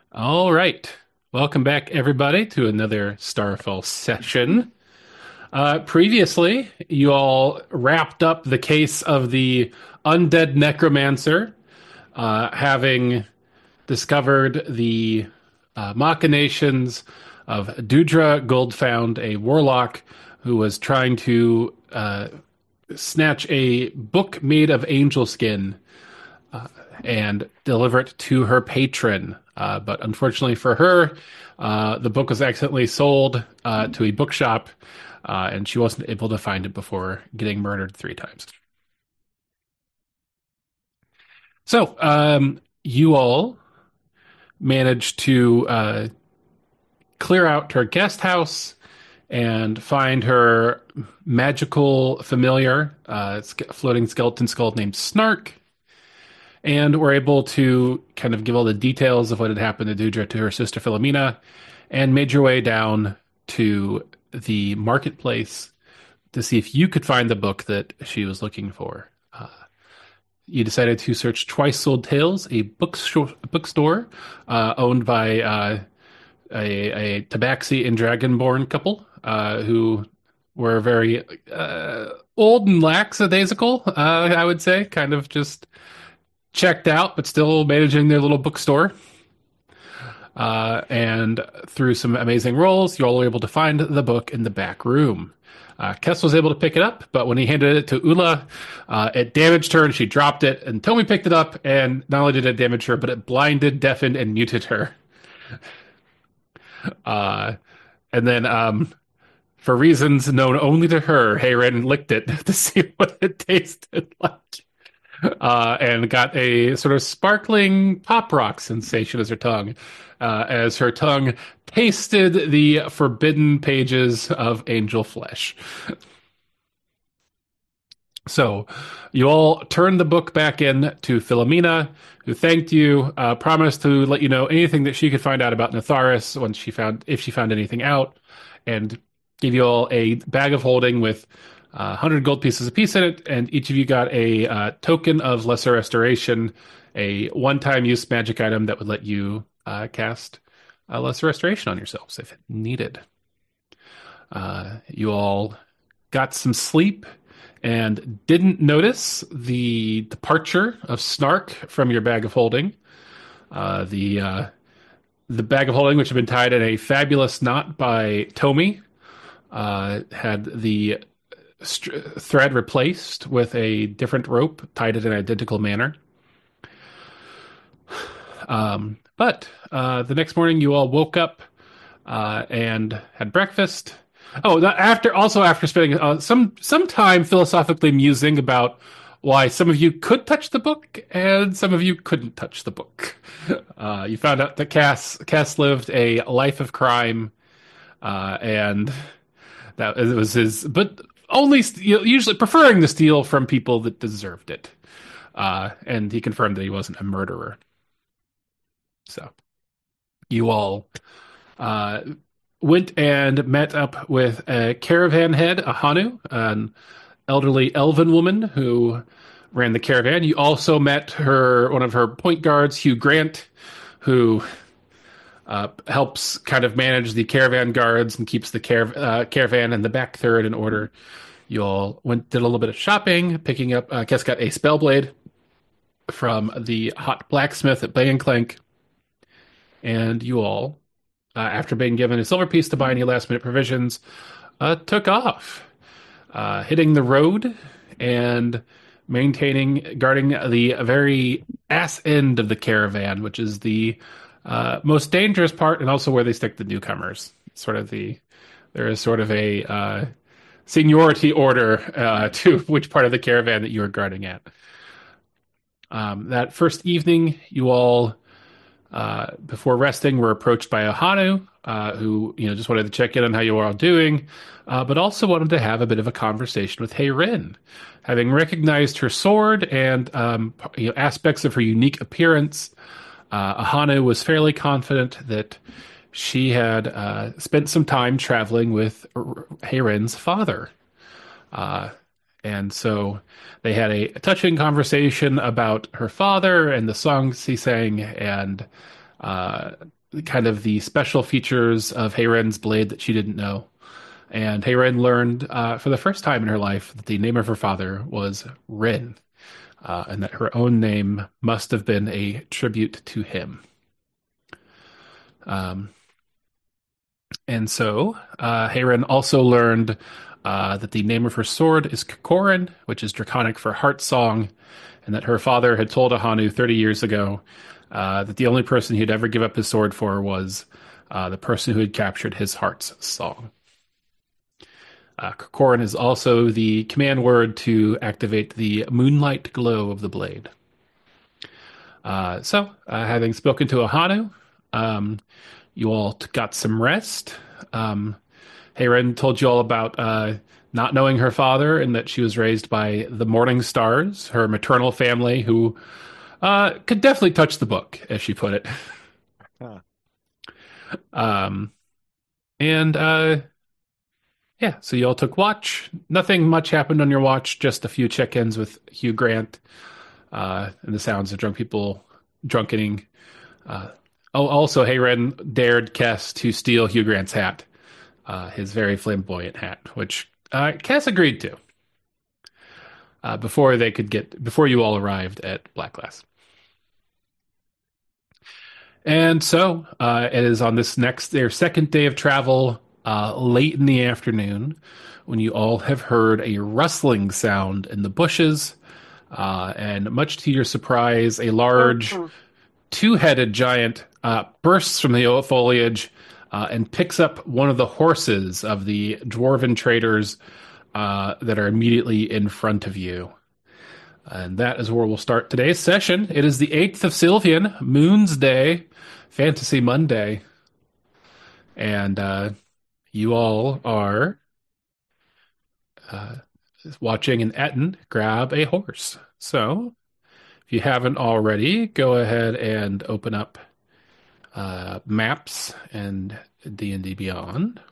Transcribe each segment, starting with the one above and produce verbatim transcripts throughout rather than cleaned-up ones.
All right. Welcome back, everybody, to another Starfall session. Uh, previously, you all wrapped up the case of the undead necromancer, uh, having discovered the uh, machinations of Dudra Goldfound, a warlock who was trying to uh, snatch a book made of angel skin and deliver it to her patron. Uh, but unfortunately for her, uh, the book was accidentally sold uh, to a bookshop, uh, and she wasn't able to find it before getting murdered three times. So, um, you all managed to uh, clear out her guest house and find her magical familiar, uh, floating skeleton skull named Snark, and were able to kind of give all the details of what had happened to Dudra to her sister Philomena, and made your way down to the marketplace to see if you could find the book that she was looking for. Uh, you decided to search Twice Sold Tales, a bookstore, bookstore uh, owned by uh, a, a Tabaxi and Dragonborn couple uh, who were very uh, old and lackadaisical, uh, I would say, kind of just checked out, but still managing their little bookstore. Uh, and through some amazing rolls, you're all able to find the book in the back room. Uh, Kess was able to pick it up, but when he handed it to Ula, uh, it damaged her and she dropped it. And Tomi picked it up, and not only did it damage her, but it blinded, deafened, and muted her. Uh, and then, um, for reasons known only to her, Hayren licked it to see what it tasted like. Uh, and got a sort of sparkling pop rock sensation as her tongue, uh, as her tongue tasted the forbidden pages of angel flesh. So you all turned the book back in to Philomena, who thanked you, uh, promised to let you know anything that she could find out about Natharis once she found, if she found anything out, and gave you all a bag of holding with uh, one hundred gold pieces apiece in it, and each of you got a uh, token of Lesser Restoration, a one-time use magic item that would let you uh, cast a Lesser Restoration on yourselves if needed. Uh, you all got some sleep and didn't notice the departure of Snark from your bag of holding. Uh, the uh, the bag of holding, which had been tied in a fabulous knot by Tomi, uh, had the st- thread replaced with a different rope tied in an identical manner. Um, but uh, the next morning, you all woke up uh, and had breakfast. Oh, after also after spending uh, some some time philosophically musing about why some of you could touch the book and some of you couldn't touch the book. Uh, you found out that Cass Cass lived a life of crime, uh, and that it was his, but only usually preferring to steal from people that deserved it. Uh, and he confirmed that he wasn't a murderer. So you all uh, went and met up with a caravan head, Ahanu, an elderly elven woman who ran the caravan. You also met her, one of her point guards, Hugh Grant, who uh, helps kind of manage the caravan guards and keeps the car- uh, caravan and the back third in order. You all went did a little bit of shopping, picking up. Uh, Kess got a spellblade from the hot blacksmith at Bang and Clank, and you all, uh, after being given a silver piece to buy any last minute provisions, uh, took off, uh, hitting the road and maintaining, guarding the very ass end of the caravan, which is the uh, most dangerous part, and also where they stick the newcomers. Sort of the there is sort of a uh, seniority order uh, to which part of the caravan that you are guarding at. Um, that first evening, you all, uh, before resting, were approached by Ahanu, uh, who you know just wanted to check in on how you were all doing, uh, but also wanted to have a bit of a conversation with Hayren. Having recognized her sword and um, you know, aspects of her unique appearance, uh, Ahanu was fairly confident that she had uh, spent some time traveling with Hayren's father. Uh, and so they had a, a touching conversation about her father and the songs he sang, and uh, kind of the special features of Heiren's blade that she didn't know. And Heiren learned uh, for the first time in her life that the name of her father was Rin, uh, and that her own name must have been a tribute to him. Um, and so uh, Heiren also learned uh, that the name of her sword is Kokorin, which is Draconic for Heart Song, and that her father had told Ahanu thirty years ago uh, that the only person he'd ever give up his sword for was uh, the person who had captured his heart's song. Uh, Kokorin is also the command word to activate the moonlight glow of the blade. Uh, so, uh, having spoken to Ahanu, um, you all t- got some rest. Um, Heiren told you all about uh, not knowing her father and that she was raised by the Morning Stars, her maternal family, who uh, could definitely touch the book, as she put it. Huh. Um, and uh, yeah, so you all took watch. Nothing much happened on your watch, just a few check-ins with Hugh Grant uh, and the sounds of drunk people drunkening. Uh, oh, also, Heiren dared Kess to steal Hugh Grant's hat, uh, his very flamboyant hat, which uh, Kess agreed to uh, before they could get before you all arrived at Black Glass. And so uh, it is on this next their second day of travel, uh, late in the afternoon, when you all have heard a rustling sound in the bushes, uh, and much to your surprise, a large Uh-uh. two-headed giant uh, bursts from the foliage uh, and picks up one of the horses of the dwarven traders uh, that are immediately in front of you. And that is where we'll start today's session. It is the eighth of Sylvian, Moon's Day, Fantasy Monday. And uh, you all are uh, watching an Etten grab a horse. So, if you haven't already, go ahead and open up uh, maps and D and D Beyond.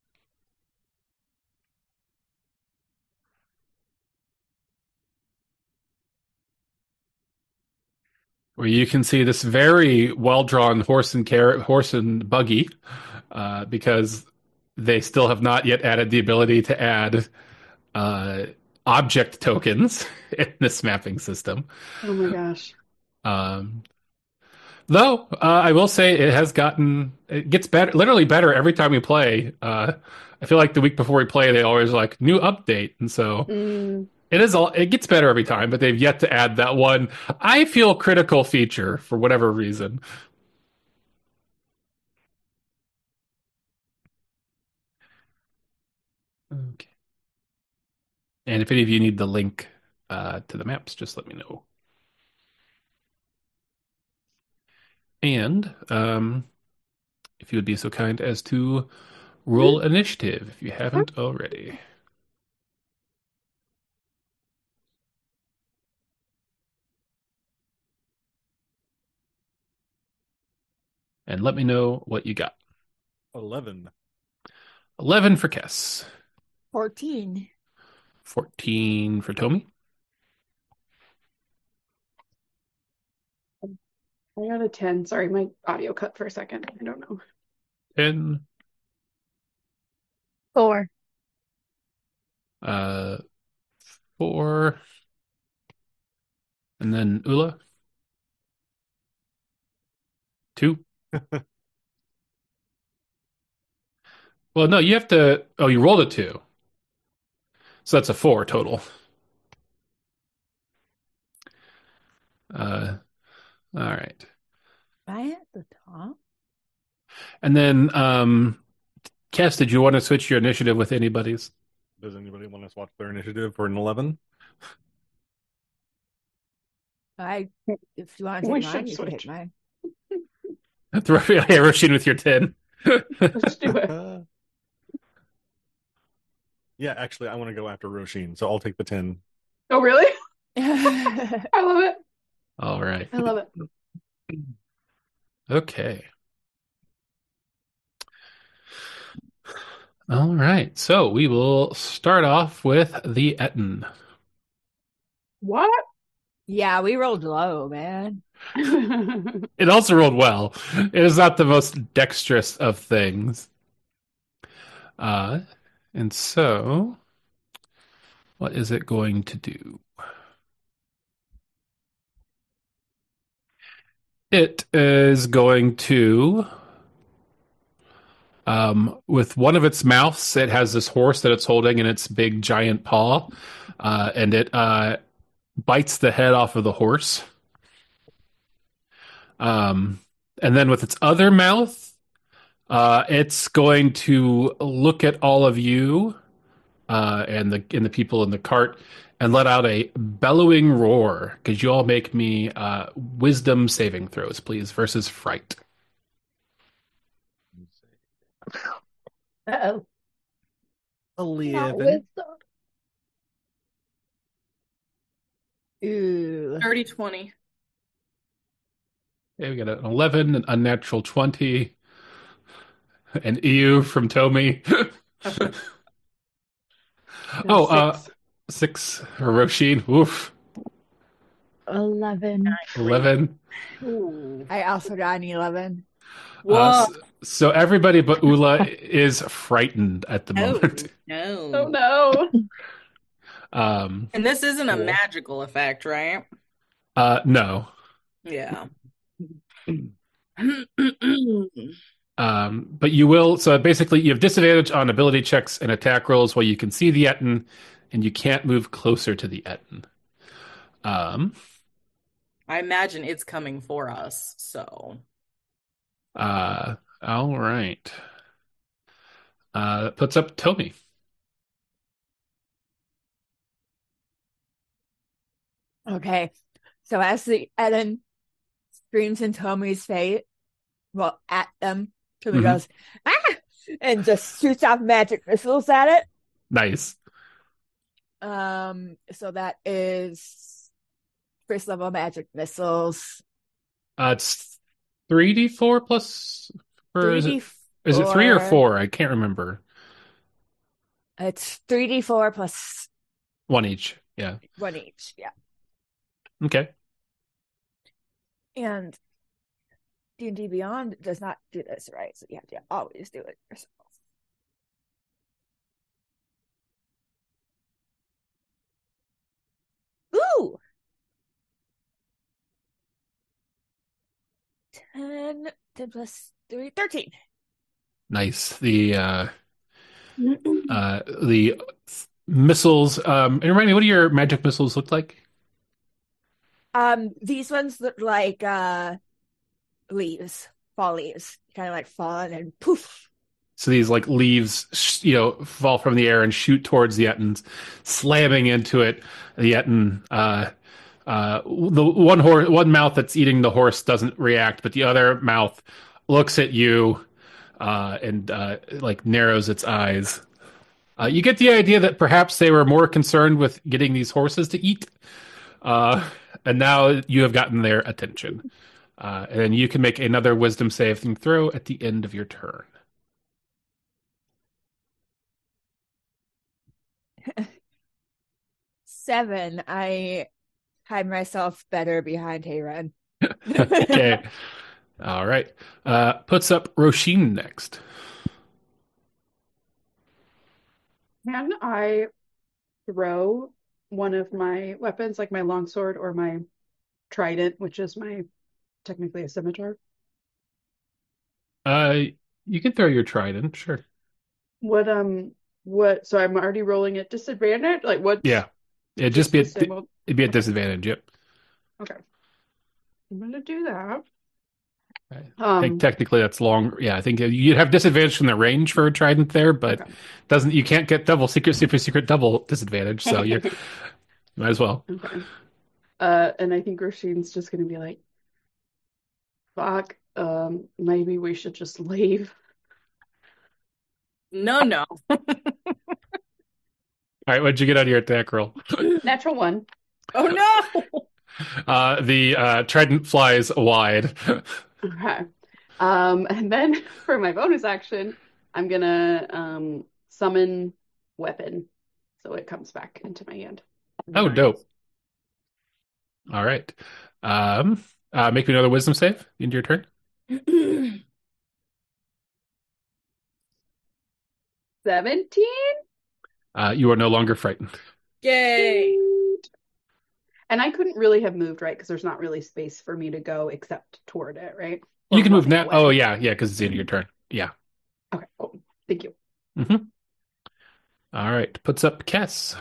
Where you can see this very well-drawn horse and car- horse and buggy, uh, because they still have not yet added the ability to add uh, object tokens in this mapping system. Oh my gosh. Um, though uh, I will say it has gotten it gets better, literally better every time we play. Uh, I feel like the week before we play, they always like new update, and so Mm, it is all it gets better every time. But they've yet to add that one I feel critical feature for whatever reason. Okay. And if any of you need the link uh, to the maps, just let me know. And um, if you would be so kind as to roll initiative if you haven't already. And let me know what you got. eleven. eleven for Kess, fourteen. fourteen for Tommy, I got a ten. Sorry, my audio cut for a second. I don't know. ten, Four. uh, four, and then Ula, two. Well, no, you have to. Oh, you rolled a two. So that's a four total. Uh, all right. Am I at the top? And then, um, Kess, did you want to switch your initiative with anybody's? Does anybody want to swatch their initiative for an eleven? I, if you want to We take mine, should you can take switch. mine. Throw yeah, Roshin with your ten. Let's do it. Uh, yeah, actually, I want to go after Roshin, so I'll take the ten. Oh, really? I I love it. All right. I love it. Okay. All right. So we will start off with the Etten. What? Yeah, we rolled low, man. It also rolled well. It is not the most dexterous of things. Uh, and so, what is it going to do? It is going to, um, with one of its mouths, it has this horse that it's holding in its big giant paw, uh, and it uh, bites the head off of the horse. Um, and then with its other mouth, uh, it's going to look at all of you uh, and the and the people in the cart and let out a bellowing roar. Could you all make me uh, wisdom saving throws, please, versus fright? Uh-oh. Not Eleven. wisdom. Ooh. Dirty twenty. Okay, we got an eleven, an unnatural twenty, an E U from Tomy. Oh, uh, Six. six for Roshin. Oof. Eleven. eleven. Ooh. I also got an eleven. Whoa. Uh, s- so everybody but Ula is frightened at the Oh, moment. no. Oh no. Um, And this isn't a Cool. magical effect, right? uh, no. Yeah. Um, but you will. So basically, you have disadvantage on ability checks and attack rolls while you can see the Etten, and you can't move closer to the Etten. Um, I imagine it's coming for us, so. uh, all right. Uh, that puts up Tomy. Okay. So as the Eden screams in Tommy's face, well, at them, Tommy Mhm. goes, ah! And just shoots off magic missiles at it. Nice. Um, so that is first level magic missiles. Uh, it's three d four plus, or is it, is it three or four? I can't remember. It's three d four plus One each. Yeah. one each. Yeah. Okay. And D and D Beyond does not do this, right? So you have to always do it yourself. Ooh! ten, ten plus three, thirteen. Nice. The uh, uh, the missiles. Um, and remind me, what do your magic missiles look like? Um, these ones look like uh leaves, fall leaves, kind of like falling and poof. So these like leaves, sh- you know, fall from the air and shoot towards the Ettins, slamming into it. The Ettin, uh, uh, the one horse, one mouth that's eating the horse doesn't react, but the other mouth looks at you uh, and uh, like narrows its eyes. Uh, you get the idea that perhaps they were more concerned with getting these horses to eat, uh, and now you have gotten their attention. Uh, and then you can make another wisdom saving throw at the end of your turn. Seven. I hide myself better behind Hayren. Okay. All right. Uh, puts up Roshin next. Can I throw one of my weapons, like my longsword or my trident, which is my technically a scimitar? Uh, you can throw your trident, sure. What um what so I'm already rolling at disadvantage? Like what's Yeah. It'd just be the a, symbol? it'd be at Okay. disadvantage. Yep. Okay. I'm gonna do that. Okay. I think Um technically that's long. Yeah, I think you'd have disadvantage from the range for a trident there, but okay. doesn't you can't get double secret, super secret, double disadvantage. So you might as well. Okay. Uh and I think Roshin's just gonna be like, fuck, um, maybe we should just leave. No, no. All right, what'd you get out of your attack roll? Natural one. Oh, no. Uh, the uh, trident flies wide. Okay. Um, and then for my bonus action, I'm gonna um summon weapon, so it comes back into my hand. Oh, Nice. dope. All right. Um, uh, make me another wisdom save. Into your turn. seventeen? Uh, you are no longer frightened. Yay! And I couldn't really have moved, right? Because there's not really space for me to go except toward it, right? You Or can move running now. away. Oh yeah, yeah, because it's the end of your turn. Yeah. Okay, cool. Thank you. hmm All right. Puts up Kess.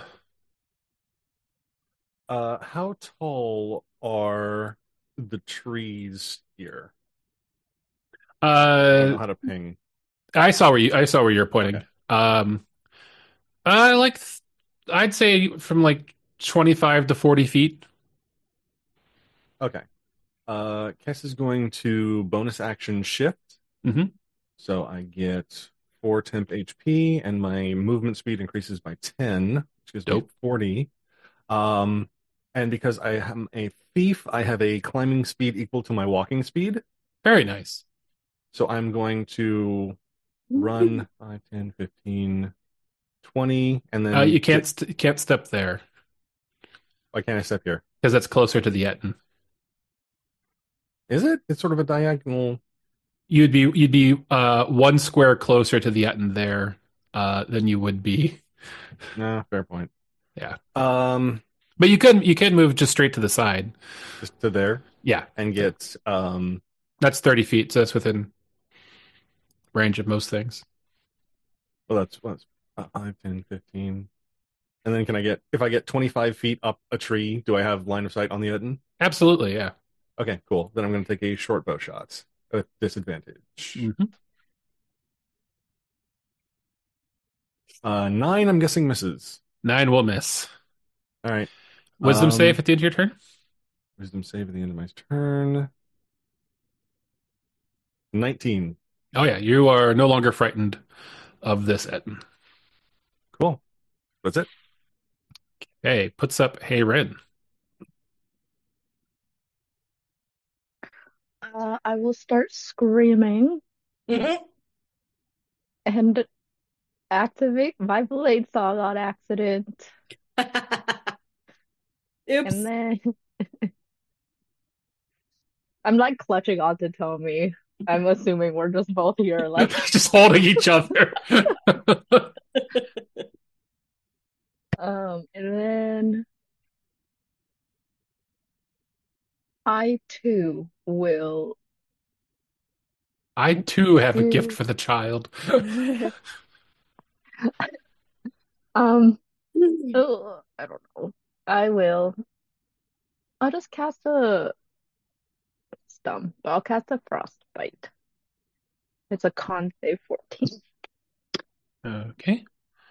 Uh, how tall are the trees here? I don't know Uh, how to ping. I saw where you. I saw where you're pointing. Okay. Um, I like. th- I'd say from like twenty-five to forty feet. Okay. Uh, Kess is going to bonus action shift. hmm So I get four temp H P, and my movement speed increases by ten, which gives me Dope. forty. Um, and because I am a thief, I have a climbing speed equal to my walking speed. Very nice. So I'm going to run five, ten, fifteen, twenty, and then Uh, you can't get- st- can't step there why can't I step here? because that's closer to the Etten. Is it? It's sort of a diagonal. You'd be you'd be uh one square closer to the Etten there uh than you would be. No, fair point. Yeah. Um, But you could you could move just straight to the side. just to there Yeah, and get um. that's thirty feet, so that's within range of most things. Well, that's what's five, ten, fifteen. And then can I get, if I get twenty-five feet up a tree, do I have line of sight on the Eden? Absolutely, yeah. Okay, cool. Then I'm going to take a short bow shot with disadvantage. hmm Uh, nine, I'm guessing misses. Nine will miss. All right. Wisdom Um, save at the end of your turn. Wisdom save at the end of my turn. nineteen. Oh yeah, you are no longer frightened of this Etten. Cool. That's it. Okay, puts up Hey Ren. Uh, I will start screaming and activate my blade song on accident. Oops. And then I'm like clutching onto Tommy. I'm assuming we're just both here, like Just holding each other. um, and then I too will I too have a do gift for the child. um ugh, I don't know. I will. I'll just cast a it's dumb, but I'll cast a frostbite. It's a con save fourteen. Okay.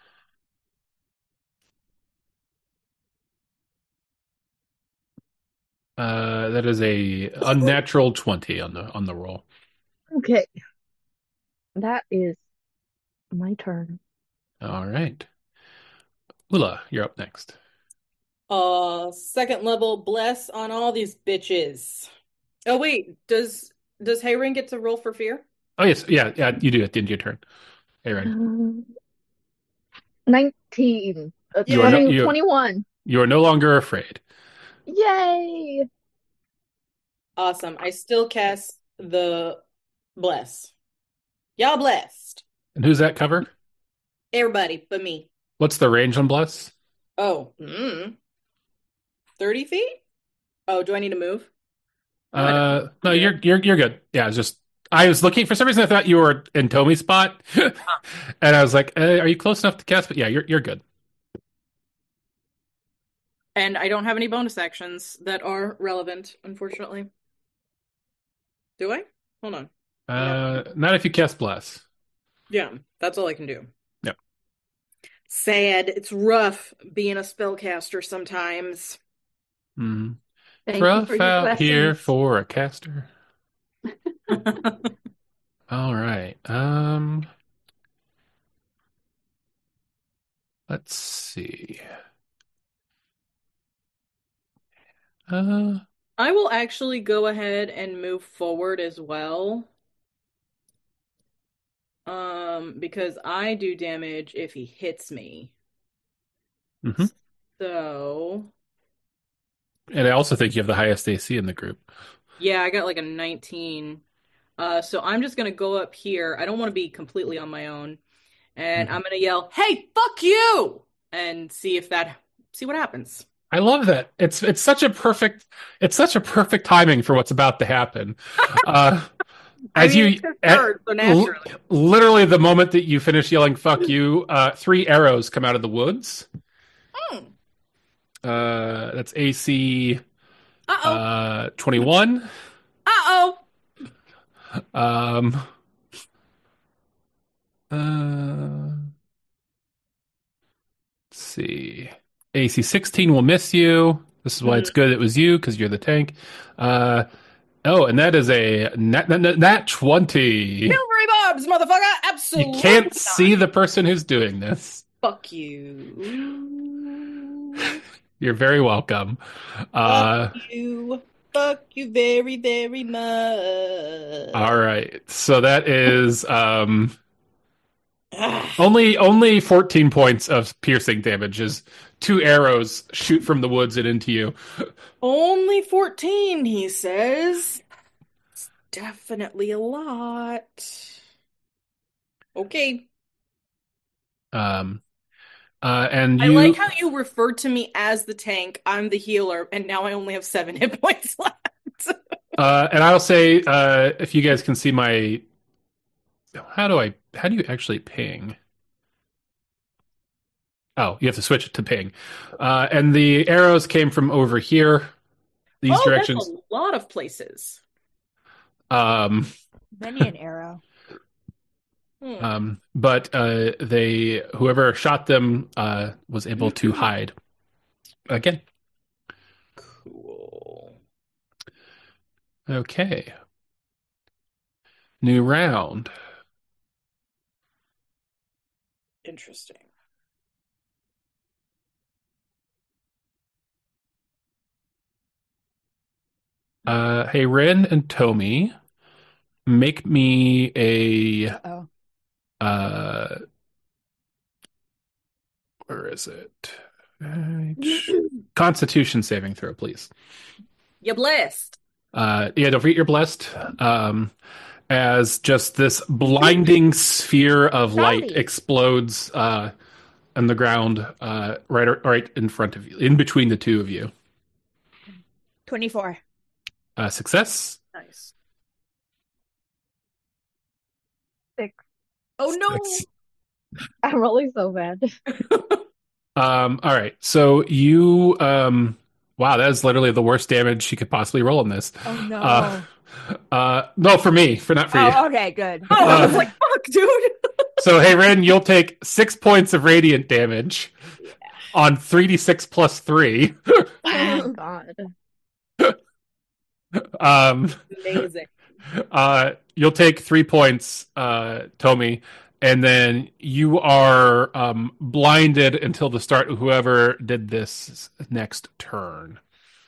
Uh, that is a unnatural twenty on the on the roll. Okay. That is my turn. All right. Ula, you're up next. Uh, second level bless on all these bitches. Oh wait, does does Hayren get to roll for fear? Oh yes, yeah, yeah, you do at the end of your turn. Hey Ren. Um, nineteen. Uh, You are no- twenty, you- twenty-one. You are no longer afraid. Yay! Awesome. I still cast the bless. Y'all blessed. And who's that cover? Everybody but me. What's the range on Bless? Oh, mm. thirty feet? Oh, do I need to move? No, I Uh, don't. no, Yeah. you're you're you're good. Yeah, it's just I was looking for some reason I thought you were in Tommy's spot, and I was like, uh, "Are you close enough to cast?" But yeah, you're you're good. And I don't have any bonus actions that are relevant, unfortunately. Do I? Hold on. Uh, not if you cast Bless. Yeah, that's all I can do. Yep. Sad. It's rough being a spellcaster sometimes. Mm. Thank you Rough for your out here blessings. for a caster. All right. Um, let's see. Uh, I will actually go ahead and move forward as well. Um, because I do damage if he hits me. mhm. So And I also think you have the highest A C in the group. Yeah, I got like a nineteen. Uh, so I'm just gonna go up here. I don't want to be completely on my own, and Mhm. I'm gonna yell, "Hey, fuck you!" and see if that see what happens. I love that. It's it's such a perfect it's such a perfect timing for what's about to happen. Uh, I as mean, you it's his at- turn, so naturally. l- literally the moment that you finish yelling "fuck you," uh, three arrows come out of the woods. Hmm. Uh, that's A C Uh-oh. uh, twenty-one. Uh-oh. Um, uh, let's see. A C sixteen will miss you. This is why it's good it was you, because you're the tank. Uh, oh, and that is a nat, nat, nat twenty. Silvery barbs, motherfucker! Absolutely You can't not. see the person who's doing this. Fuck you. You're very welcome. Uh, Fuck you. Fuck you very, very much. all right. So that is um, Ah. only only fourteen points of piercing damage as two arrows shoot from the woods and into you. Only fourteen, he says. It's definitely a lot. Okay. Um, uh, and I you, like how you referred to me as the tank. I'm the healer, and now I only have seven hit points left. uh, and I'll say, uh, if you guys can see my, how do I, how do you actually ping? Oh, you have to switch it to ping. Uh, and the arrows came from over here, these oh, directions. that's a lot of places. Um, Many an arrow. Hmm. um, but uh, they, whoever shot them, uh, was able to hide again. Cool. Okay. New round. Interesting. Uh, hey, Ren and Tomy, make me a Uh-oh. uh, where is it? Constitution saving throw, please. You're blessed. Uh, yeah, don't forget you're blessed. Um, as just this blinding sphere of light Howdy. explodes uh, on the ground, uh, right, right in front of you, in between the two of you. twenty-four. Uh, success. Nice. Six. Oh no! Six. I'm rolling so bad. Um, all right, so you, um, wow, that is literally the worst damage you could possibly roll in this. Oh no. Uh, uh, no, for me, for not for you. oh, okay, good. Oh, I was Uh, like, fuck, dude. So, hey, Ren, you'll take six points of radiant damage on three d six plus three. Oh God. Um, Amazing. uh, you'll take three points, uh, Tomy, and then you are um, blinded until the start of whoever did this next turn.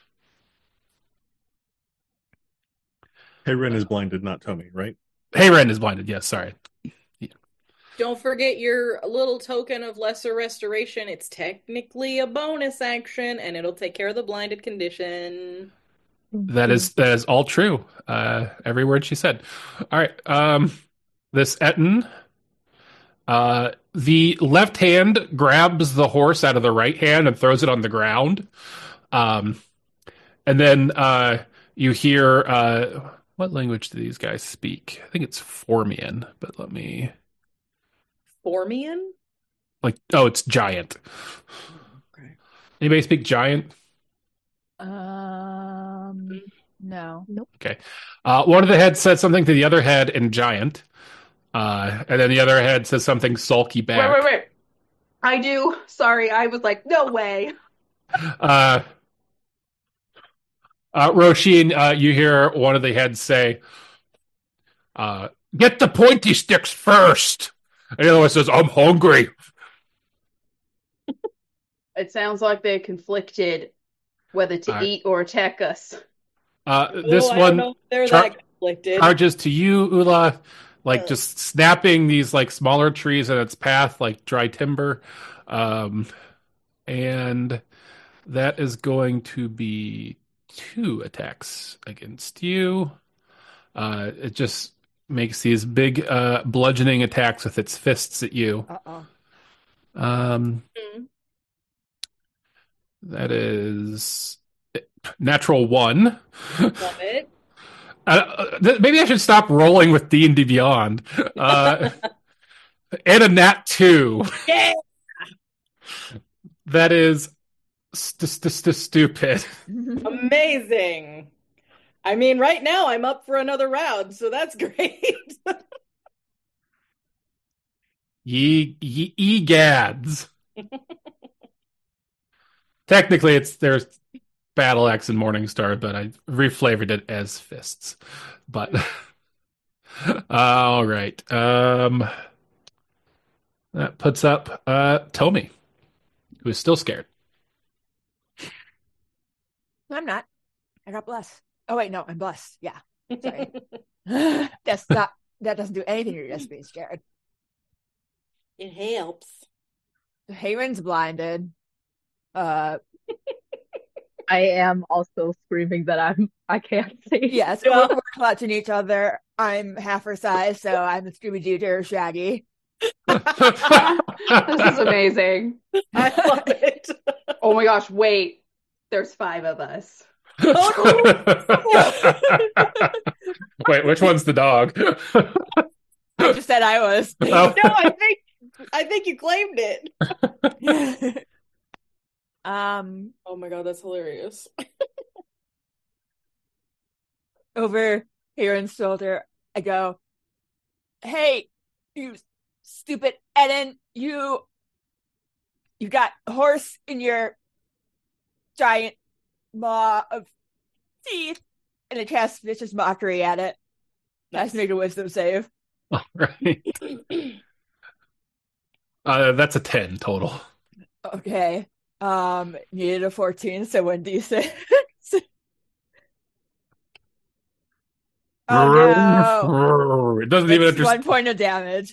Hey, Ren is blinded, not Tommy, right? Hey, Ren is blinded. Yes, sorry. Don't forget your little token of lesser restoration. It's technically a bonus action, and it'll take care of the blinded condition. That is that is all true. Uh, every word she said. All right. Um, this Etten, uh, the left hand grabs the horse out of the right hand and throws it on the ground. Um, and then uh, you hear uh, what language do these guys speak? I think it's Formian, but let me Formian? like. Oh, it's giant. Okay. Anybody speak giant? Um, no. Okay. Uh, one of the heads said something to the other head in giant. Uh, and then the other head says something sulky back. Wait, wait, wait. I do. Sorry, I was like, no way. Uh, uh, Roshin, uh, you hear one of the heads say, uh, get the pointy sticks first. And the other one says, I'm hungry. It sounds like they're conflicted whether to Alright. eat or attack us. Uh, this Oh, I don't one know if they're char- that conflicted. charges to you, Ula, like Uh. just snapping these like smaller trees in its path, like dry timber. Um, and That is going to be two attacks against you. Uh, it just makes these big uh, bludgeoning attacks with its fists at you. Uh-oh. Um, Mm. that is natural one. Love it. Uh, th- maybe I should stop rolling with D and D Beyond. Uh, and a nat two. Yeah. That is st- st- st- stupid. Amazing. I mean, right now I'm up for another round, so that's great. Ye, ye egads. Technically, it's there's Battle Axe and Morningstar, but I reflavored it as fists. But all right, um, that puts up uh Tomy, who is still scared. I'm not. I got blessed. Oh wait, no, I'm blessed. Yeah. Sorry. That's not that doesn't do anything to just being scared. It helps. Hayren's blinded. Uh I am also screaming that I'm I can't see. yes, Yeah. we're, we're clutching each other. I'm half her size, so I'm a Scooby Doo to her Shaggy. This is amazing. I love it. Oh my gosh, wait. There's five of us. Wait, which one's the dog? I just said I was. Oh. No, I think I think you claimed it. um Oh my god, that's hilarious. over Hayren's shoulder, I go, "Hey, you stupid Eden, you you got a horse in your giant maw of teeth," and I cast vicious mockery at it. Nice, make a wisdom save. All right. Uh, that's a ten total. Okay. Um, needed a fourteen, so one d six. Oh no! It doesn't even It's one understand. point of damage.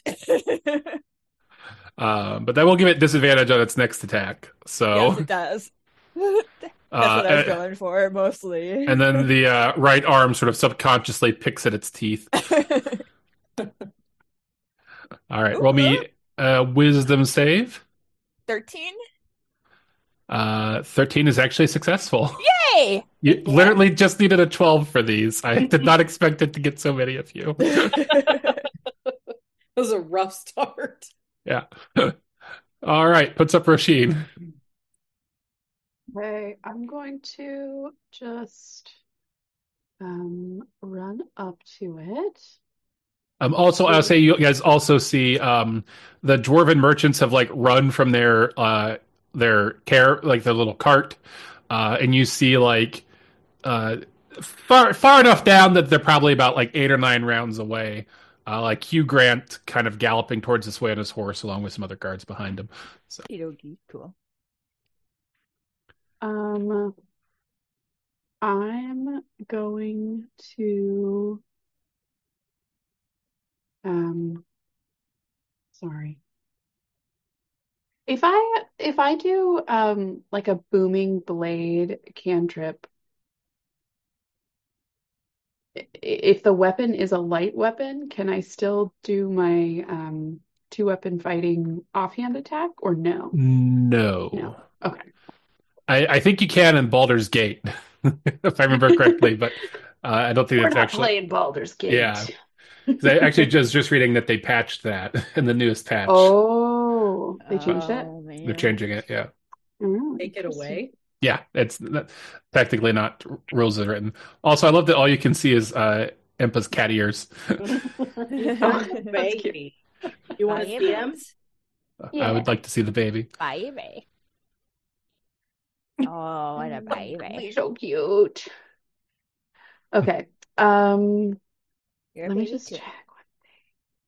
Um, but that will give it disadvantage on its next attack. So, Yes, it does. That's uh, what I was uh, going for, mostly. and then the uh, right arm sort of subconsciously picks at its teeth. All right, roll me a wisdom save. thirteen? Uh, thirteen is actually successful. Yay! You literally just needed a twelve for these. I did not expect it to get so many of you. That was a rough start. Yeah. All right, puts up Rasheen. Okay, I'm going to just um run up to it. Um, also, I'll say you guys also see um, the dwarven merchants have like run from their uh, their care like their little cart, uh, and you see like uh, far far enough down that they're probably about like eight or nine rounds away. Uh, like Hugh Grant kind of galloping towards this way on his horse, along with some other guards behind him. So Cool. Um, I'm going to um sorry. If I if I do um like a booming blade cantrip, i- if the weapon is a light weapon, can I still do my um two weapon fighting offhand attack or no? no, No. Okay. I, I think you can in Baldur's Gate, if I remember correctly, but uh, I don't think We're it's not actually. playing Baldur's Gate. Yeah. 'Cause I actually just just reading that they patched that in the newest patch. Oh, they changed it? Oh, man. They're changing it. Yeah. Mm, Take it away. Yeah, it's not, technically not rules as written. Also, I love that all you can see is uh, Impa's cat ears. Baby. You want to see him? I would like to see the baby. Baby. Oh, what a baby. He's so cute. Okay. Um, You're a let me baby just too. check one thing.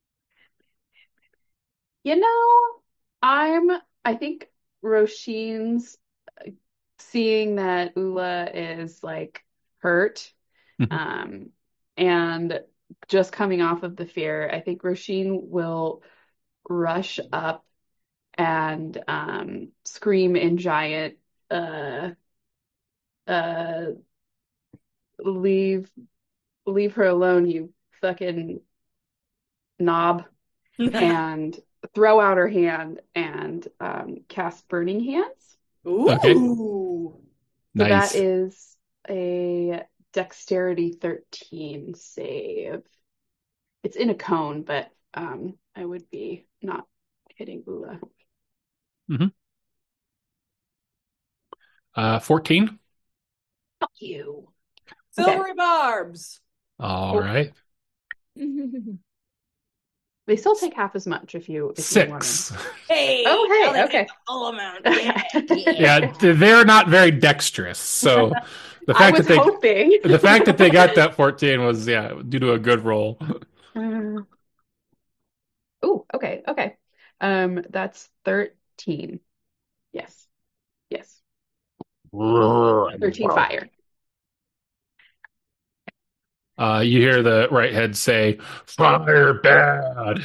You know, I'm, I think Roshin's uh, seeing that Ula is like hurt, Mhm. um, and just coming off of the fear, I think Roshin will rush up and um, scream in giant uh, uh, leave, leave her alone, you fucking knob, and throw out her hand and um, cast Burning Hands. Okay. Ooh. So that Nice. is a dexterity thirteen save. It's in a cone, but um, I would be not hitting Ula. Uh, fourteen. Fuck you. Silvery barbs. All Oh. right. They still take half as much if you if you want Six. Hey. Oh, hey, now they okay. get the full amount. to. Yeah, th- they're not very dexterous. So the I fact was that they hoping. the fact that they got that fourteen was yeah due to a good roll. Uh, oh, okay, okay. Um, that's thirteen. Yes. Yes. thirteen fire. Uh, you hear the right head say, "Fire bad."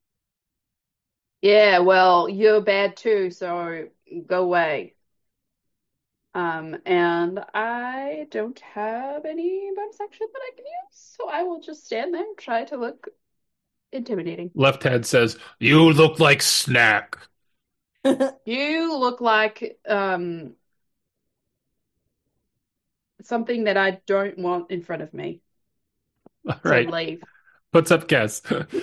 Yeah, well, you're bad too, so go away. Um, and I don't have any bonus action that I can use, so I will just stand there and try to look intimidating. Left head says, "You look like Snack." You look like um something that I don't want in front of me. All So right, leave. puts up Cass.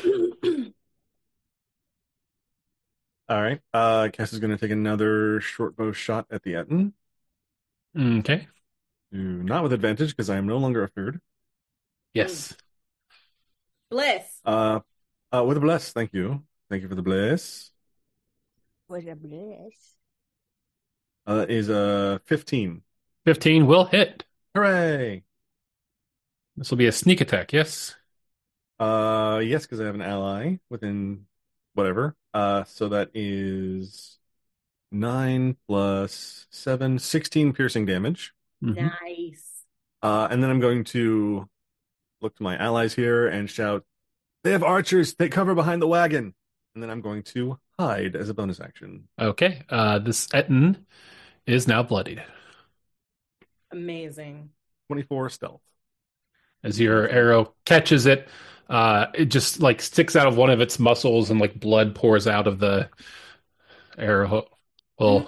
All right. Uh, Cass is going to take another short bow shot at the Etten. Okay. Not with advantage because I am no longer a third. Yes. Bliss. Uh, uh, with a bless. Thank you. Thank you for the bless. What a bliss. Uh, is a fifteen. Fifteen will hit. Hooray! This will be a sneak attack. Yes. Uh, yes, because I have an ally within whatever. Uh, so that is nine plus seven, sixteen piercing damage. Mhm. Nice. Uh, and then I'm going to look to my allies here and shout, "They have archers! Take cover behind the wagon!" And then I'm going to hide as a bonus action. Okay. Uh, this Etten is now bloodied Amazing. twenty-four stealth. as your arrow catches it. Uh, it just like sticks out of one of its muscles and like blood pours out of the arrow hole.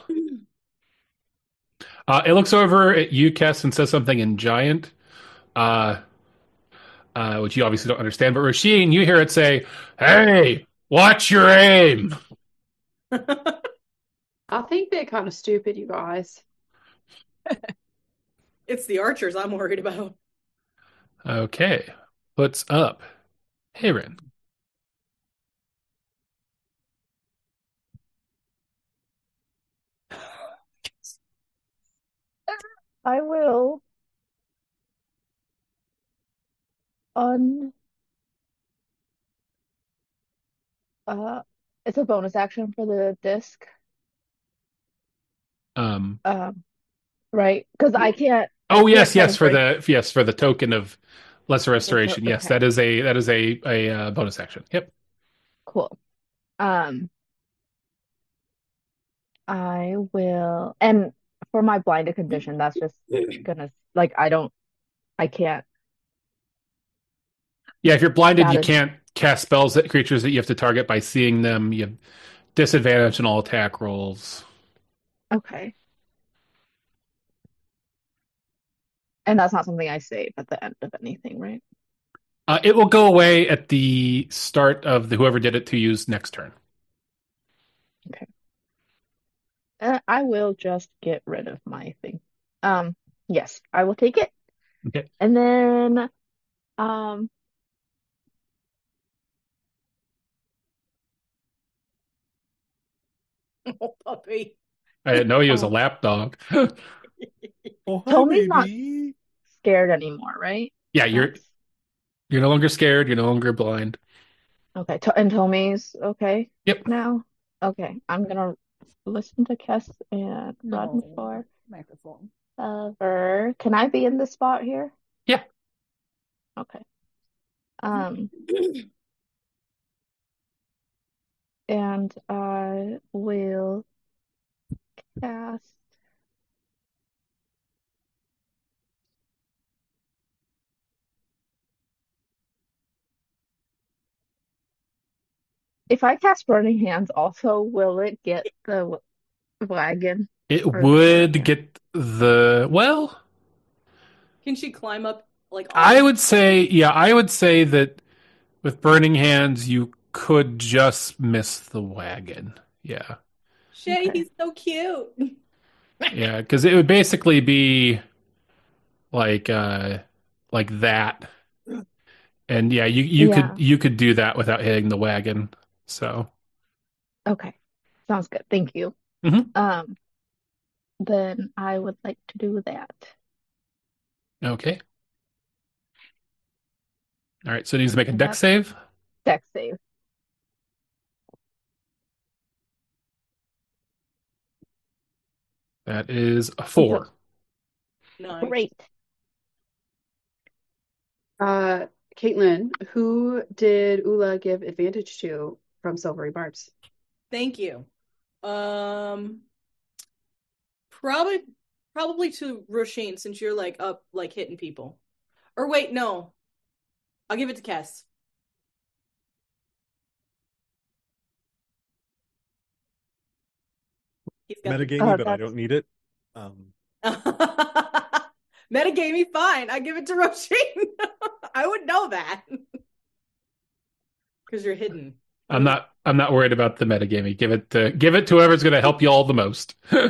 Uh, it looks over at you, Kess, and says something in giant, uh, uh, which you obviously don't understand. But Rasheen, you hear it say, "Hey, watch your aim." I think they're kind of stupid, you guys. It's the archers I'm worried about. Okay. Puts up Heron. I will un uh it's a bonus action for the disc. Um, Um, right? Because I can't I oh can't yes, kind yes, of for break the yes for the token of lesser restoration. Yes, okay. that is a that is a a uh, bonus action. Yep. Cool. Um, I will, and for my blinded condition, that's just gonna like I don't, I can't. Yeah, if you're blinded, That you is can't cast spells at creatures that you have to target by seeing them. You have disadvantage on all attack rolls. okay. And that's not something I save at the end of anything, right? Uh, it will go away at the start of the whoever did it to use next turn. Uh, I will just get rid of my thing. Um, yes, I will take it. Okay. And then, um, Oh, puppy. I didn't know he was a Oh. lap dog. Oh, hi, Tommy's not baby. scared anymore, right? Yeah, you're That's you're no longer scared. You're no longer blind. okay. To and Tommy's okay Yep. now. Okay, I'm gonna listen to Kess and run No. for Microphone. cover. Can I be in this spot here? Yeah. Okay. Um, and I will cast If I cast Burning Hands, also will it get the w- wagon It or the would chariot? get the well. Can she climb up like on I the would say, yeah, I would say that with Burning Hands, you could just miss the wagon. Yeah, Shay, Okay. he's so cute. yeah, because it would basically be like uh like that, and yeah, you you could Yeah. you could do that without hitting the wagon. So, Okay. Sounds good. Thank you. mhm. Um, then I would like to do that. Okay, all right. So it needs to make a And deck that's save. deck save. That is a Okay, four. Nice. great. Uh, Caitlin, who did Ula give advantage to from Silvery Barbs? Thank you. Um, probably probably to Roisin since you're like up like hitting people. Or wait, no. I'll give it to Cass. He's got the Metagamey, Oh, but I that's don't need it. Um, Metagamey, fine. I give it to Roisin. I would know that. Because you're hidden. I'm not I'm not worried about the metagaming. Give it to give it to whoever's going to help you all the most.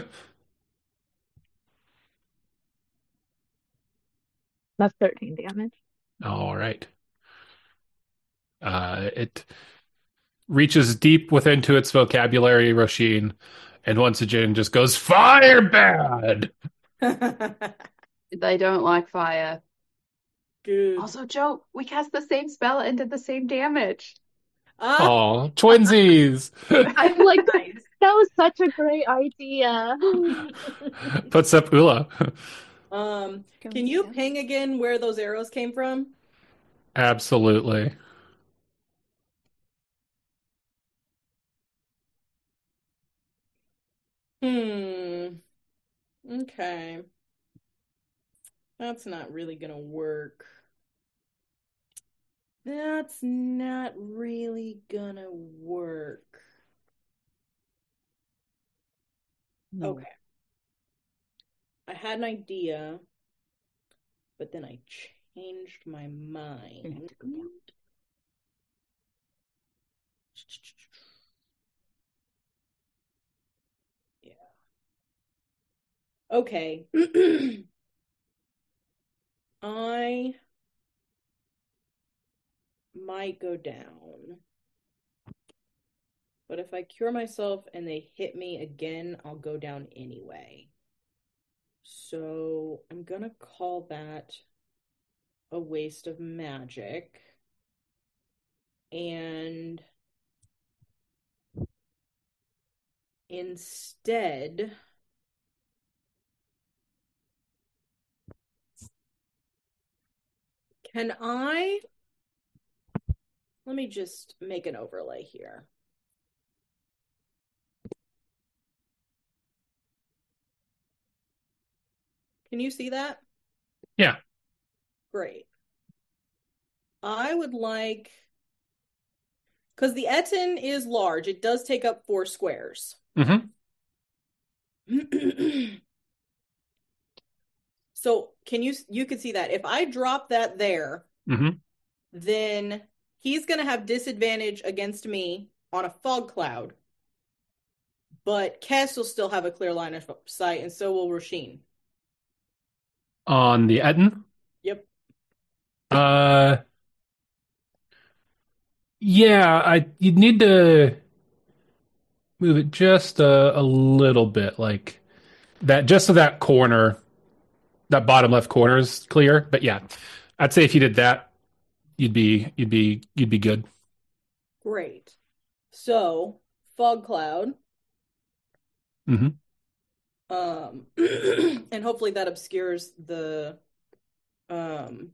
that's thirteen damage. All right. Uh, it reaches deep within to its vocabulary, Roshin, and once again just goes fire bad. They don't like fire. Good. Also, Joe, we cast the same spell and did the same damage. Ah, Oh, twinsies. I'm like, Nice. that was such a great idea. Puts up Ula. um, Can can we you see him? ping again where those arrows came from? Absolutely. Hmm. Okay. That's not really gonna work. That's not really gonna work. Okay. I had an idea, but then I changed my mind. Yeah. Okay. I might go down. But if I cure myself and they hit me again, I'll go down anyway. So I'm gonna call that a waste of magic. And instead, can I? Let me just make an overlay here. Can you see that? Yeah. Great. I would like, because the Etten is large, it does take up four squares. Mm-hmm. So can you you can see that if I drop that there, Mm-hmm. then he's going to have disadvantage against me on a fog cloud, but Kess will still have a clear line of sight, and so will Roisin. On the Etten. Yep. Uh, yeah, I you'd need to move it just a, a little bit, like that, just so that corner, that bottom left corner is clear. But yeah, I'd say if you did that, you'd be you'd be you'd be good. Great. So fog cloud, Mm-hmm. um, and hopefully that obscures the um,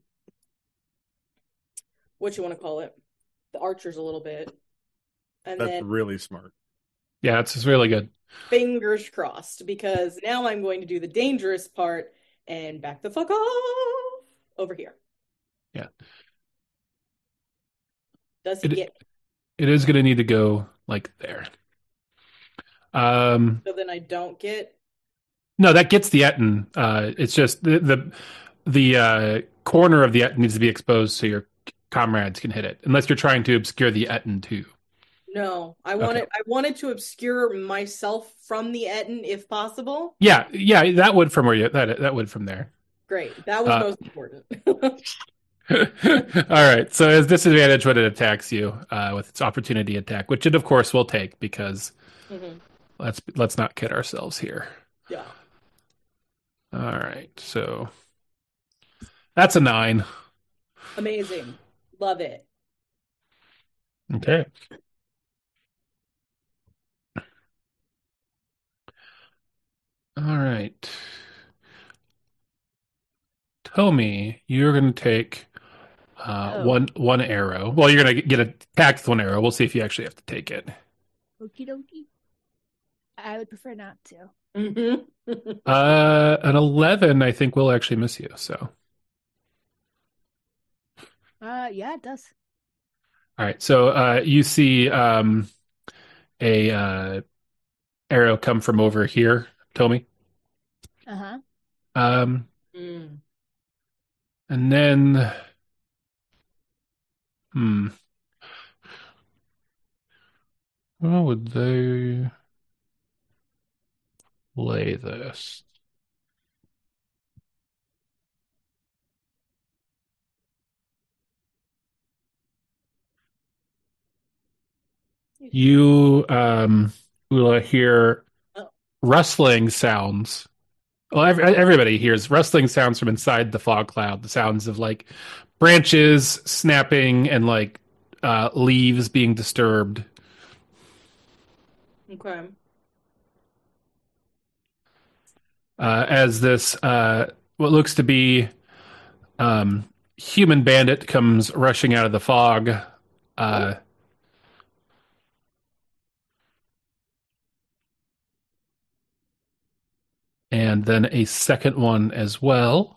what you want to call it, the archers a little bit, and that's then really smart. Yeah, it's just really good. fingers crossed, because now I'm going to do the dangerous part and back the fuck off over here. Yeah. Does he It- get it is going to need to go like there. Um, So then I don't get. no, that gets the Etten. Uh, it's just the the, the uh, corner of the Etten needs to be exposed so your comrades can hit it, unless you're trying to obscure the Etten too. No, I wanted I wanted to obscure myself from the Etten if possible. Yeah, yeah, that would from where you that that would from there. Great, that was Uh, most important. All right. So as disadvantage when it attacks you uh, with its opportunity attack, which it of course will take because Mhm. let's let's not kid ourselves here. Yeah. All right. So that's a nine. Amazing. Love it. Okay. All right. Tomi, you're going to take uh, Oh. one one arrow. Well, you're going to get attacked with one arrow. We'll see if you actually have to take it. Okie dokie. I would prefer not to. Mhm. Uh, an eleven, I think, will actually miss you. So, Uh, yeah, it does. all right. So uh, you see um, a uh, arrow come from over here, Tomi. Uh huh. Um, Mm. and then, hmm, how would they lay this? You um, will hear rustling sounds. Well, ev- everybody hears rustling sounds from inside the fog cloud. The sounds of like branches snapping and like uh, leaves being disturbed. Okay. Uh, as this, uh, what looks to be um, human bandit comes rushing out of the fog. Uh, and then a second one as well.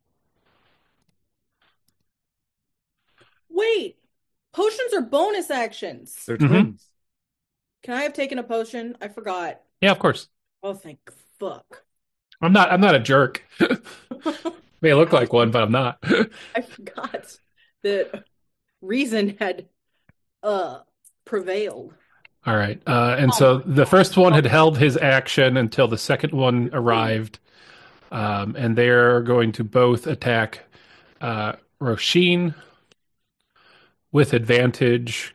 Wait, potions are bonus actions. They're Mhm. twins. Can I have taken a potion? I forgot. Yeah, of course. Oh, thank fuck. I'm not. I'm not a jerk. May look like one, but I'm not. I forgot that reason had uh prevailed. All right. Uh, and so the first one had held his action until the second one arrived. Um, and they're going to both attack uh, Roshin with advantage.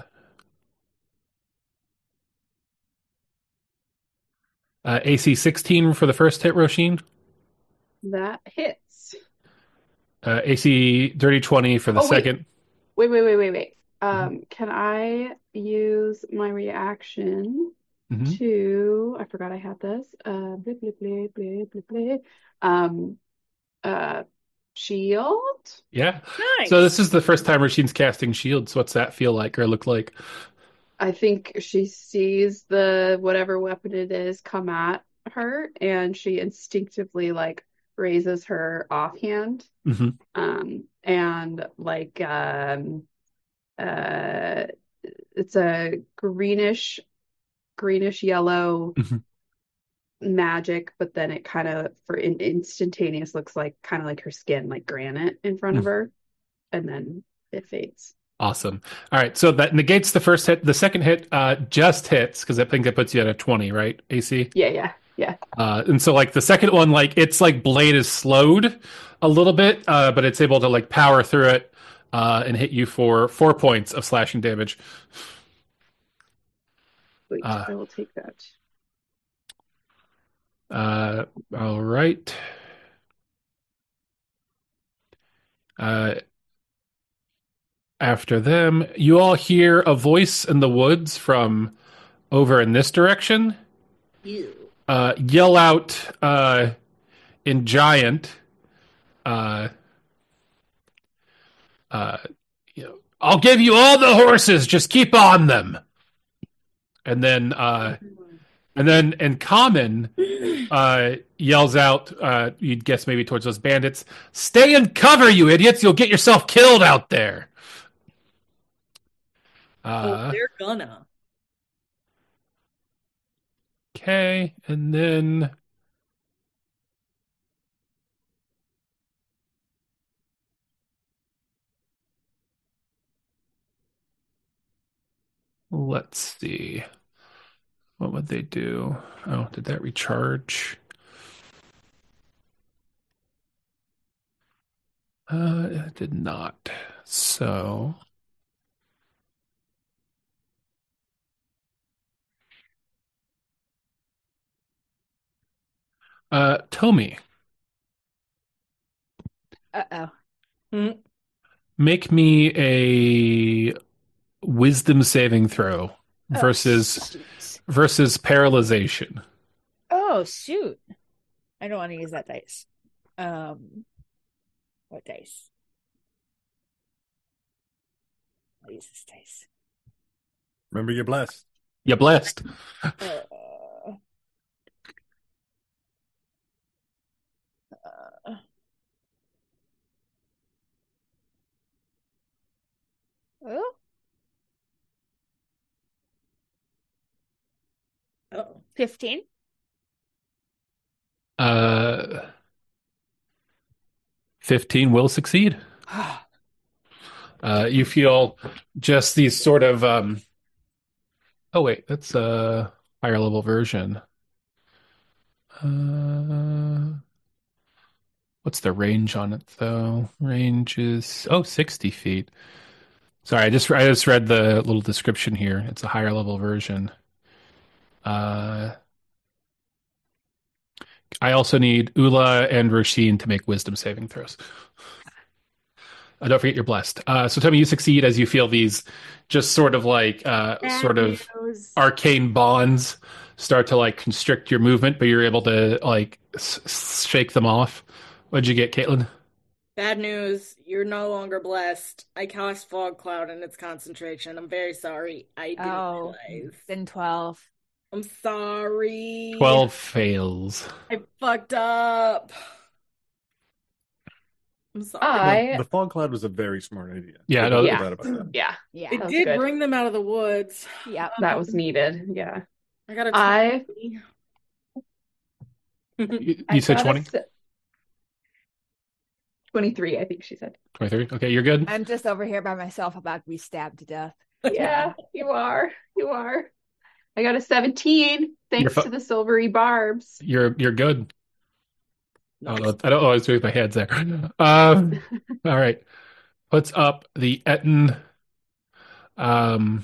Uh, A C sixteen for the first hit, Roshin. That hits. Uh, A C dirty twenty for the Oh, wait. second. Wait, wait, wait, wait, wait. Um, can I use my reaction Mhm. to, I forgot I had this. Uh, blah, blah, blah, blah, blah, blah. Um, uh, shield? Yeah. Nice. So this is the first time Roshin's casting shields. What's that feel like or look like? I think she sees the whatever weapon it is come at her, and she instinctively like raises her offhand. hmm Um, and like um, uh, it's a greenish, greenish yellow Mhm. magic, but then it kind of for in, instantaneous looks like kind of like her skin, like granite in front of Mm. her, and then it fades. Awesome. All right. So that negates the first hit. The second hit uh, just hits because I think that puts you at a twenty, right? A C. Yeah, yeah, yeah. Uh, and so like the second one, like its like blade is slowed a little bit, uh, but it's able to like power through it uh, and hit you for four points of slashing damage. Wait, Uh, I will take that. Uh, all right. Uh, after them, you all hear a voice in the woods from over in this direction. Ew. Uh, yell out uh, in giant. Uh, uh, you know, I'll give you all the horses. Just keep on them. And then, uh, and then, in common, uh, yells out. Uh, you'd guess maybe towards those bandits. Stay in cover, you idiots! You'll get yourself killed out there. Oh, Uh, they're gonna. okay, and then let's see. What would they do? Oh, did that recharge? Uh, it did not. So, uh, Tommy, Uh-oh. Hmm. make me a wisdom saving throw Oh, versus shoot. versus paralyzation. Oh, shoot. I don't want to use that dice. Um, what dice? I'll use this dice. Remember, you're blessed. You're blessed. Uh, uh, oh, Oh. fifteen. Uh, fifteen will succeed. Uh, you feel just these sort of um oh wait, that's a higher level version. Uh, what's the range on it though? Range is oh sixty feet. Sorry, I just I just read the little description here. It's a higher level version. Uh, I also need Ula and Roshin to make wisdom saving throws. Uh, don't forget you're blessed. Uh, so tell me you succeed as you feel these just sort of like uh, sort of arcane bonds start to like constrict your movement, but you're able to like s- shake them off. What'd you get, Caitlin? Bad news. You're no longer blessed. I cast fog cloud and its concentration. I'm very sorry. I didn't Oh, realize. then twelve. I'm sorry. twelve fails. I fucked up. I'm sorry. I The, the fog cloud was a very smart idea. Yeah, I no, feel yeah. bad about that. yeah, Yeah. It that was did good. bring them out of the woods. Yep. that was needed. Yeah. I got a I you, you I said got a twenty? se- twenty-three, I think she said. twenty-three? Okay, you're good. I'm just over here by myself about to be stabbed to death. Yeah, you are. You are. I got a seventeen thanks fu- to the silvery barbs. You're you're good. I don't Nice. know. I don't know. I was doing my heads there. Um, all right. Puts up the Etten. Um,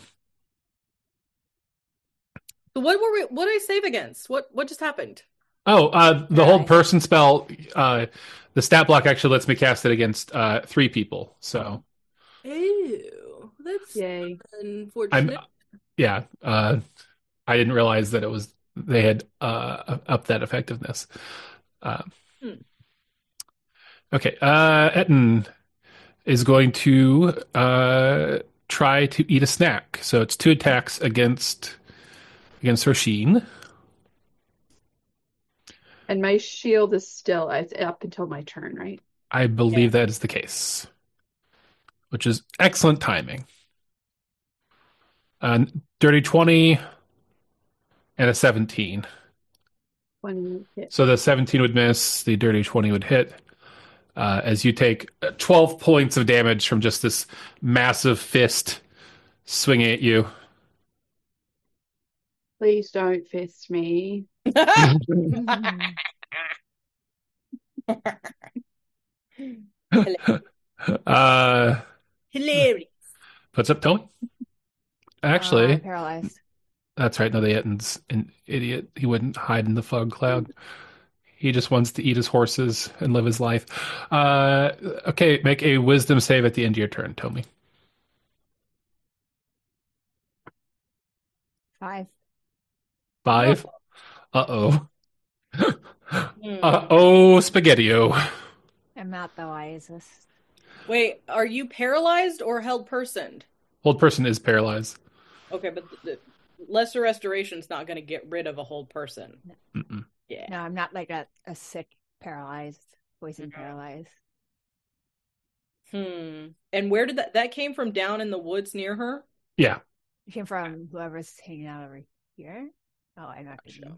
So what were we? What did I save against? What what just happened? oh, uh, the Right. hold person spell. Uh, the stat block actually lets me cast it against uh, three people. So Ew, that's Yay. unfortunate. I'm, yeah. Uh, I didn't realize that it was they had uh, upped that effectiveness. Uh, Hmm. okay. Uh, Etten is going to uh, try to eat a snack. So it's two attacks against against Roshin. And my shield is still it's up until my turn, right? I believe that is the case, which is excellent timing. Uh, dirty twenty and a seventeen. When hit. So the seventeen would miss, the dirty twenty would hit. Uh, as you take twelve points of damage from just this massive fist swinging at you. Please don't fist me. uh, Hilarious. puts up Tony. Actually, Uh, paralyzed. that's right. No, the Etten's an idiot. He wouldn't hide in the fog cloud. He just wants to eat his horses and live his life. Uh, okay, make a wisdom save at the end of your turn, Tommy. Five. Five. Uh-oh. Hmm. Uh-oh, Spaghetti-O. I'm not the wisest. Wait, are you paralyzed or held personed? Hold person is paralyzed. Okay, but the, the lesser restoration's not going to get rid of a hold person. Mm-mm. Yeah. No, I'm not like a, a sick paralyzed, poison Mhm. paralyzed. Hmm. And where did that that came from? Down in the woods near her? Yeah. It came from whoever's hanging out over here. Oh, I'm not gonna.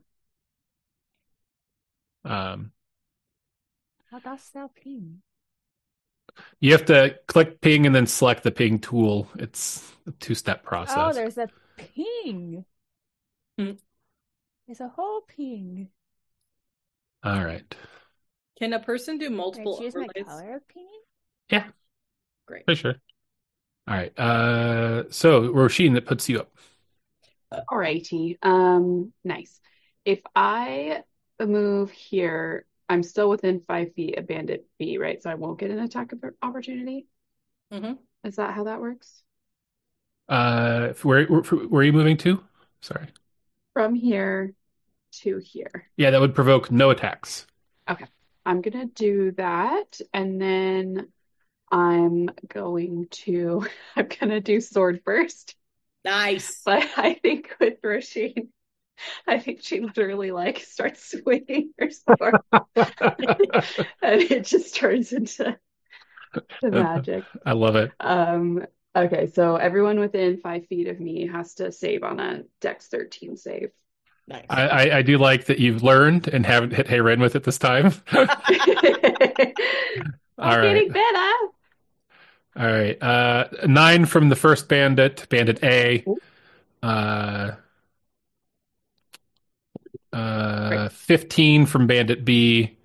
Um, How dost thou ping? you have to click ping and then select the ping tool. It's a two-step process. Oh, there's a ping. Hmm. There's a whole ping. All right. Can a person do Can I multiple choose my overlays? color of ping? Yeah, Great. for sure. All right. Uh, so Roisin, that puts you up. Alrighty. Um, nice. If I move here, I'm still within five feet of Bandit B, right? So I won't get an attack opp- opportunity. Mhm. Is that how that works? Uh, where, where where are you moving to? Sorry. From here to here. Yeah, that would provoke no attacks. Okay. I'm gonna do that, and then I'm going to I'm gonna do sword first. Nice. But I think with Roisin, I think she literally like starts swinging her sword, and it just turns into the magic. I love it. Um, okay, so everyone within five feet of me has to save on a Dex thirteen save. Nice. I, I, I do like that you've learned and haven't hit Hayren with it this time. I'm All getting right. better. All right. Uh, nine from the first bandit, Bandit A. Ooh. Uh, uh, fifteen from Bandit B.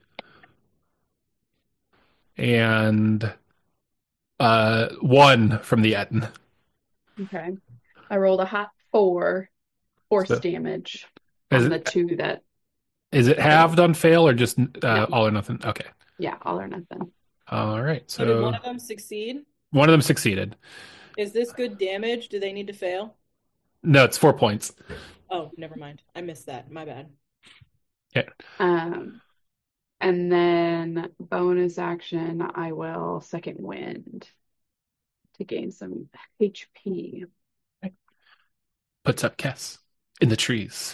And uh, one from the Etten. Okay. I rolled a hot four force So- damage Is on the it, two that, is it halved on fail or just uh, No. all or nothing? Okay. yeah, all or nothing. All right. So did So one of them succeed? one of them succeeded. Is this good damage? Do they need to fail? No, it's four points. Oh, never mind. I missed that. My bad. Um, and then bonus action, I will second wind to gain some H P. Puts up Kess in the trees.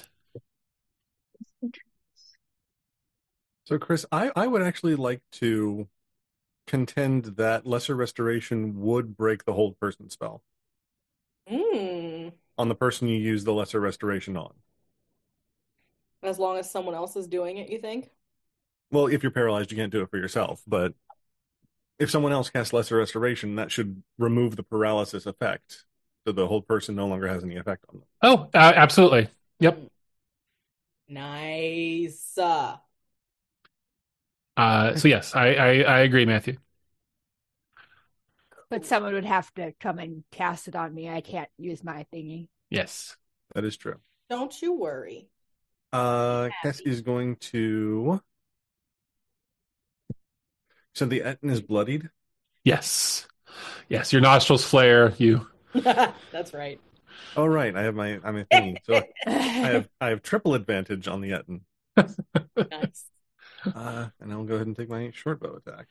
So, Chris, I, I would actually like to contend that Lesser Restoration would break the hold person spell Mm. on the person you use the Lesser Restoration on. As long as someone else is doing it, you think? Well, if you're paralyzed, you can't do it for yourself, but if someone else casts Lesser Restoration, that should remove the paralysis effect, so the hold person no longer has any effect on them. Oh, uh, absolutely. Yep. Nice. Uh, Uh, so yes, I, I, I agree, Matthew. But someone would have to come and cast it on me. I can't use my thingy. Yes. That is true. don't you worry. Uh, Cass is going to. So the Etten is bloodied. Yes. Yes. Your nostrils flare. You. That's right. Oh right, I have my I'm a thingy. So I have I have triple advantage on the Etten. Nice. Uh, and I'll go ahead and take my short bow attack.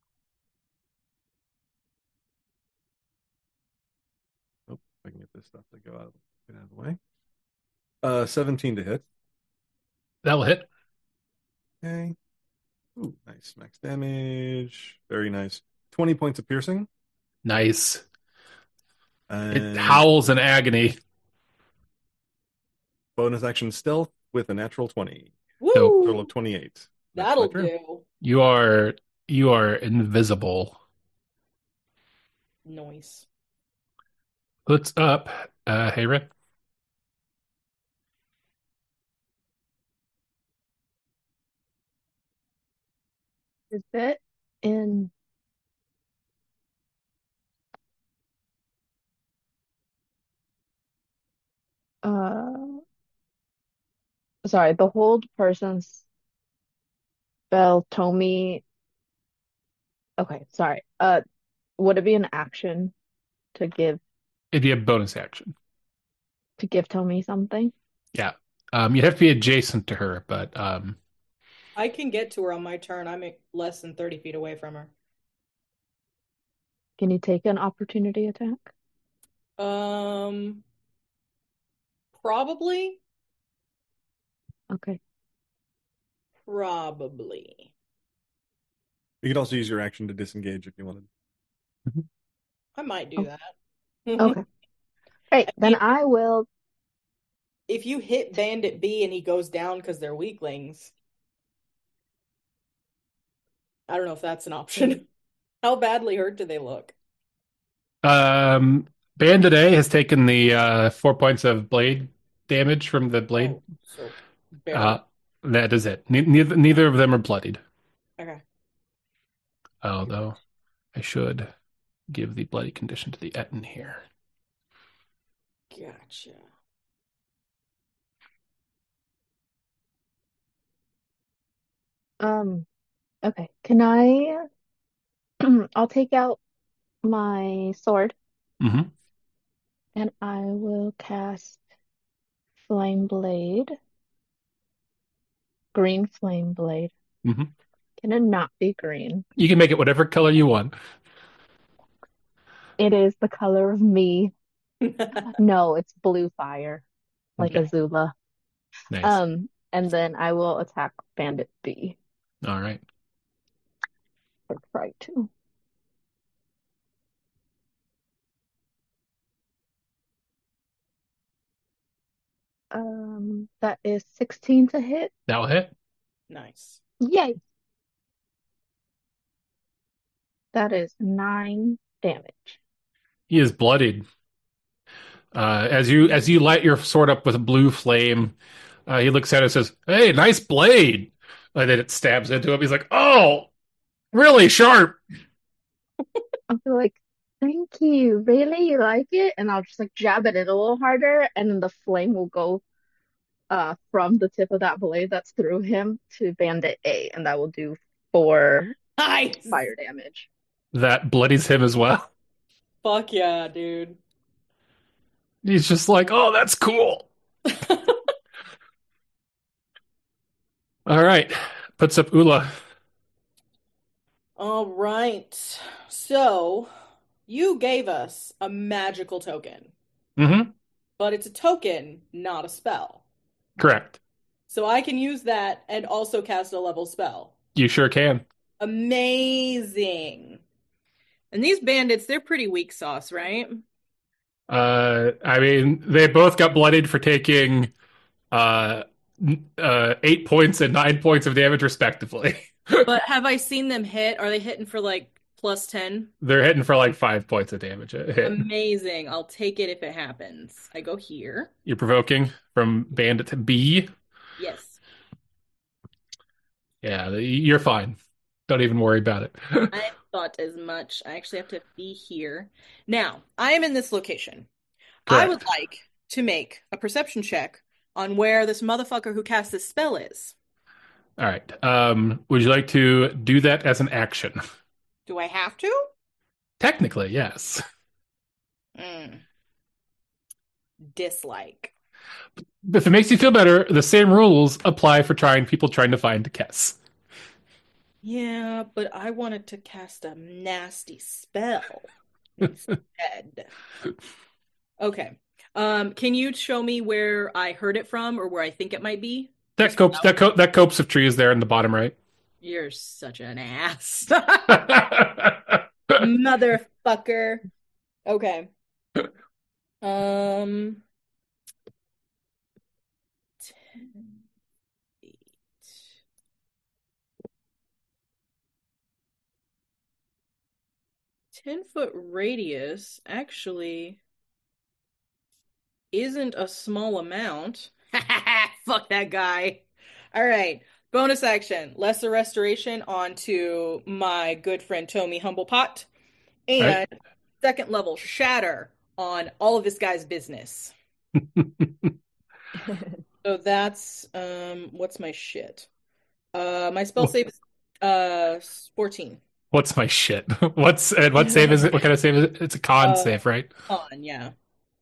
Oh, if I can get this stuff to go out, get out of the way. Uh, seventeen to hit. That'll hit. Okay. Ooh, nice max damage. Very nice. Twenty points of piercing. Nice. And It howls in agony. bonus action stealth with a natural twenty. Woo! Total of twenty-eight. That's That'll my turn. do. You are you are invisible. Noise. Puts up. Uh, hey, Rick. Is it in uh sorry, the hold person's spell Tomy. Okay, sorry. Uh would it be an action to give It'd be a bonus action. to give Tomy something? Yeah. Um, you'd have to be adjacent to her, but um, I can get to her on my turn. I'm at less than thirty feet away from her. Can you take an opportunity attack? Um, probably. Okay. Probably. You could also use your action to disengage if you wanted. I might do Oh. that. Okay. Right, I then mean, I will. if you hit Bandit B and he goes down because they're weaklings, I don't know if that's an option. How badly hurt do they look? Um, Bandit A has taken the uh, four points of blade damage from the blade. Oh, so barely. Uh, that is it. Ne- neither neither of them are bloodied. Okay. Although I should give the bloody condition to the Etten here. Gotcha. Um, okay. Can I? I'll take out my sword hmm and I will cast Flame Blade, green Flame Blade. hmm Can it not be green? You can make it whatever color you want. It is the color of me. No, it's blue fire, like Okay. Azula. Nice. Um, and then I will attack Bandit B. All right. Or try to. Um, that is sixteen to hit. That'll hit. Nice. Yay! That is nine damage. He is bloodied. Uh, as you as you light your sword up with a blue flame, uh, he looks at it and says, "Hey, nice blade." And then it stabs into him. He's like, "Oh, really sharp." I'll be like, thank you. Really? You like it? And I'll just like jab at it a little harder, and then the flame will go uh from the tip of that blade that's through him to Bandit A, and that will do four Nice. fire damage. That bloodies him as well. Fuck yeah, dude. He's just like, "Oh, that's cool." All right, puts up Ula. All right. So, you gave us a magical token, Mm-hmm. but it's a token, not a spell. Correct. So I can use that and also cast a level spell. You sure can. Amazing. And these bandits, they're pretty weak sauce, right? Uh, I mean, they both got bloodied for taking uh, n- uh, eight points and nine points of damage, respectively. But have I seen them hit? Are they hitting for like plus ten? They're hitting for like five points of damage a hit. Amazing. I'll take it if it happens. I go here. You're provoking from Bandit to B. Yes. Yeah, you're fine. Don't even worry about it. I thought as much. I actually have to be here. Now, I am in this location. I would Correct. like to make a perception check on where this motherfucker who cast this spell is. All right. Um, would you like to do that as an action? Do I have to? Technically, yes. Mm. Dislike. If it makes you feel better, the same rules apply for trying people trying to find Kess. Yeah, but I wanted to cast a nasty spell instead. Okay. Um, can you show me where I heard it from or where I think it might be? That copse, that, co- that copse of trees there in the bottom right. You're such an ass. Motherfucker. Okay. Um, ten feet. ten foot radius actually isn't a small amount. Fuck that guy. All right. Bonus action. Lesser restoration onto my good friend Tomy Humblepot. And Right. second level shatter on all of this guy's business. So that's um what's my shit? Uh my spell save is uh fourteen. What's my shit? What's and what save is it? What kind of save is it? It's a con Uh, save, right? On, yeah.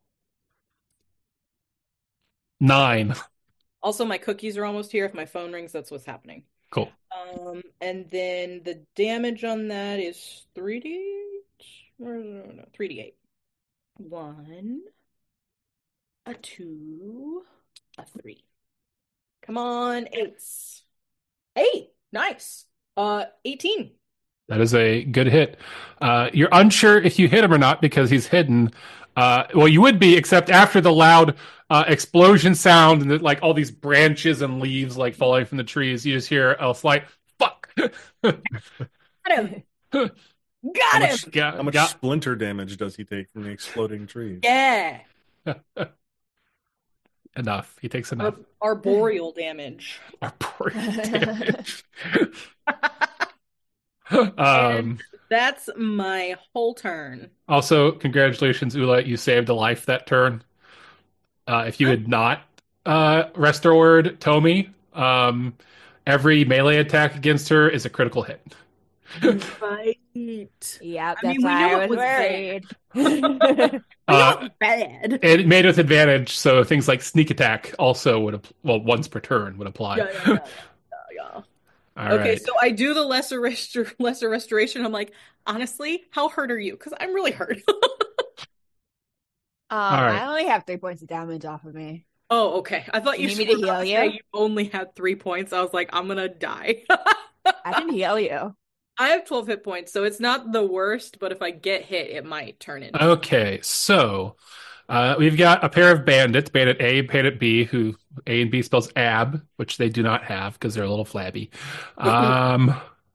Nine. Also, my cookies are almost here. If my phone rings, that's what's happening. Cool. Um, and then the damage on that is three d eight? Or no, three d eight. One, a two, a three. Come on, eights. Eight. Nice. Uh, eighteen. That is a good hit. Uh, you're unsure if you hit him or not because he's hidden. Uh, well, you would be, except after the loud uh, explosion sound and the, like all these branches and leaves like falling from the trees, you just hear a slight fuck. Got him. How Got him. much, Got- how much got- splinter damage does he take from the exploding trees? Yeah. enough. He takes enough. Ar- arboreal damage. Arboreal damage. um. That's my whole turn. Also, congratulations, Ula. You saved a life that turn. Uh, if you had not uh, restored Tomi, um, every melee attack against her is a critical hit. Right. Yep, I that's mean, we why knew I it was was worried. Uh, Bad. it made with advantage, so things like sneak attack also would, ap- well, once per turn would apply. Yeah, yeah, yeah, yeah, yeah. All Okay, right. so I do the lesser restor- lesser restoration. I'm like, honestly, how hurt are you? Because I'm really hurt. Um, right. I only have three points of damage off of me. Oh, okay. I thought you, You need were me to about heal say you? you only had three points. I was like, I'm gonna die. I can heal you. I have twelve hit points, so it's not the worst, but if I get hit, it might turn into. Okay, so uh, we've got a pair of bandits, Bandit A, Bandit B, who A and B spells ab, which they do not have because they're a little flabby. Um,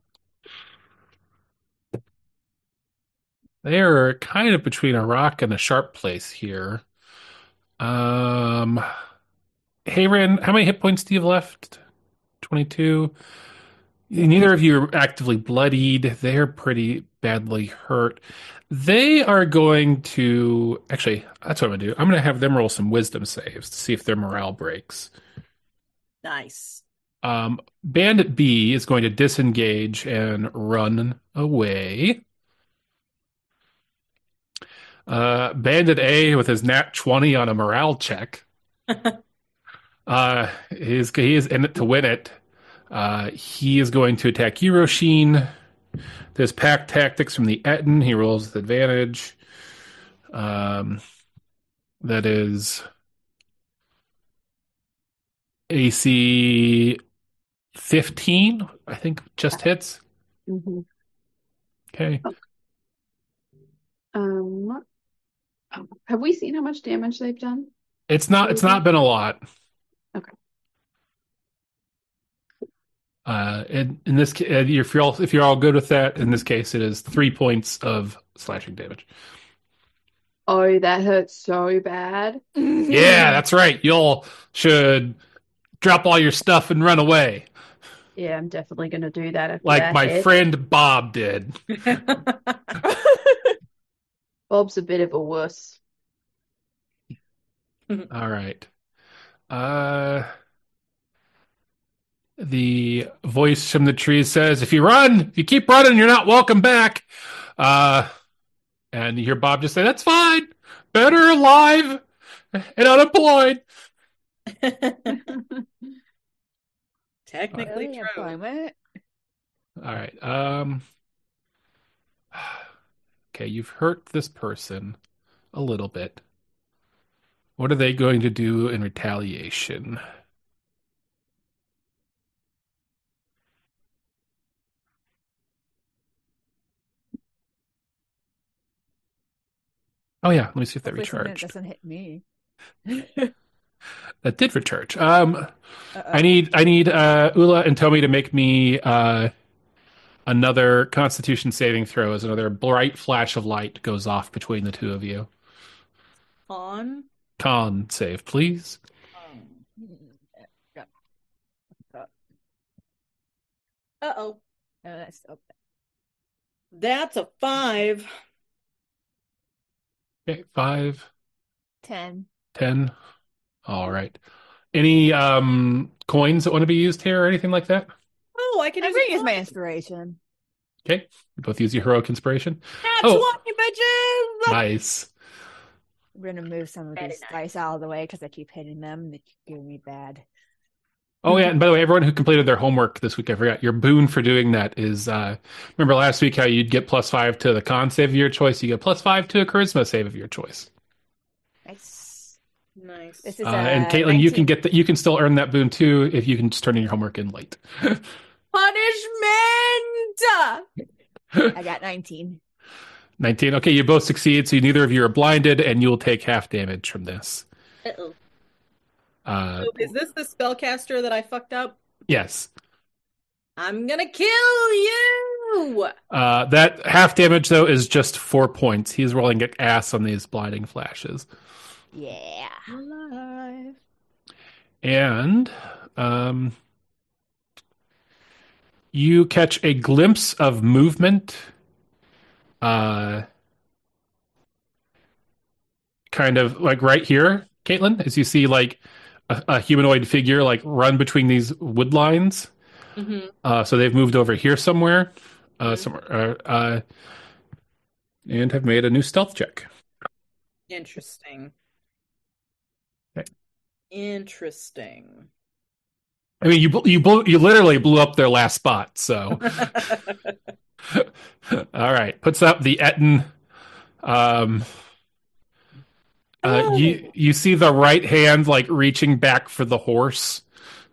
they're kind of between a rock and a sharp place here. Um, hey, Ren, how many hit points do you have left? twenty-two. Neither of you are actively bloodied. They're pretty badly hurt. They are going to actually, that's what I'm gonna do. I'm gonna have them roll some wisdom saves to see if their morale breaks. Nice. Um, Bandit B is going to disengage and run away. Uh, Bandit A with his nat twenty on a morale check. uh, is he is in it to win it. Uh, he is going to attack Euroshin. There's pack tactics from the Etten. He rolls with advantage. Um, that is A C fifteen, I think, just hits. Mm-hmm. Okay. Um, have we seen how much damage they've done? It's not. It's not been a lot. Okay. Uh, in in this, ca- uh, if you're all if you're all good with that, in this case, it is three points of slashing damage. Oh, that hurts so bad. Yeah, that's right. Y'all should drop all your stuff and run away, Yeah, I'm definitely gonna do that after like that my hit. friend Bob did. Bob's a bit of a wuss. All right. Uh, the voice from the trees says, "If you run, if you keep running, you're not welcome back." Uh, and you hear Bob just say, "That's fine. Better alive and unemployed." Technically Really? true. Employment? All right. Um. Okay, you've hurt this person a little bit. What are they going to do in retaliation? Oh yeah, let me see if that Hopefully something that recharged. doesn't hit me. That did recharge. Um, Uh-oh. I need I need uh, Ula and Tomi to make me uh, another Constitution saving throw as another bright flash of light goes off between the two of you. On. Con save, please. Uh oh. Oh, that's so That's a five. Okay, five, ten. ten. All right. Any um coins that want to be used here or anything like that? Oh, I can I'm use going a to use my coin. inspiration. Okay, you both use your heroic inspiration. That's Oh. twenty, bitches. Nice. I'm going to move some of Very these nice. dice out of the way because I keep hitting them. They keep giving me bad. Oh yeah, and by the way, everyone who completed their homework this week, I forgot your boon for doing that is uh remember last week how you'd get plus five to the con save of your choice, you get plus five to a charisma save of your choice. Nice. Nice. This is Uh, uh, and Caitlin, you can nineteen. get that you can still earn that boon too if you can just turn in your homework in late. Punishment. I got nineteen. nineteen. Okay, you both succeed, so neither of you are blinded, and you will take half damage from this. Uh-oh. Uh, So is this the spellcaster that I fucked up? yes. I'm gonna kill you! Uh, that half damage, though, is just four points. He's rolling ass on these blinding flashes. Yeah. Alive. And um, you catch a glimpse of movement. Uh, kind of like right here, Caitlin, as you see like a, a humanoid figure like run between these wood lines. Mm-hmm. Uh, so they've moved over here somewhere, uh, Mhm. somewhere, uh, uh, and have made a new stealth check. Interesting. Okay. Interesting. I mean, you bl- you blew, you literally blew up their last spot. So, all right, puts up the Etten. Um, uh, Oh. you you see the right hand like reaching back for the horse,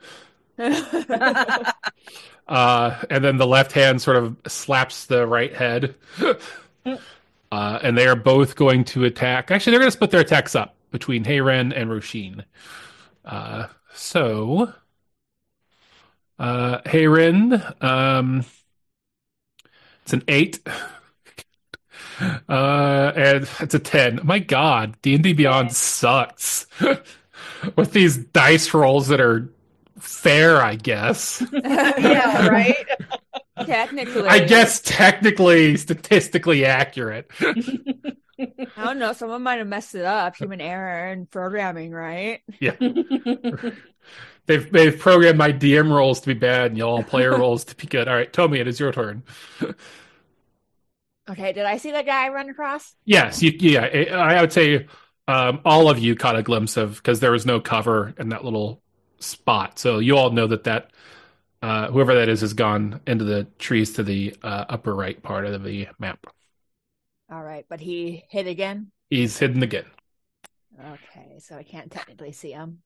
uh, and then the left hand sort of slaps the right head. Uh, and they are both going to attack. Actually, they're going to split their attacks up between Hayren and Roshin. Uh, so, uh, Hayren, um, it's an eight. Uh, and it's a ten. My God, D and D Beyond sucks. With these dice rolls that are fair, I guess. Yeah, right? Technically. I guess technically, statistically accurate. I don't know. Someone might have messed it up. Human error in programming, right? Yeah. They've they've programmed my D M rolls to be bad and y'all player rolls to be good. All right, Tommy, it is your turn. Okay, did I see that guy run across? Yes, you, yeah, I I would say um, all of you caught a glimpse of because there was no cover in that little spot, so you all know that that uh, whoever that is has gone into the trees to the uh, upper right part of the map. All right, but he hit again? He's hidden again. Okay, so I can't technically see him.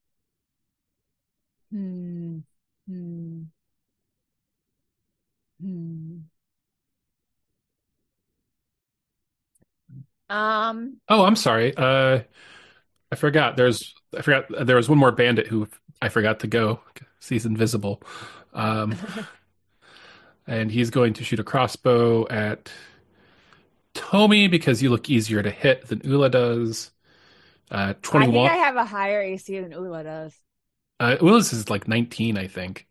Hmm. Hmm. Hmm. Um. Oh, I'm sorry. Uh, I forgot. There's I forgot there was one more bandit who I forgot to go. He's invisible. Um, and he's going to shoot a crossbow at Tomy because you look easier to hit than Ula does. Uh, I think twenty-one. I have a higher A C than Ula does. Uh, Ula's is like nineteen, I think.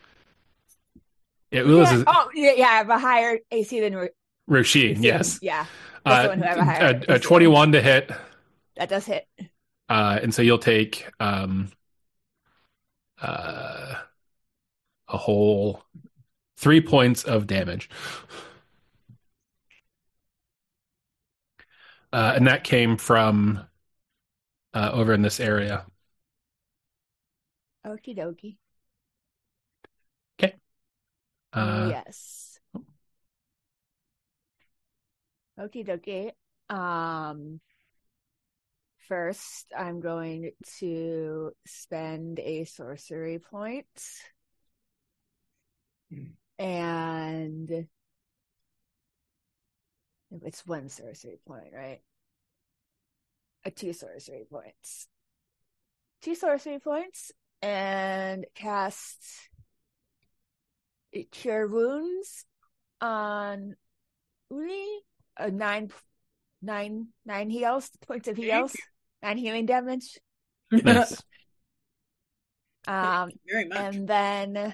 Yeah, Ula's Yeah. is Oh, yeah, yeah, I have a higher A C than Ro- Roshin, yes. Yeah, that's Uh, the one who have a higher a, a A C. twenty-one to hit. That does hit. Uh, and so you'll take um, uh, a whole three points of damage. Uh, and that came from uh, over in this area. Okie dokie. Uh, Yes. Okie dokie. Um, first, I'm going to spend a sorcery point. And it's one sorcery point, right? Uh, two sorcery points. Two sorcery points and cast Cure Wounds on Uli. Uh, nine, nine, nine heals, points of heals, nine healing damage. nice. Um, Very much. and then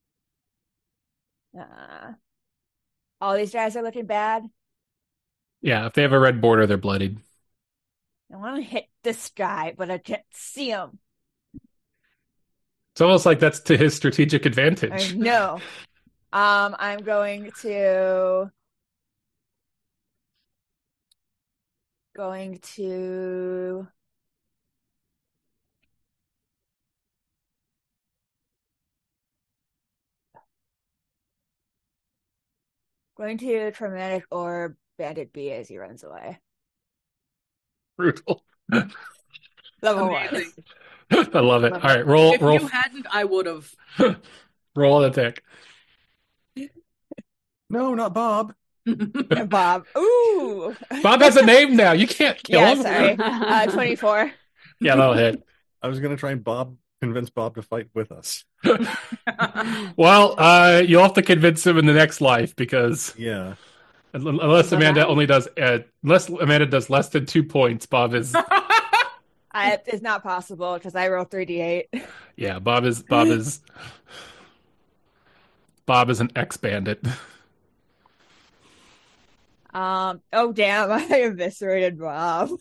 uh, all these guys are looking bad. Yeah, if they have a red border, they're bloodied. I want to hit this guy, but I can't see him. It's almost like that's to his strategic I advantage. know. Um, I'm going to going to going to traumatic orb Bandit B as he runs away. Brutal. Level one. Amazing. I love it. All right, roll, If roll, you hadn't, I would have. roll an attack. No, not Bob. And Bob. Ooh. Bob has a name now. You can't kill Yeah, him. sorry. Uh, twenty-four. Yeah, that'll hit. I was gonna try and Bob convince Bob to fight with us. Well, uh, you'll have to convince him in the next life because Yeah. unless Amanda Bye-bye. only does uh, unless Amanda does less than two points, Bob is I, it's not possible because I rolled three d eight. yeah, Bob is Bob is Bob is an ex-bandit. Um. Oh, damn. I eviscerated Bob.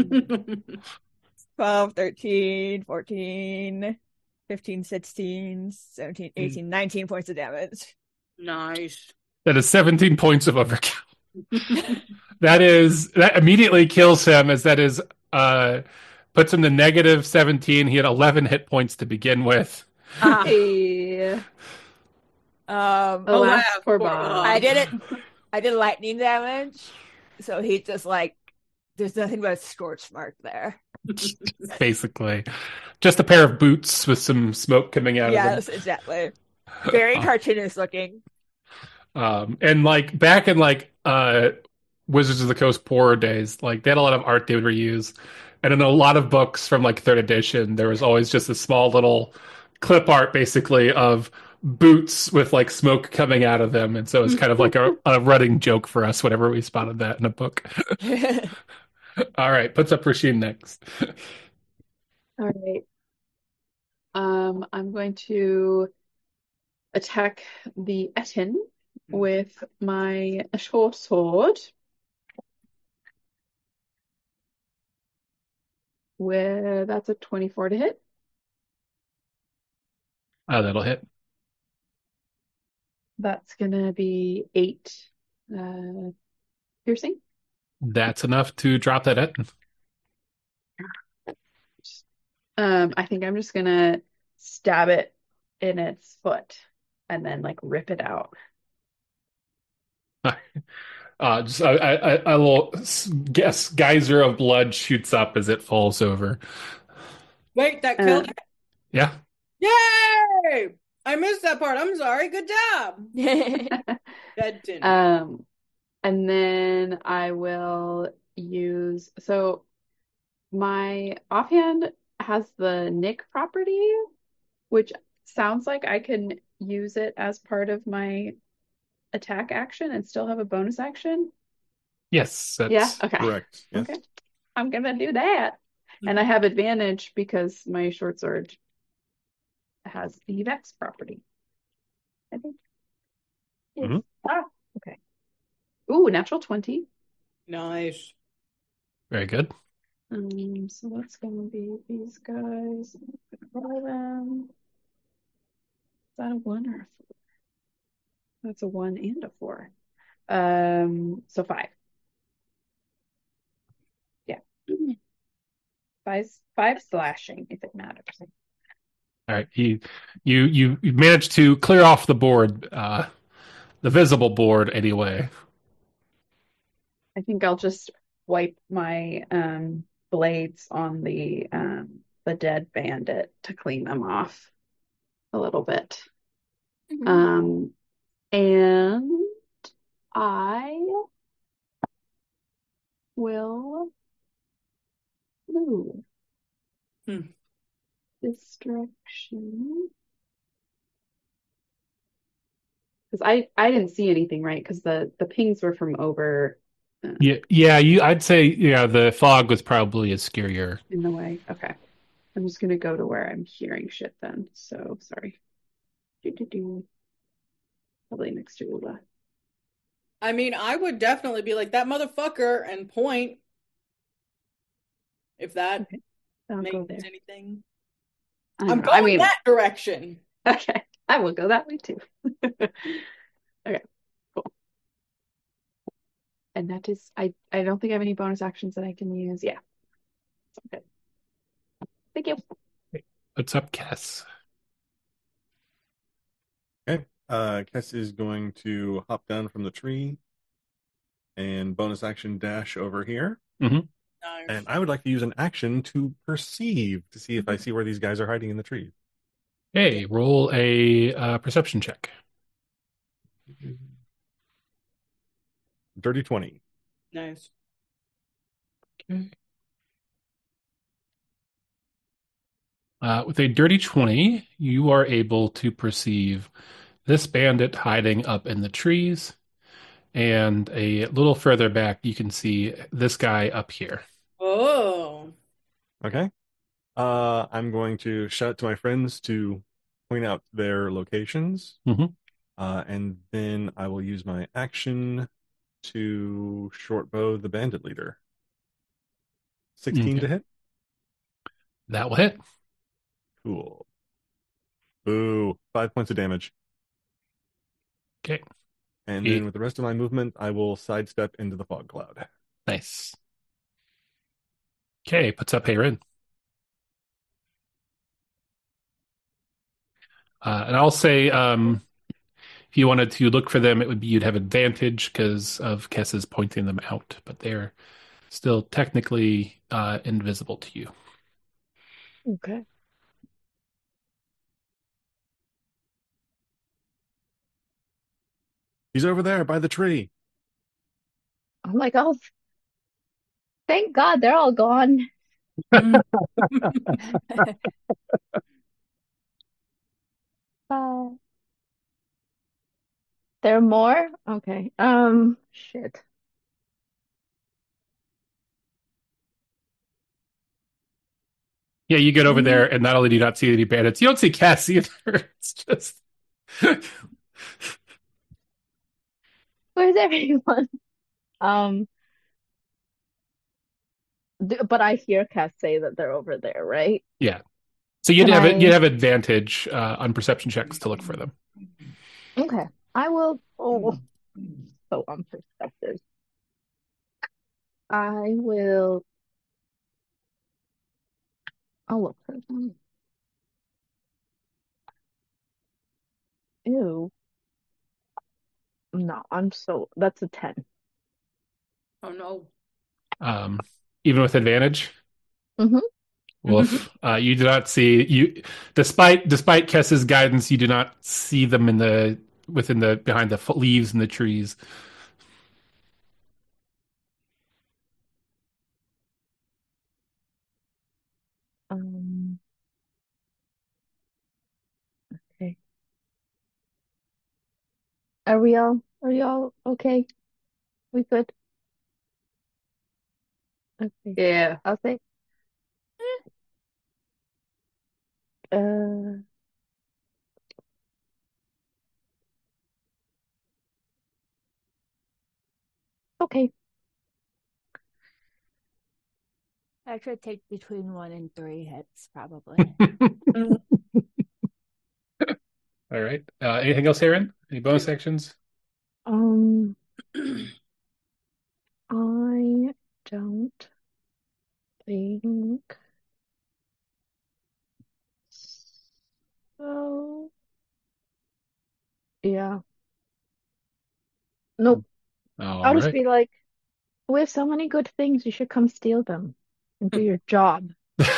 twelve, thirteen, fourteen, fifteen, sixteen, seventeen, eighteen, nineteen points of damage. Nice. That is seventeen points of overkill. That is that immediately kills him as that is uh puts him to negative seventeen. He had eleven hit points to begin with. Ah, Hey. Um. Alas, Alas, poor poor Bob. Bob. I did it. I did lightning damage. So he just like, there's nothing but a scorch mark there. Basically. Just a pair of boots with some smoke coming out Yes, exactly. Very Uh, cartoonish looking. Um, and like back in like uh, Wizards of the Coast poorer days, like they had a lot of art they would reuse, and in a lot of books from like third edition, there was always just a small little clip art, basically of boots with like smoke coming out of them, and so it's kind of like a, a running joke for us whenever we spotted that in a book. All right, puts up Rasheen next. All right. Um, I'm going to attack the Etin with my short sword. Where that's a twenty-four to hit. Oh, that'll hit. That's gonna be eight uh, piercing. That's enough to drop that hit. Um, I think I'm just gonna stab it in its foot and then like rip it out. Uh, just a, a, a little guess geyser of blood shoots up as it falls over. Wait, that Uh, killed it? Yeah. Yay! I missed that part. I'm sorry. Good job. Dead tin. Um, and then I will use so my offhand has the Nick property, which sounds like I can use it as part of my attack action and still have a bonus action. Yes, that's Yeah, okay. Correct. Yes. Okay. I'm gonna do that. And I have advantage because my short sword has the Vex property. I think. Yes. Mhm. Ah, okay. Ooh, natural twenty. Nice. very good. Um, so that's gonna be these guys. Roll them. Is that a one or a four? That's a one and a four. Um, so five. Yeah. Five, five slashing if it matters. All right, you you you you managed to clear off the board, uh, the visible board anyway. I think I'll just wipe my um blades on the um the dead bandit to clean them off a little bit. Um, and I will move Hmm. this direction. Because I I didn't see anything, right? Because the the pings were from over uh, Yeah, yeah. You, I'd say, yeah, the fog was probably scarier. in the way. Okay. I'm just gonna go to where I'm hearing shit then. So sorry. Do do do. Probably next to Ula. I mean, I would definitely be like that motherfucker and point if that Okay. I'll go means there. anything. I I'm don't know. going I mean, that direction. okay. I will go that way too. Okay, cool. And that is, I, I don't think I have any bonus actions that I can use. Yeah. So good. Thank you. What's up, Cass? Okay. Uh, Kess is going to hop down from the tree and bonus action dash over here. Nice. And I would like to use an action to perceive to see if I see where these guys are hiding in the tree. Hey, roll a uh, perception check. Dirty twenty. Nice. Okay. Uh, with a dirty twenty, you are able to perceive this bandit hiding up in the trees, and a little further back, you can see this guy up here. Oh. Okay. Uh, I'm going to shout to my friends to point out their locations. Mhm. Uh, and then I will use my action to short bow the bandit leader. sixteen Okay. to hit. That will hit. Cool. Boo. Five points of damage. Okay. And Eight. then with the rest of my movement, I will sidestep into the fog cloud. Nice. Okay, puts up Hayrin. Uh, and I'll say, um, if you wanted to look for them, it would be you'd have advantage because of Kess's pointing them out, but they're still technically uh, invisible to you. Okay. He's over there by the tree. I'm like, oh, thank God they're all gone. Uh, there are more? Okay. Um, shit. Yeah, you get over there, and not only do you not see any bandits, you don't see Cass either. It's just. Where's everyone? Um, d- but I hear Cass say that they're over there, right? Yeah. So you'd Can have I- you'd have advantage uh, on perception checks to look for them. Okay. I will. Oh, so on perspective. I will. I'll look for them. Ew. No, I'm so. That's a ten. Oh no. Um, even with advantage. Mhm. Woof. Uh, you do not see you, despite despite Kess's guidance, you do not see them in the within the behind the f- leaves and the trees. Um. Okay. Are we all? Are we all okay? We good? Okay. Yeah. I'll say. Uh. Okay. I should take between one and three hits, probably. All right. Uh, anything else, Aaron? Any bonus actions? Um. I don't think so. Yeah. Nope. All I'll just right. be like, we have so many good things, you should come steal them and do your job.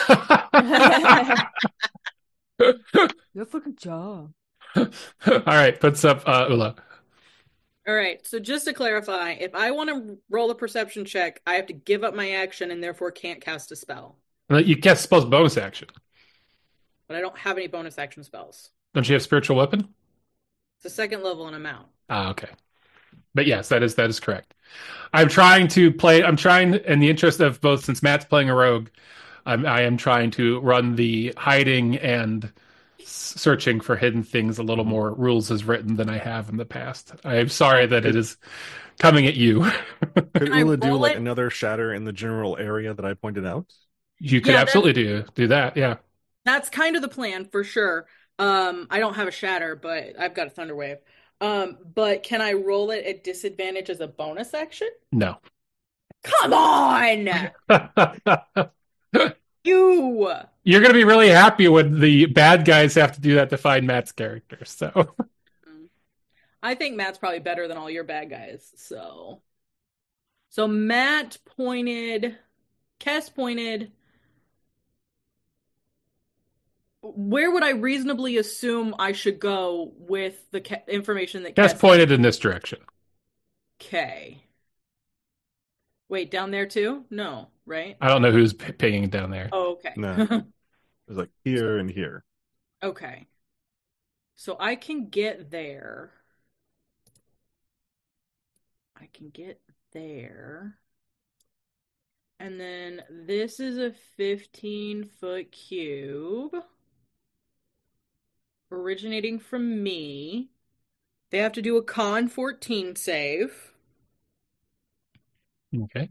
Your fucking job. All right. Puts up uh, Ula. All right. So just to clarify, if I want to roll a perception check, I have to give up my action and therefore can't cast a spell. You cast spells bonus action. But I don't have any bonus action spells. Don't you have spiritual weapon? It's a second level and I'm out. Ah, okay. But yes, that is that is correct. I'm trying to play. I'm trying, in the interest of both, since Matt's playing a rogue, I'm, I am trying to run the hiding and s- searching for hidden things a little more rules as written than I have in the past. I am sorry that it is coming at you. Could Can I Ula do roll like it? another shatter in the general area that I pointed out? You could Yeah, absolutely do do that. Yeah. That's kind of the plan for sure. Um, I don't have a shatter, but I've got a thunder wave. Um, but can I roll it at disadvantage as a bonus action? No. Come on, you. You're going to be really happy when the bad guys have to do that to find Matt's character. So I think Matt's probably better than all your bad guys. So, so Matt pointed, Kess pointed. Where would I reasonably assume I should go with the ca- information that Cass Kess? pointed in this direction. Okay. Wait, down there too? No, right? I don't know who's p- pinging down there. Oh, okay. No. There's like here and here. Okay. So I can get there. I can get there. And then this is a fifteen foot cube originating from me. They have to do a con fourteen save. Okay.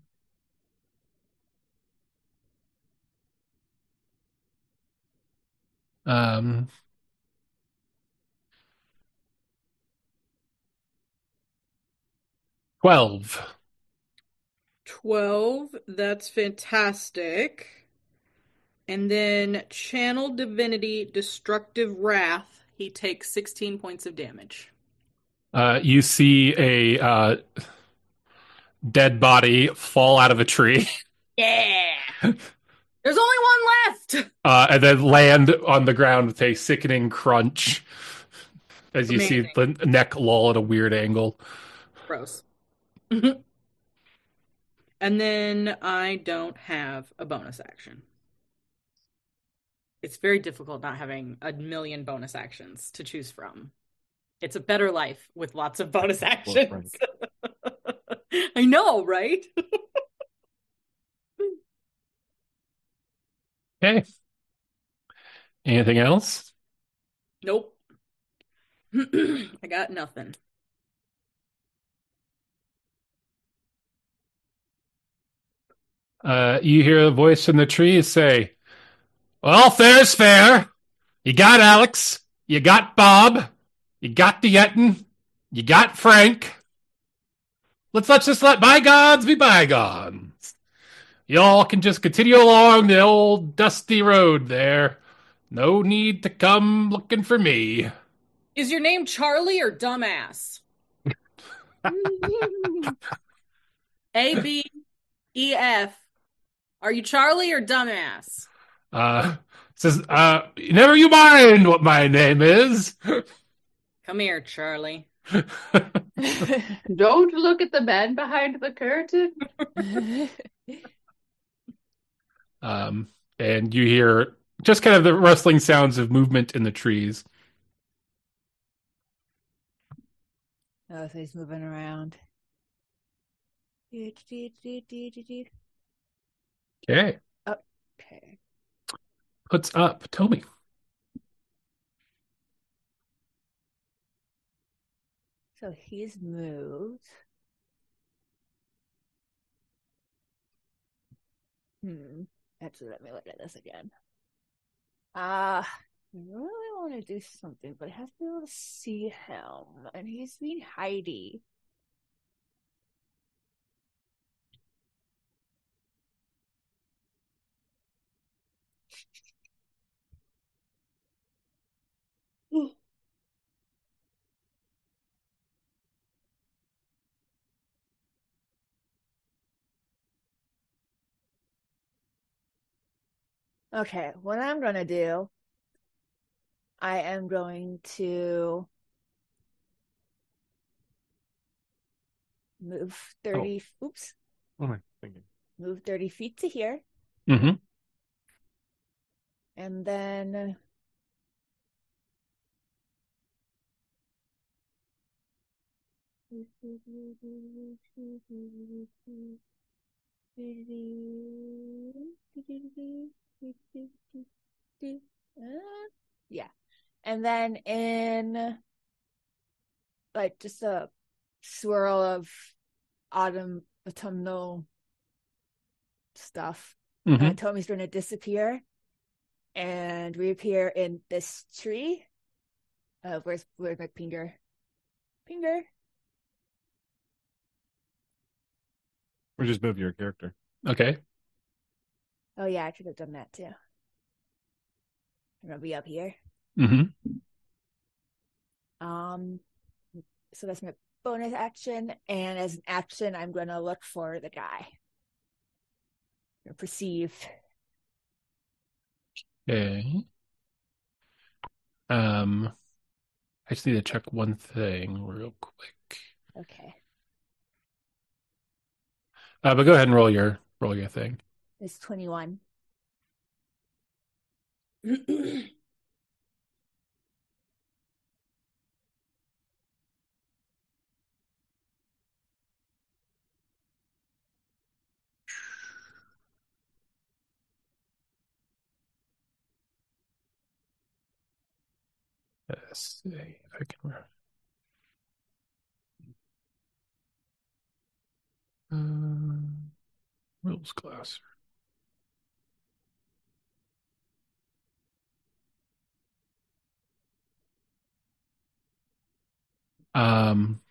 Um, twelve. twelve, that's fantastic. And then Channel Divinity Destructive Wrath, he takes sixteen points of damage. Uh, you see a uh, dead body fall out of a tree. Yeah! There's only one left! Uh, and then land on the ground with a sickening crunch as you Amazing. see the neck loll at a weird angle. Gross. And then I don't have a bonus action. It's very difficult not having a million bonus actions to choose from. It's a better life with lots of bonus actions. I know, right? Okay. Anything else? Nope. I got nothing. Uh, you hear a voice in the trees say, "Well, fair's fair. You got Alex. You got Bob. You got Dietten. You got Frank. Let's let's just let bygones be bygones. Y'all can just continue along the old dusty road there. No need to come looking for me." Is your name Charlie or Dumbass? A, B, E, F. Are you Charlie or Dumbass? Uh, says, uh, never you mind what my name is. Come here, Charlie. Don't look at the man behind the curtain. Um, and you hear just kind of the rustling sounds of movement in the trees. Oh, so he's moving around. Okay. Okay. Puts up Tomy. So he's moved. Hmm. Actually, let me look at this again. Ah, uh, I really want to do something, but I have to be able to see him, and he's being hidey. Okay, what I'm gonna do, I am going to move thirty. Oh. Oops. What am I thinking? Move thirty feet to here. Mm-hmm. And then uh, yeah. And then in like just a swirl of autumn autumnal stuff, Mm-hmm. uh, Tommy's going to disappear and reappear in this tree. Uh, where's where's my Pinger? Pinger. Or just move your character. Okay. Oh yeah, I should have done that too. I'm gonna be up here. Mm-hmm. Um, so that's my bonus action, and as an action, I'm gonna look for the guy. Or perceive. Okay. Um, I just need to check one thing real quick. Okay. Uh, but go ahead and roll your roll your thing. It's twenty-one. Let's see if I can. Um, rules class. Um,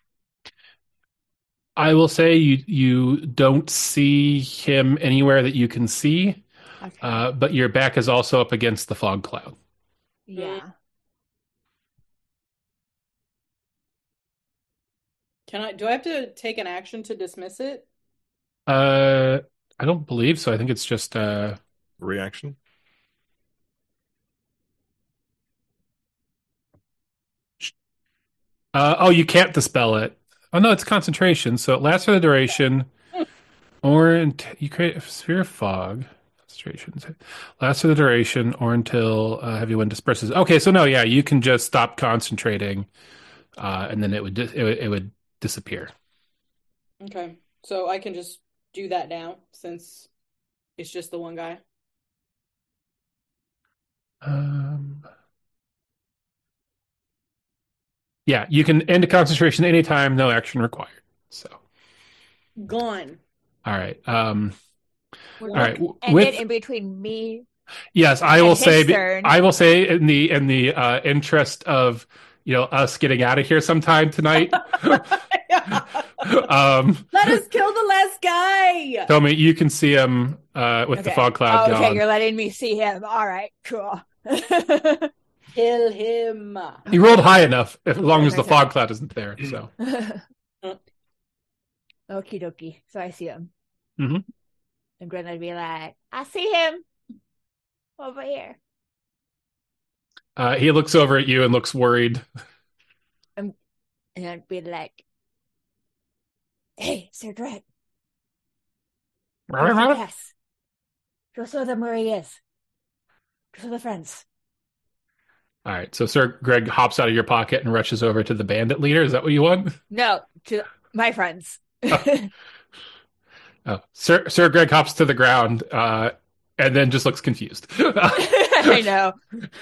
I will say you you don't see him anywhere that you can see, Okay. uh, but your back is also up against the fog cloud. Yeah. Can I? Do I have to take an action to dismiss it? Uh, I don't believe so. I think it's just uh, Reaction. uh oh, you can't dispel it. Oh no, it's concentration, so it lasts for the duration, or unt- you create a sphere of fog. Concentration lasts for the duration, or until uh, heavy wind disperses. Okay, so no, yeah, you can just stop concentrating, uh, and then it would dis- it would, it would disappear. Okay, so I can just do that now since it's just the one guy. Um, yeah, you can end a concentration anytime, no action required. So, Gone. all right. Um, We're all gonna right. w- end With it in between me. yes, I and will his say. be- turn. I will say in the in the uh, interest of you know us getting out of here sometime tonight. um, Let us kill the last guy. tell me, you can see him uh, with the Okay. fog cloud Oh, okay, gone. you're letting me see him. All right, cool. Kill him. He rolled high enough, as long as the Okay. fog cloud isn't there. So, Okie dokie. So I see him. Mhm. I'm gonna be like, I see him over here. uh, he looks over at you and looks worried. And I'd be like, hey, Sir Greg, yes. Go show them where he is. Go show the friends. All right, so Sir Greg hops out of your pocket and rushes over to the bandit leader. Is that what you want? No, to my friends. Oh, Sir Sir Greg hops to the ground uh, and then just looks confused. I know.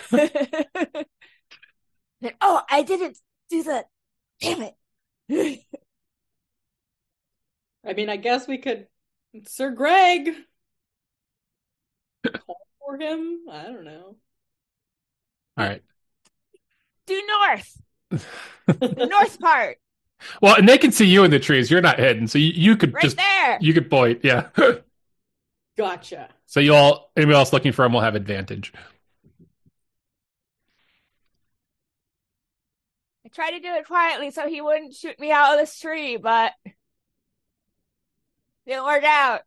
Then, oh, I didn't do that. Damn it. I mean, I guess we could, Sir Greg, call for him. I don't know. All right. Due north. The north part. Well, and they can see you in the trees. You're not hidden, so you, you could Right just there. you could point. Yeah. Gotcha. So you all, anybody else looking for him will have advantage. I tried to do it quietly so he wouldn't shoot me out of this tree, but didn't work out.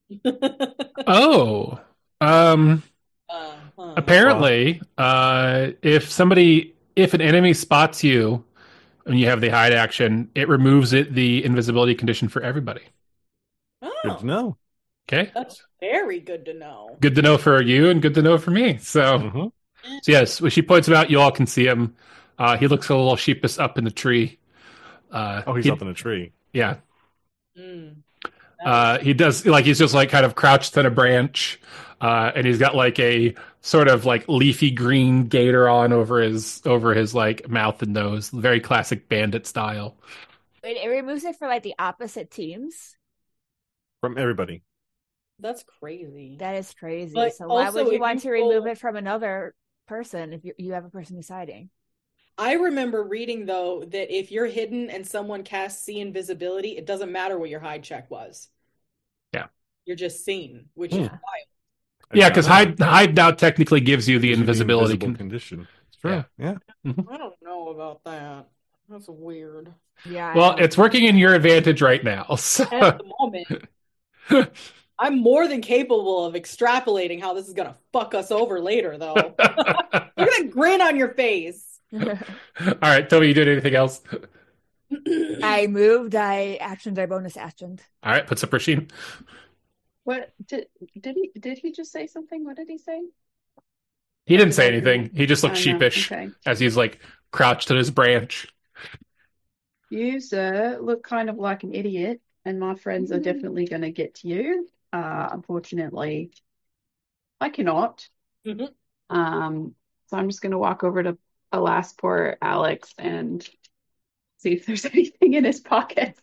Oh, um, Uh-huh. apparently, uh, if somebody, if an enemy spots you and you have the hide action, it removes it the invisibility condition for everybody. Good Oh, to know. Okay, that's very good to know. good to know for you and good to know for me. So, Mhm. so yes, when she points him out, you all can see him. Uh, he looks a little sheepish up in the tree. Uh, Oh, he's he- up in a tree. yeah. Mm. Uh, he does like he's just like kind of crouched on a branch, uh, and he's got like a sort of like leafy green gaiter on over his over his like mouth and nose, very classic bandit style. Wait, it removes it for like the opposite teams? From everybody. That's crazy. That is crazy. But So why also, would you if want you to remove roll- it from another person if you, you have a person who's hiding? I remember reading though that if you're hidden and someone casts see invisibility, it doesn't matter what your hide check was. Yeah. You're just seen, which Hmm. is wild. I Yeah, did because not know. hide hide now technically gives you the Gives you invisibility. invisible con- condition. It's true. Yeah. I don't know about that. That's weird. Yeah. I well, know. it's working in your advantage right now. So. At the moment, I'm more than capable of extrapolating how this is gonna fuck us over later, though. Look at that grin on your face. All right, Toby, you doing anything else? I moved. I actioned. I bonus actioned. All right, puts up Rasheen. What did did he did he just say something? What did he say? He didn't Did say I- anything. He just looked Oh, no. sheepish Okay. as he's like crouched in his branch. You, sir, look kind of like an idiot, and my friends are Mm. definitely going to get to you. Uh, unfortunately, I cannot. Mhm. Um, so I'm just going to walk over to alas poor Alex and see if there's anything in his pockets.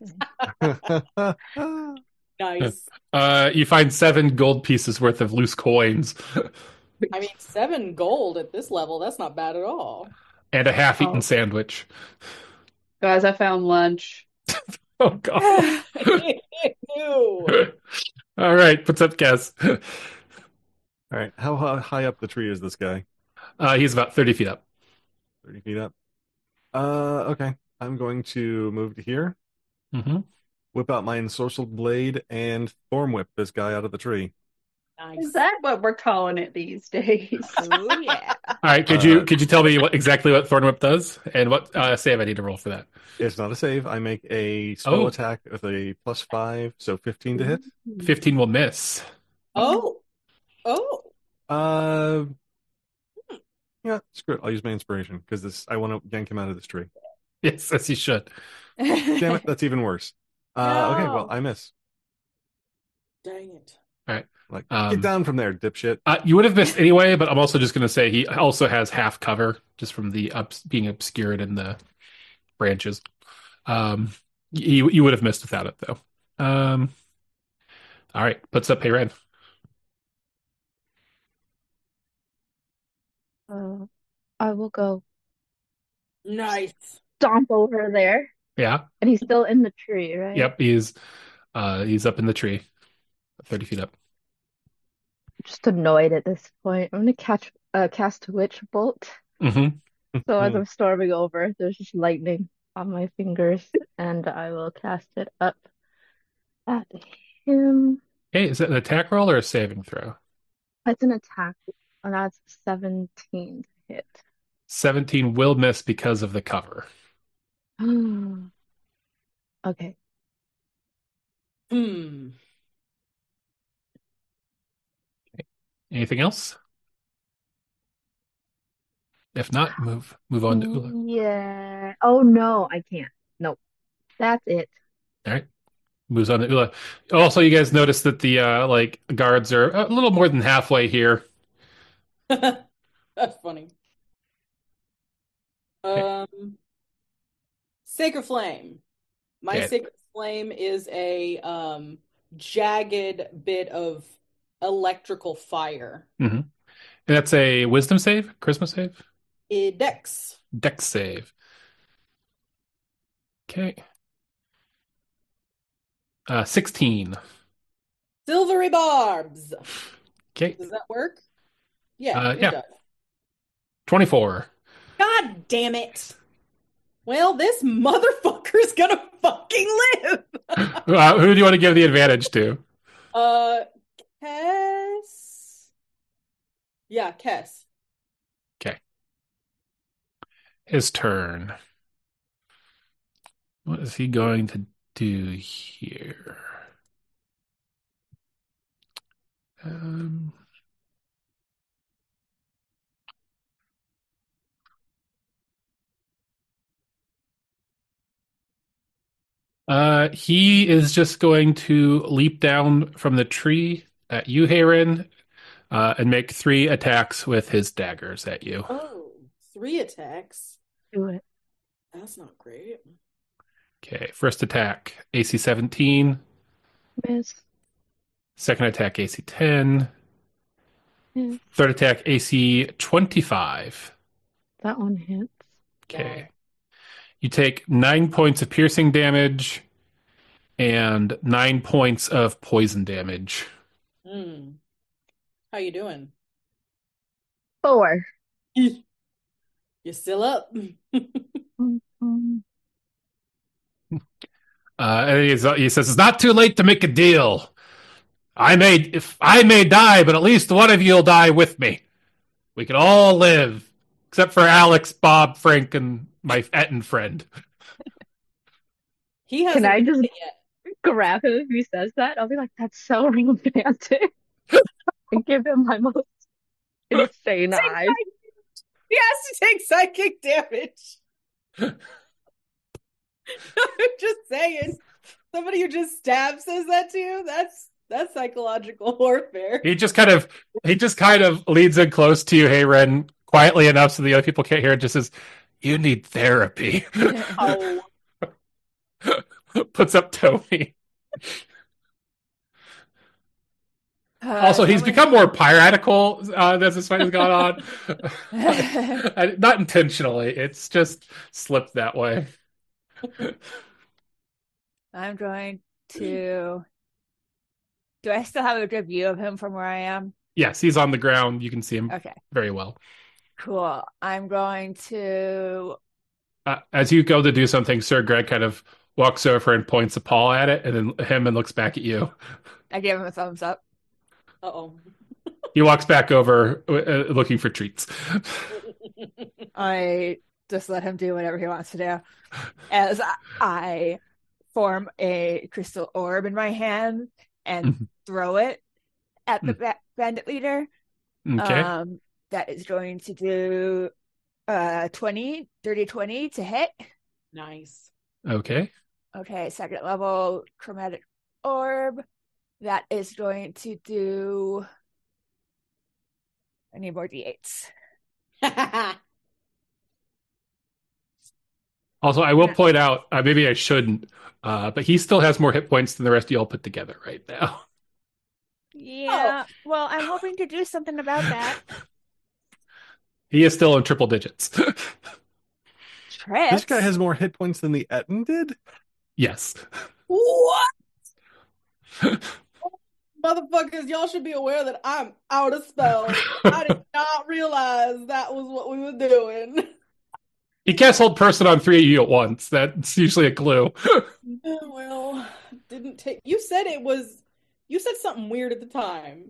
Nice. Uh, you find seven gold pieces worth of loose coins I mean, seven gold at this level, that's not bad at all. and a half-eaten Oh. sandwich. Guys, I found lunch. Oh god! Ew. All right, puts up Kez. All right. How hi- high up the tree is this guy? Uh, he's about thirty feet up. thirty feet up. Uh, okay. I'm going to move to here, Mm-hmm. whip out my ensorcelled blade, and thorn whip this guy out of the tree. Nice. Is that what we're calling it these days? Oh yeah. All right, could you Uh, could you tell me what exactly what Thorn Whip does and what uh, save I need to roll for that? It's not a save. I make a spell Oh. attack with a plus five, so fifteen to hit. Fifteen will miss. Oh. Oh. Uh, yeah, screw it. I'll use my inspiration because this. I want to yank him out of this tree. Yes, as you should. Damn it, that's even worse. Uh, okay, well, No. I miss. Dang it. Like, Um, get down from there, dipshit. Uh, you would have missed anyway, but I'm also just going to say he also has half cover just from the ups being obscured in the branches. Um, you you would have missed without it though. Um, all right, puts up Hey Red. Uh, I will go Nice. stomp over there. Yeah, And he's still in the tree, right? yep, he's uh he's up in the tree, thirty feet up. Just annoyed at this point. I'm gonna catch uh cast Witch Bolt. Mm-hmm. So as I'm storming over, there's just lightning on my fingers, and I will cast it up at him. Hey, is that an attack roll or a saving throw? That's an attack, and that's seventeen to hit. Seventeen will miss because of the cover. Okay. Hmm. Anything else? If not, move move on to Ula. Yeah. Oh no, I can't. Nope. That's it. All right. Moves on to Ula. Also, you guys notice that the uh, like guards are a little more than halfway here. That's funny. Um, Sacred Flame. My Okay. Sacred Flame is a um jagged bit of electrical fire. Mm-hmm. And that's a wisdom save, charisma save, It dex. dex save. Okay. Uh, sixteen. Silvery barbs. Okay. Does that work? Yeah, Uh, it yeah. does. twenty-four. God damn it. Well, this motherfucker's gonna fucking live. Uh, who do you want to give the advantage to? Uh, Kess. Yeah, Kess. Okay. His turn. What is he going to do here? Um, uh, he is just going to leap down from the tree at you, Heron, uh, and make three attacks with his daggers at you. Oh, three attacks. Do it. That's not great. Okay, first attack, A C seventeen. Miss. Second attack, A C ten. Miss. Third attack, A C twenty-five. That one hits. Okay. You take nine points of piercing damage and nine points of poison damage. Hmm. How you doing? Four. You still up? Mhm. Uh, and he's, he says, "It's not too late to make a deal. I may, if I may die, but at least one of you'll die with me. We can all live, except for Alex, Bob, Frank, and my Etten friend." He Can hasn't I done just it yet. grab him if he says that? I'll be like, that's so romantic. And give him my most insane eyes. He has to take psychic damage. I'm just saying. Somebody who just stabs says that to you, that's that's psychological warfare. He just kind of he just kind of leads in close to you, Hey Ren, quietly enough so the other people can't hear it. Just says, "You need therapy." Oh. Puts up Toby. Uh, Also, he's someone- become more piratical uh, as this fight has gone on. Not intentionally; it's just slipped that way. I'm going to. Do I still have a good view of him from where I am? Yes, he's on the ground. You can see him Okay, very well. cool. I'm going to. Uh, as you go to do something, Sir Greg kind of walks over and points a paw at it, and then him and looks back at you. I give him a thumbs up. Uh-oh. He walks back over, uh, looking for treats. I just let him do whatever he wants to do. As I form a crystal orb in my hand and Mhm. throw it at the ba- bandit leader. Okay. Um, that is going to do uh twenty, dirty twenty to hit. Nice. Okay. Okay, second level chromatic orb. That is going to do. I need more d eights. Also, I will point out, uh, maybe I shouldn't, uh, but he still has more hit points than the rest of you all put together right now. Yeah. Well, I'm hoping to do something about that. He is still in triple digits. Trips. This guy has more hit points than the Etten did? Yes. What? Motherfuckers, y'all should be aware that I'm out of spells. I did not realize that was what we were doing. He casts hold person on three of you at once. That's usually a clue. Oh, well, didn't take. You said it was. You said something weird at the time.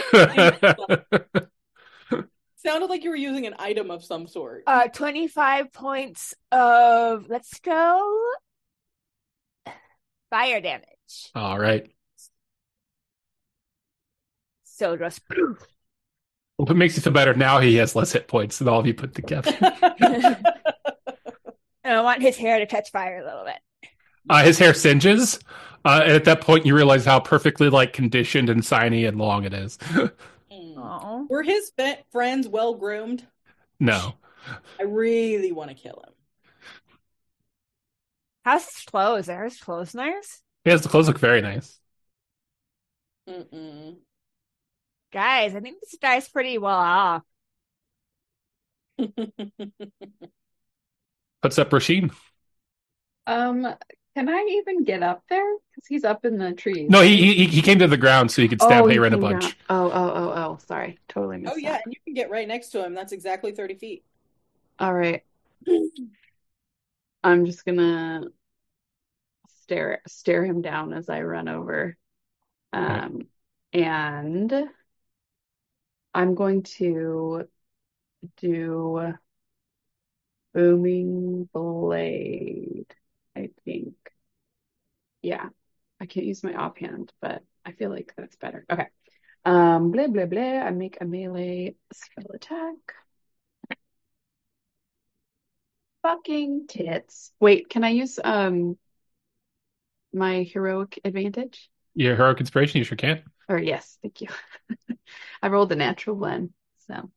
Sounded like you were using an item of some sort. Uh, twenty-five points of, let's go, fire damage. All right. So just, What makes you feel better now? He has less hit points than all of you put together. and I want his hair to catch fire a little bit. Uh, his hair singes, uh, and at that point, you realize how perfectly like conditioned and shiny and long it is. Mm. Oh, Were his fe- friends well groomed? No, I really want to kill him. how's his clothes? Are his clothes nice? he has the clothes look very nice. Mm-mm. Guys, I think this guy's pretty well off. Puts up Rasheen. Um, can I even get up there? Because he's up in the trees. No, he, he he came to the ground so he could stab Oh, he Hayren a came bunch. down. Oh, oh, oh, oh. Sorry, totally missed Oh yeah, that. and you can get right next to him. That's exactly thirty feet. All right. I'm just gonna stare stare him down as I run over. Um, and I'm going to do Booming Blade, I think. Yeah, I can't use my offhand, but I feel like that's better. Okay. Um, blah, blah, blah. I make a melee spell attack. Fucking tits. Wait, can I use um my heroic advantage? Your heroic inspiration, you sure can. Or yes, thank you. I rolled a natural one, so.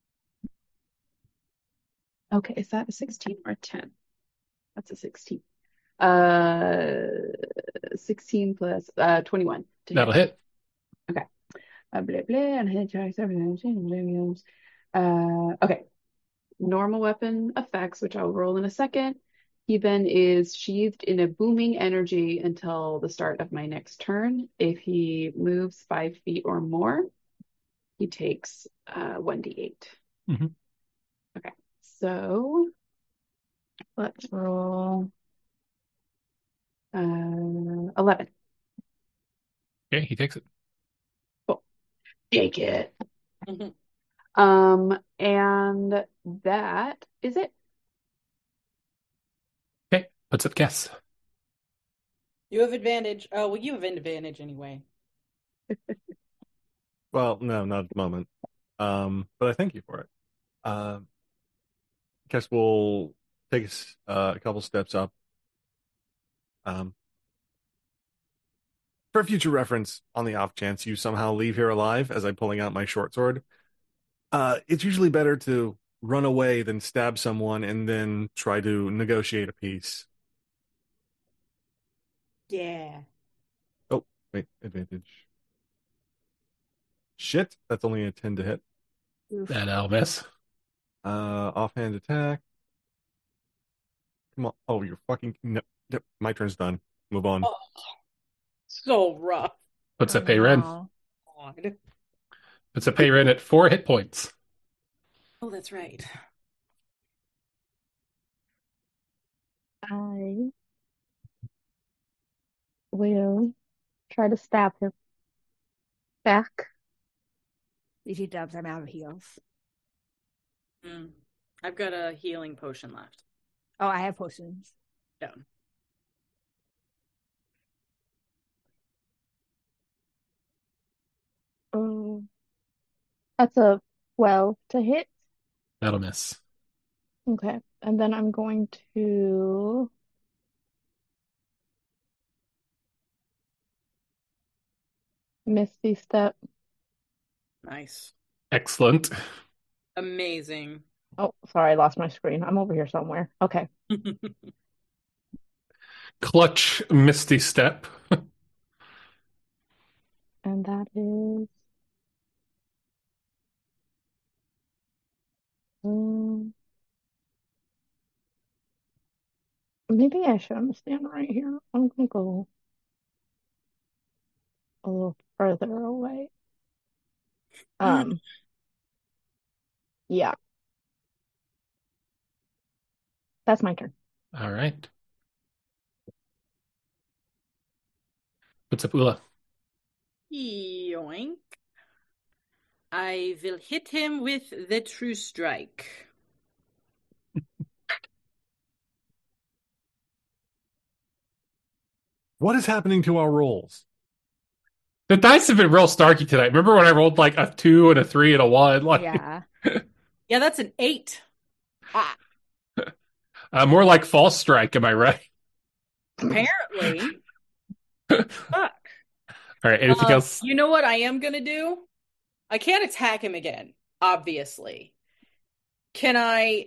Okay, is that a sixteen or a ten? That's a sixteen. Uh, sixteen plus uh twenty-one to That'll hit. hit. Uh, blah, blah, and hit attack, seven, uh, okay. Normal weapon effects, which I'll roll in a second. He then is sheathed in a booming energy until the start of my next turn. If he moves five feet or more, he takes uh, one d eight. Mhm. Okay, so let's roll uh, eleven. Okay, he takes it. Take it. Mhm. Um, and that is it. Okay, puts up Guess. You have advantage. Oh, well, you have advantage anyway. Well, no, not at the moment. Um, but I thank you for it. Um, guess we'll take us uh, a couple steps up. Um, for future reference, on the off chance you somehow leave here alive as I'm pulling out my short sword, uh, it's usually better to run away than stab someone and then try to negotiate a peace. Yeah. Oh, wait, advantage. Shit, that's only a ten to hit. That'll miss. Uh, offhand attack. Come on. Oh, you're fucking. No, no, my turn's done. Move on. Oh, so rough. Puts a Oh, pay Ren. no. God. Puts a pay Ren at four hit points. Oh, that's right. I will try to stab him back. These two dubs, I'm out of heals. Mm. I've got a healing potion left. Oh, I have potions. Down. Um, that's a twelve to hit. That'll miss. Okay. And then I'm going to Misty Step. Nice. Excellent. Amazing. Oh, sorry, I lost my screen. I'm over here somewhere. Okay. Clutch Misty Step. And that is um, maybe I shouldn't stand right here. I'm gonna go a little further away. Um, yeah. That's my turn. All right. What's up, Ula? Yoink. I will hit him with the true strike. What is happening to our rolls? The dice have been real starky tonight. Remember when I rolled like a two and a three and a one? Like, Yeah. Yeah, that's an eight. Ah, uh, more like false strike, am I right? Apparently. Fuck. All right, anything Um, else? You know what I am gonna do? I can't attack him again, obviously. Can I?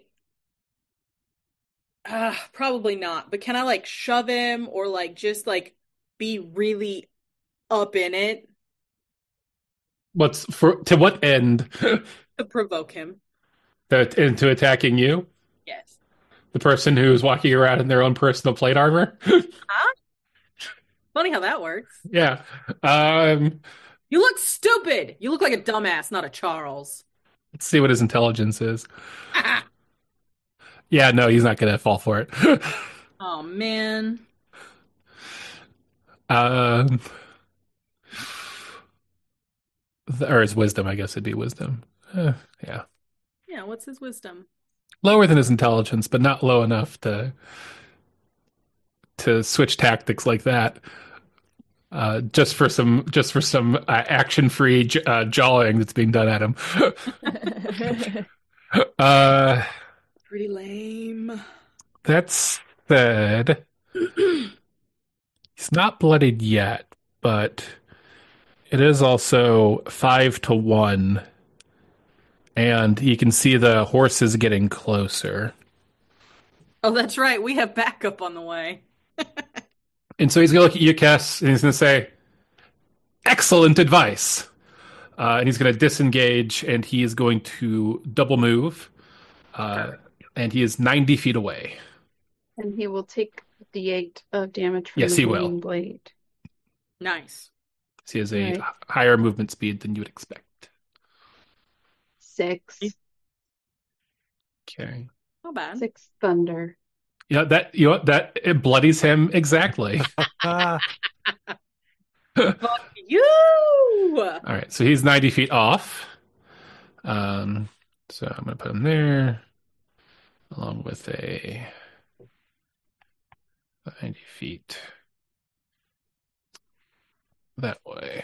Uh, probably not. But can I like shove him or like just like be really up in it What's for to what end? to provoke him? That into attacking you? Yes. The person who's walking around in their own personal plate armor? Huh? Funny how that works. Yeah. Um, You look stupid. You look like a dumbass, not a Charles. let's see what his intelligence is. Yeah, no, he's not going to fall for it. Oh man. um, or his wisdom, I guess it'd be wisdom. Uh, yeah. Yeah, what's his wisdom? Lower than his intelligence, but not low enough to to switch tactics like that. Uh, just for some, just for some uh, action-free j- uh, jawing that's being done at him. uh, Pretty lame. that said, he's not bloodied yet, but it is also five to one, and you can see the horses getting closer. Oh, that's right. We have backup on the way. And so he's going to look at you, Kess, and he's going to say, excellent advice. Uh, and he's going to disengage, and he is going to double move. Uh, and he is ninety feet away. And he will take D eight of damage from Yes, the he will. bleeding blade. Nice. So he has a Right. higher movement speed than you would expect. Six. Okay. Not bad. Six thunder. Yeah, that you know that it bloodies him exactly. Ah, Fuck you. All right, so he's ninety feet off. Um, so I'm going to put him there, along with a ninety feet. that way.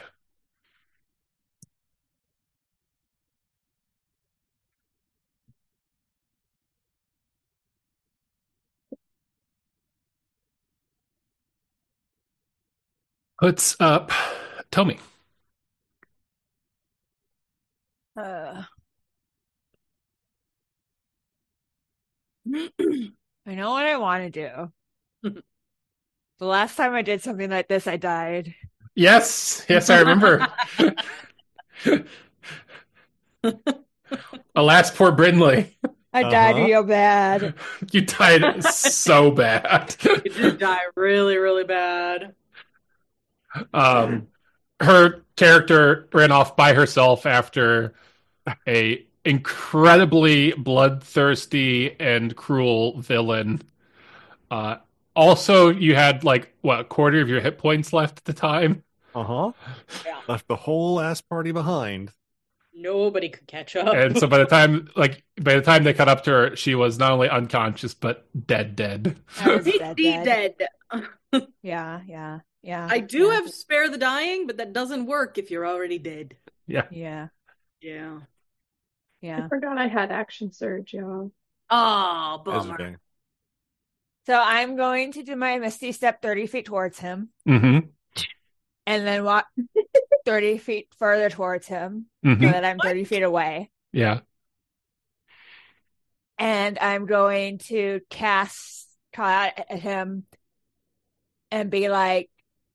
Puts up Tommy. Uh, I know what I want to do. The last time I did something like this, I died. Yes, yes, I remember. Alas, poor Brindley. I died Uh-huh. real bad. You died so bad. You did die really, really bad. Um, her character ran off by herself after a incredibly bloodthirsty and cruel villain. Uh, also, you had like what a quarter of your hit points left at the time, Uh-huh. Yeah. Left the whole ass party behind. Nobody could catch up. and so by the time like by the time they caught up to her, she was not only unconscious but dead, dead. I was Be dead, be dead. dead. Yeah, yeah, yeah. I do yeah. have spare the dying, but that doesn't work if you're already dead. Yeah. Yeah, Yeah. I yeah. forgot I had action surge, y'all. Oh, That's bummer. okay. So I'm going to do my Misty Step thirty feet towards him, Mm-hmm. and then walk thirty feet further towards him, Mm-hmm. so that I'm thirty feet away. Yeah. And I'm going to cast call out at him and be like,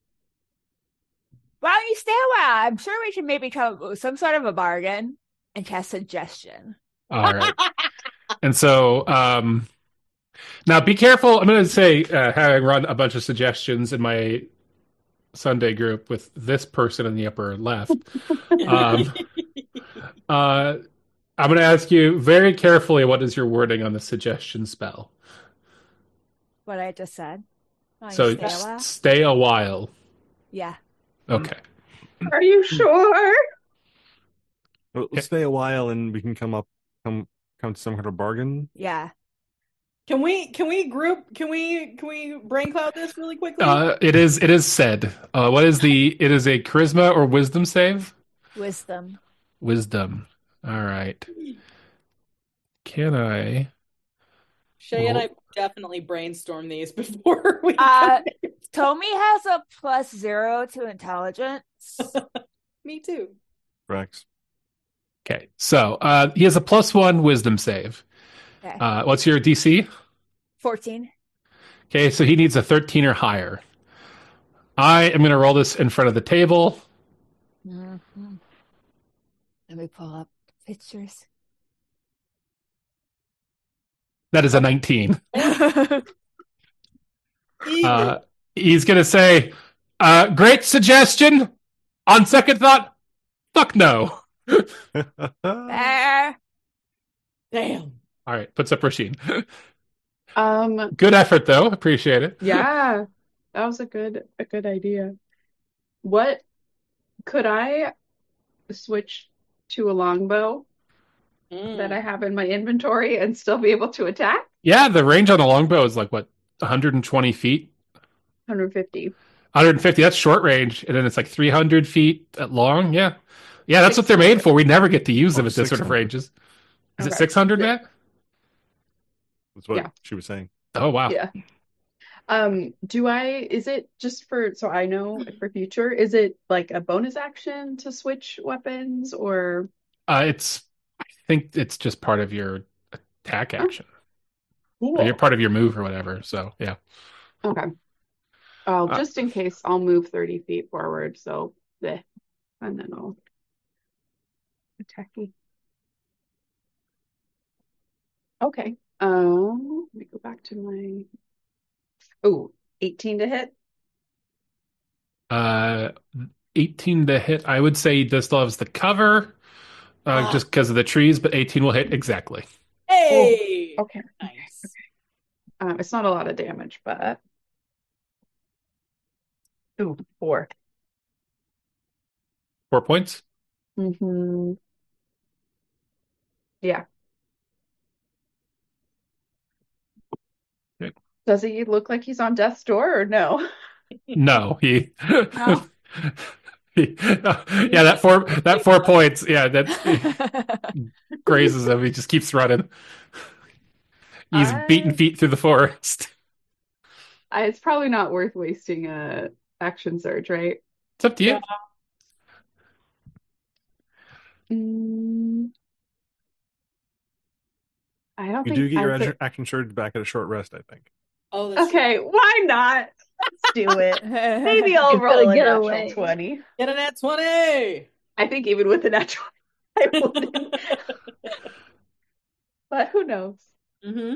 "Why don't you stay a while? I'm sure we should maybe come up with some sort of a bargain." And cast suggestion. All right. And so um now be careful. I'm going to say, uh, having run a bunch of suggestions in my Sunday group with this person in the upper left, um, uh, I'm going to ask you very carefully, what is your wording on the suggestion spell? What I just said. Why don't So you stay a s- while? stay a while. Yeah. Okay. Are you sure? Well, Okay. Let's stay a while and we can come up come come to some kind of bargain. Yeah. Can we can we group can we can we brain cloud this really quickly? Uh, it is it is said. Uh, what is the? It is a charisma or wisdom save. Wisdom. Wisdom. All right. Can I? Shay and I Well- definitely brainstormed these before we Uh, Tommy has a plus zero to intelligence. Me too. Rex. Okay. So uh, he has a plus one wisdom save. Okay. Uh, what's your D C? fourteen. Okay, so he needs a thirteen or higher. I am going to roll this in front of the table. Mm-hmm. Let me pull up pictures. That is a nineteen. Eager. Uh, he's going to say, uh, "Great suggestion. On second thought, fuck no." There. Damn. All right, puts up Rasheen. Um, Good effort, though. Appreciate it. yeah, that was a good a good idea. What could I switch to a longbow that I have in my inventory and still be able to attack? Yeah, the range on a longbow is like, what, one hundred twenty feet? one hundred fifty. one hundred fifty, that's short range. And then it's like three hundred feet at long. Yeah. Yeah, that's what they're made for. We never get to use them Or at this sort of six hundred. ranges. Is it Okay. six hundred, Matt? That's what Yeah. she was saying. Oh, wow. Yeah. Um, do I, is it just for, so I know for future, is it like a bonus action to switch weapons or? Uh, it's, I think it's just part of your attack action. Or Cool. you're part of your move or whatever. So, yeah. Okay. Oh, Uh, just in case, I'll move thirty feet forward, so bleh, and then I'll attack you. Okay. Um, let me go back to my. Oh, eighteen to hit. Uh, eighteen to hit. I would say this still has the cover, uh, Ah. just because of the trees, but eighteen will hit exactly. Hey. Okay. Nice. Um, it's not a lot of damage, but. Ooh, four. Four points. Mm-hmm. Yeah. Okay. Does he look like he's on death's door or no? No, he. No? Yeah, that four that four points. Yeah, that grazes him. He just keeps running. He's beating I, feet through the forest. I, it's probably not worth wasting a action surge, right? It's up to you. Yeah. Mm, I don't You do think get your I action, could. action surge back at a short rest, I think. Oh, that's Okay, why not? Let's do it. Maybe I'll He's gonna roll a get natural away. twenty. true. Get an at twenty. I think even with a natural, I wouldn't. But who knows? Mm-hmm.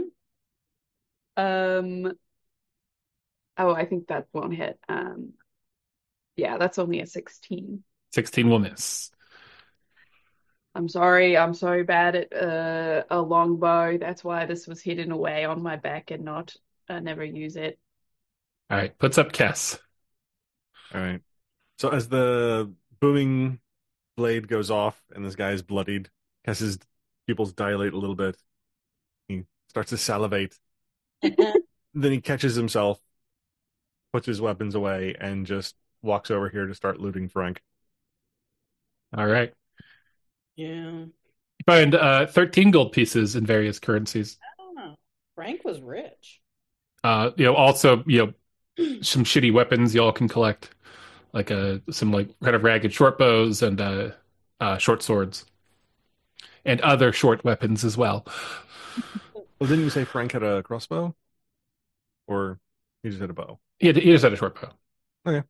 Um. Oh, I think that won't hit. Um. Yeah, that's only a sixteen. sixteen will miss. I'm sorry. I'm sorry bad at uh, a longbow. That's why this was hidden away on my back and not. I never use it. All right, puts up Kess. All right. So as the booming blade goes off and this guy is bloodied, Kess's pupils dilate a little bit. He starts to salivate. Then he catches himself, puts his weapons away, and just walks over here to start looting Frank. All right. Yeah. You find uh, thirteen gold pieces in various currencies. I don't know. Frank was rich. Uh, you know, also, you know, some shitty weapons y'all can collect, like uh, some like kind of ragged short bows and uh, uh, short swords, and other short weapons as well. Well, didn't you say Frank had a crossbow? Or he just had a bow? He, had, he just had a short bow. Okay.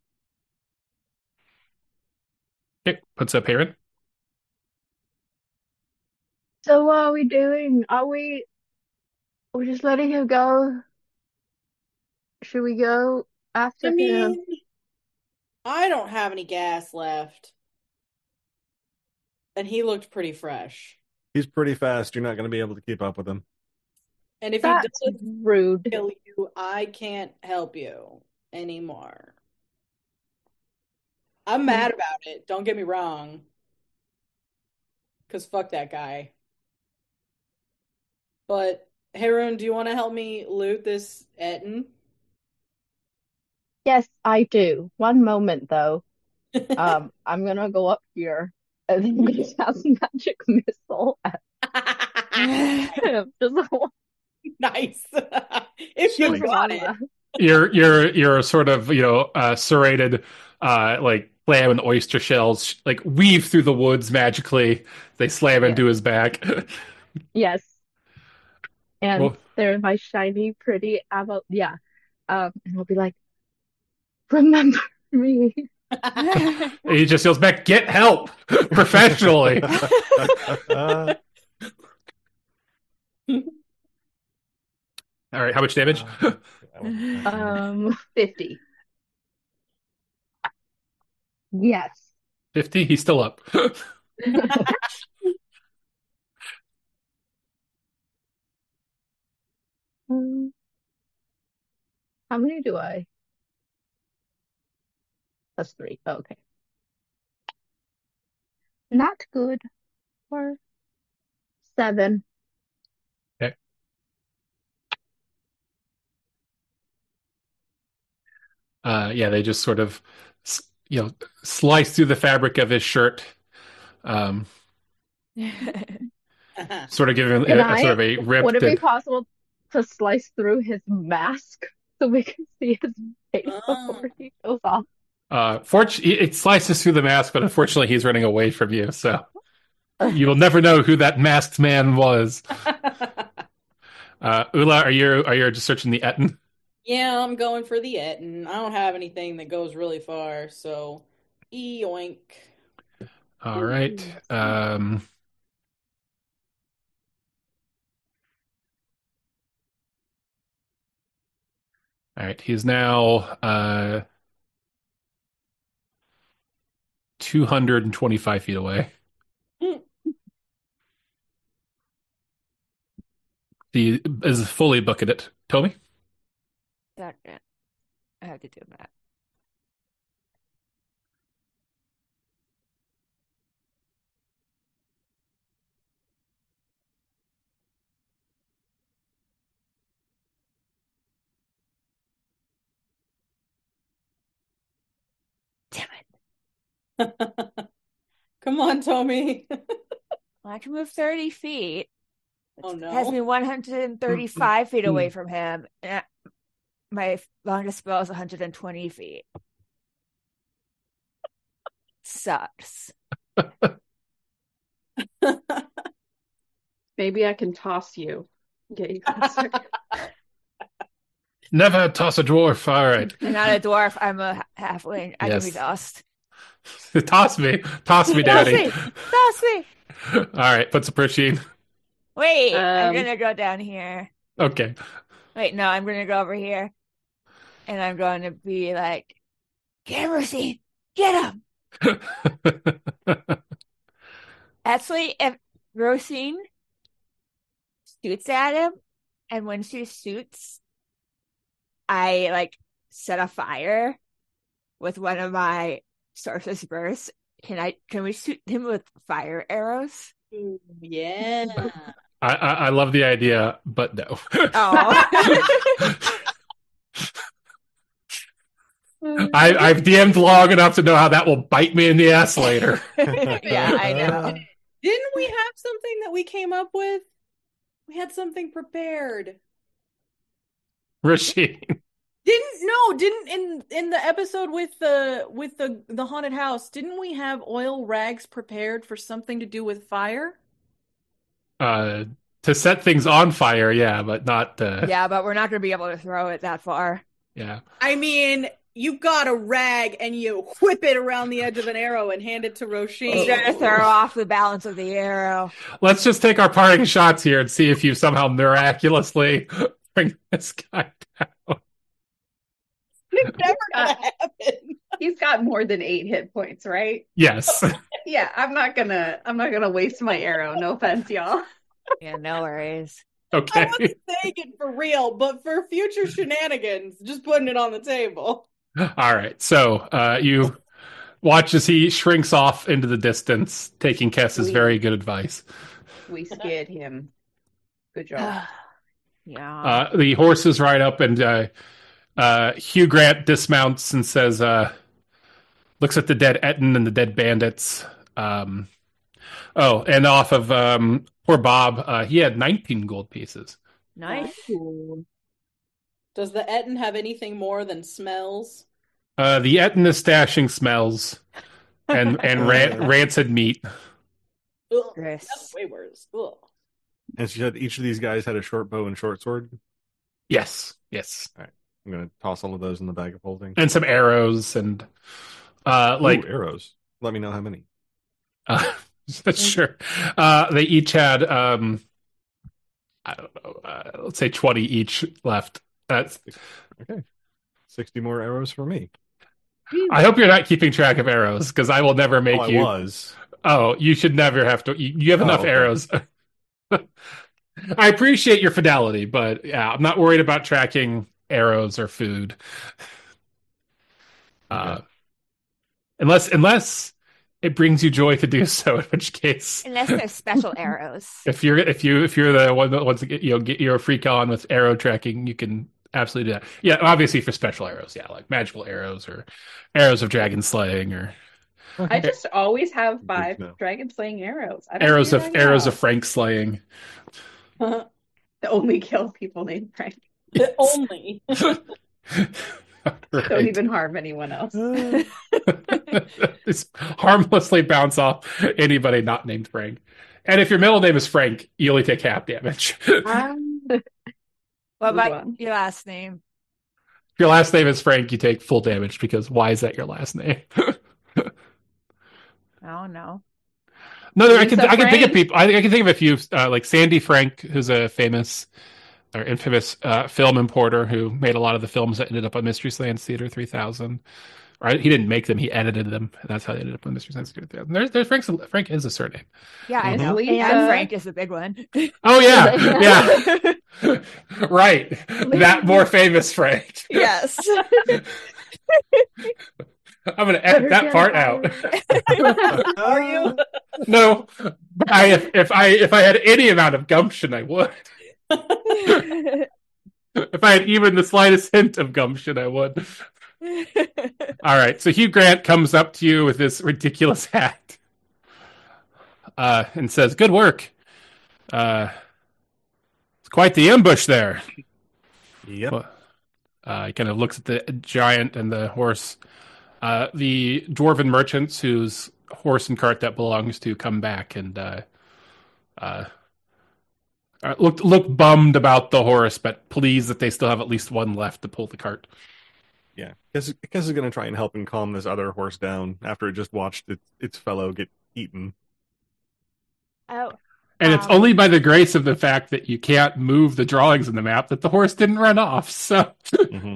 Okay, puts up Heron. So what are we doing? Are we we're just letting him go? Should we go after I him? mean, I don't have any gas left. And he looked pretty fresh. He's pretty fast. You're not going to be able to keep up with him. And if That's he does rude. kill you, I can't help you anymore. I'm mad about it. Don't get me wrong. Because fuck that guy. But, Harun, do you want to help me loot this Etten? Yes, I do. One moment though. Um, I'm gonna go up here and I'm gonna cast magic missile at him. Just Nice. If you just got one it. last. You're you're you're sort of, you know, uh, serrated, uh, like clam and oyster shells, like weave through the woods magically. They slam Yeah. into his back. Yes. And Well, they're my shiny, pretty ammo. Yeah. Um, and I'll be like, remember me. he just yells back, "Get help professionally!" Uh, All right, how much damage? Um, fifty. yes. fifty. He's still up. Um, how many do I? That's three. Oh, okay. Not good. Or seven. Okay. Uh, yeah, they just sort of, s- you know, slice through the fabric of his shirt, um, sort of giving him Can a, a sort I? of a ripped. Would it be And, possible to slice through his mask so we can see his face Oh. before he goes off? uh, fort- it slices through the mask, but unfortunately, he's running away from you, so you will never know who that masked man was. Uh, Ula, are you are you just searching the Etten? Yeah, I'm going for the Etten. I don't have anything that goes really far, so yoink. All right. Um, all right. He's now uh, two hundred twenty-five feet away. He is fully bucketed. Toby? Second. I have to do that. Damn Come on, Tommy. I can move thirty feet. It Oh, no. has me one hundred thirty-five feet away from him. And my longest spell is one hundred twenty feet. Sucks. Maybe I can toss you. Get you closer. Never toss a dwarf. All right. I'm not a dwarf. I'm a halfling. I Yes. can be tossed. Toss me. Toss me, Toss daddy. me! Toss me! All right. Put some Pershing. Wait, I'm Um, gonna go down here. Okay. Wait, no, I'm gonna go over here. And I'm going to be like, get him, Rosine! Get him! Actually, if Rosine shoots at him, and when she shoots, I like set a fire with one of my sorceress bursts. Can I? Can we shoot him with fire arrows? Yeah. I, I I love the idea, but no. Oh, I, I've D M'd long enough to know how that will bite me in the ass later. yeah, I know. Didn't we have something that we came up with? We had something prepared. Rasheen. Didn't no, didn't in in the episode with the with the the haunted house, didn't we have oil rags prepared for something to do with fire? Uh, to set things on fire, yeah, but not. Uh, Yeah, but we're not going to be able to throw it that far. yeah. I mean, you got a rag and you whip it around the edge of an arrow and hand it to He's Roisin. going to throw off the balance of the arrow. Let's just take our parting shots here and see if you somehow miraculously bring this guy down. It's never gonna Uh, happen. He's got more than eight hit points, right? Yes. Yeah, I'm not gonna I'm not gonna waste my arrow. No offense, y'all. Yeah, no worries. I Okay. wasn't saying it for real, but for future shenanigans, just putting it on the table. All right. So uh, you watch as he shrinks off into the distance, taking Kess's We- very good advice. We scared him. Good job. yeah. Uh, the horses ride up, and uh, uh, Hugh Grant dismounts and says, uh, looks at the dead Etten and the dead bandits. Um, oh, and off of um, poor Bob, uh, he had nineteen gold pieces. Nice. Ooh. Does the Etten have anything more than smells? Uh, the Etten is stashing smells and, and ran- rancid meat. Ugh, Gross. that's way worse. Ugh. And she said each of these guys had a short bow and short sword. Yes, yes. I'm gonna toss all of those in the bag of holding. And some arrows and uh, like Ooh, arrows. Let me know how many. Uh, sure. Uh, they each had, um, I don't know, uh, let's say twenty each left. That's. Okay, sixty more arrows for me. I hope you're not keeping track of arrows because I will never make Oh, I you. was. Oh, you should never have to. You, you have Oh, enough okay. arrows. I appreciate your fidelity, but yeah, I'm not worried about tracking arrows or food. Uh, Okay. unless, unless it brings you joy to do so, in which case. Unless they're special arrows. If you're if you if you're the one that wants to get you know get your freak on with arrow tracking, you can absolutely do that. Yeah, obviously for special arrows, yeah, like magical arrows or arrows of dragon slaying or I just always have Good five to know. dragon slaying arrows. I don't arrows see of why arrows not. of Frank slaying. To only kill people named Frank. Only. Don't Right. even harm anyone else. Just harmlessly bounce off anybody not named Frank. And if your middle name is Frank, you only take half damage. if Um, What Move about on. your last name? your last name is Frank, you take full damage because why is that your last name? Oh no. No, there, I can Lisa I can think of Frank? people. I, I can think of a few, uh, like Sandy Frank, who's a famous or infamous uh, film importer who made a lot of the films that ended up on Mystery Science Theater three thousand. Right? He didn't make them; he edited them, and that's how they ended up on Mystery Science Theater three thousand. There's, there's Frank's. Frank is a surname. Yeah, I Mhm. know. Lisa. And Frank is the big one. Oh yeah, yeah, right. That more famous Frank. Yes. I'm gonna edit that part out. Are you? No, I if, if I if I had any amount of gumption, I would. If I had even the slightest hint of gumption, I would. All right, so Hugh Grant comes up to you with this ridiculous hat uh, and says, "Good work. Uh, it's quite the ambush there." Yep. Well, uh, he kind of looks at the giant and the horse. Uh, the dwarven merchants whose horse and cart that belongs to come back and uh, uh, uh, look look bummed about the horse, but pleased that they still have at least one left to pull the cart. Yeah. Kess Kess is going to try and help and calm this other horse down after it just watched its, its fellow get eaten. Oh, And it's Um, only by the grace of the fact that you can't move the drawings in the map that the horse didn't run off. So, Mhm.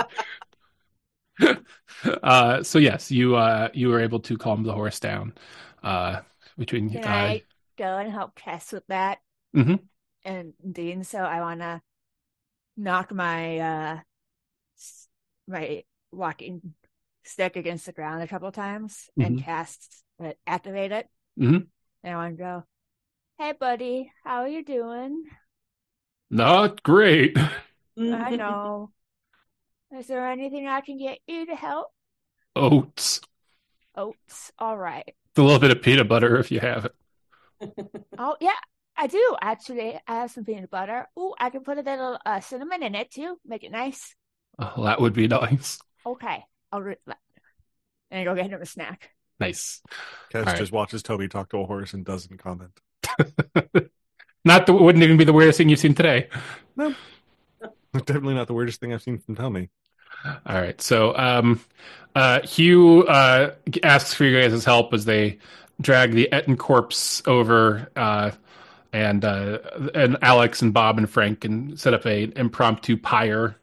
uh, so yes, you uh, you were able to calm the horse down. Uh, between can uh, I go and help Tess with that? Mhm. And doing so, I want to knock my uh s- my walking stick against the ground a couple times and Mhm. cast uh, activate it. Mhm. And I want to go, "Hey, buddy, how are you doing? Not great. I know. Is there anything I can get you to help?" Oats. Oats. All right. It's a little bit of peanut butter if you have it. Oh, yeah, I do actually. I have some peanut butter. Oh, I can put a little uh, cinnamon in it too. Make it nice. Oh, that would be nice. Okay. I'll re- and I go get him a snack. Nice. Kess All right. just watches Toby talk to a horse and doesn't comment. Not the wouldn't even be the weirdest thing you've seen today. Definitely not the weirdest thing I've seen from Tommy. All right. So um, uh, Hugh uh, asks for you guys' help as they drag the Etten corpse over, uh, and uh, and Alex and Bob and Frank can set up a impromptu pyre.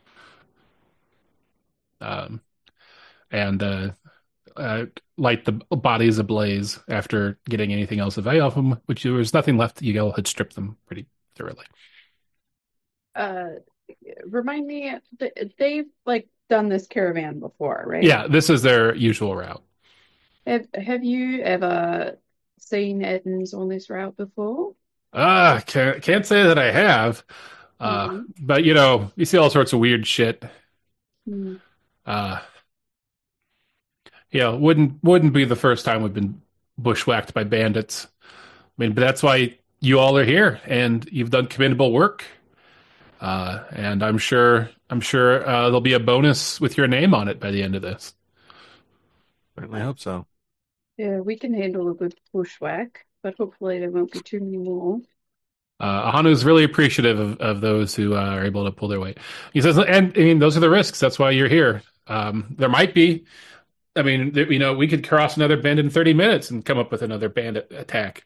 Um, and uh, uh, light the bodies ablaze after getting anything else of value off them, which there was nothing left. You all had stripped them pretty thoroughly. Uh, remind me, th- they've like done this caravan before, right? Yeah, this is their usual route. Have Have you ever seen Edens on this route before? Ah, can't can't say that I have, uh, Mhm. but you know, you see all sorts of weird shit. Hmm. Uh, yeah, wouldn't wouldn't be the first time we've been bushwhacked by bandits. I mean, but that's why you all are here, and you've done commendable work. Uh, and I'm sure I'm sure uh, there'll be a bonus with your name on it by the end of this. Certainly hope so. Yeah, we can handle a good bushwhack, but hopefully there won't be too many more. Uh, Ahanu's really appreciative of, of those who uh, are able to pull their weight. He says, and I mean, those are the risks. That's why you're here. Um, there might be, I mean, there, you know, we could cross another bend in thirty minutes and come up with another bandit attack.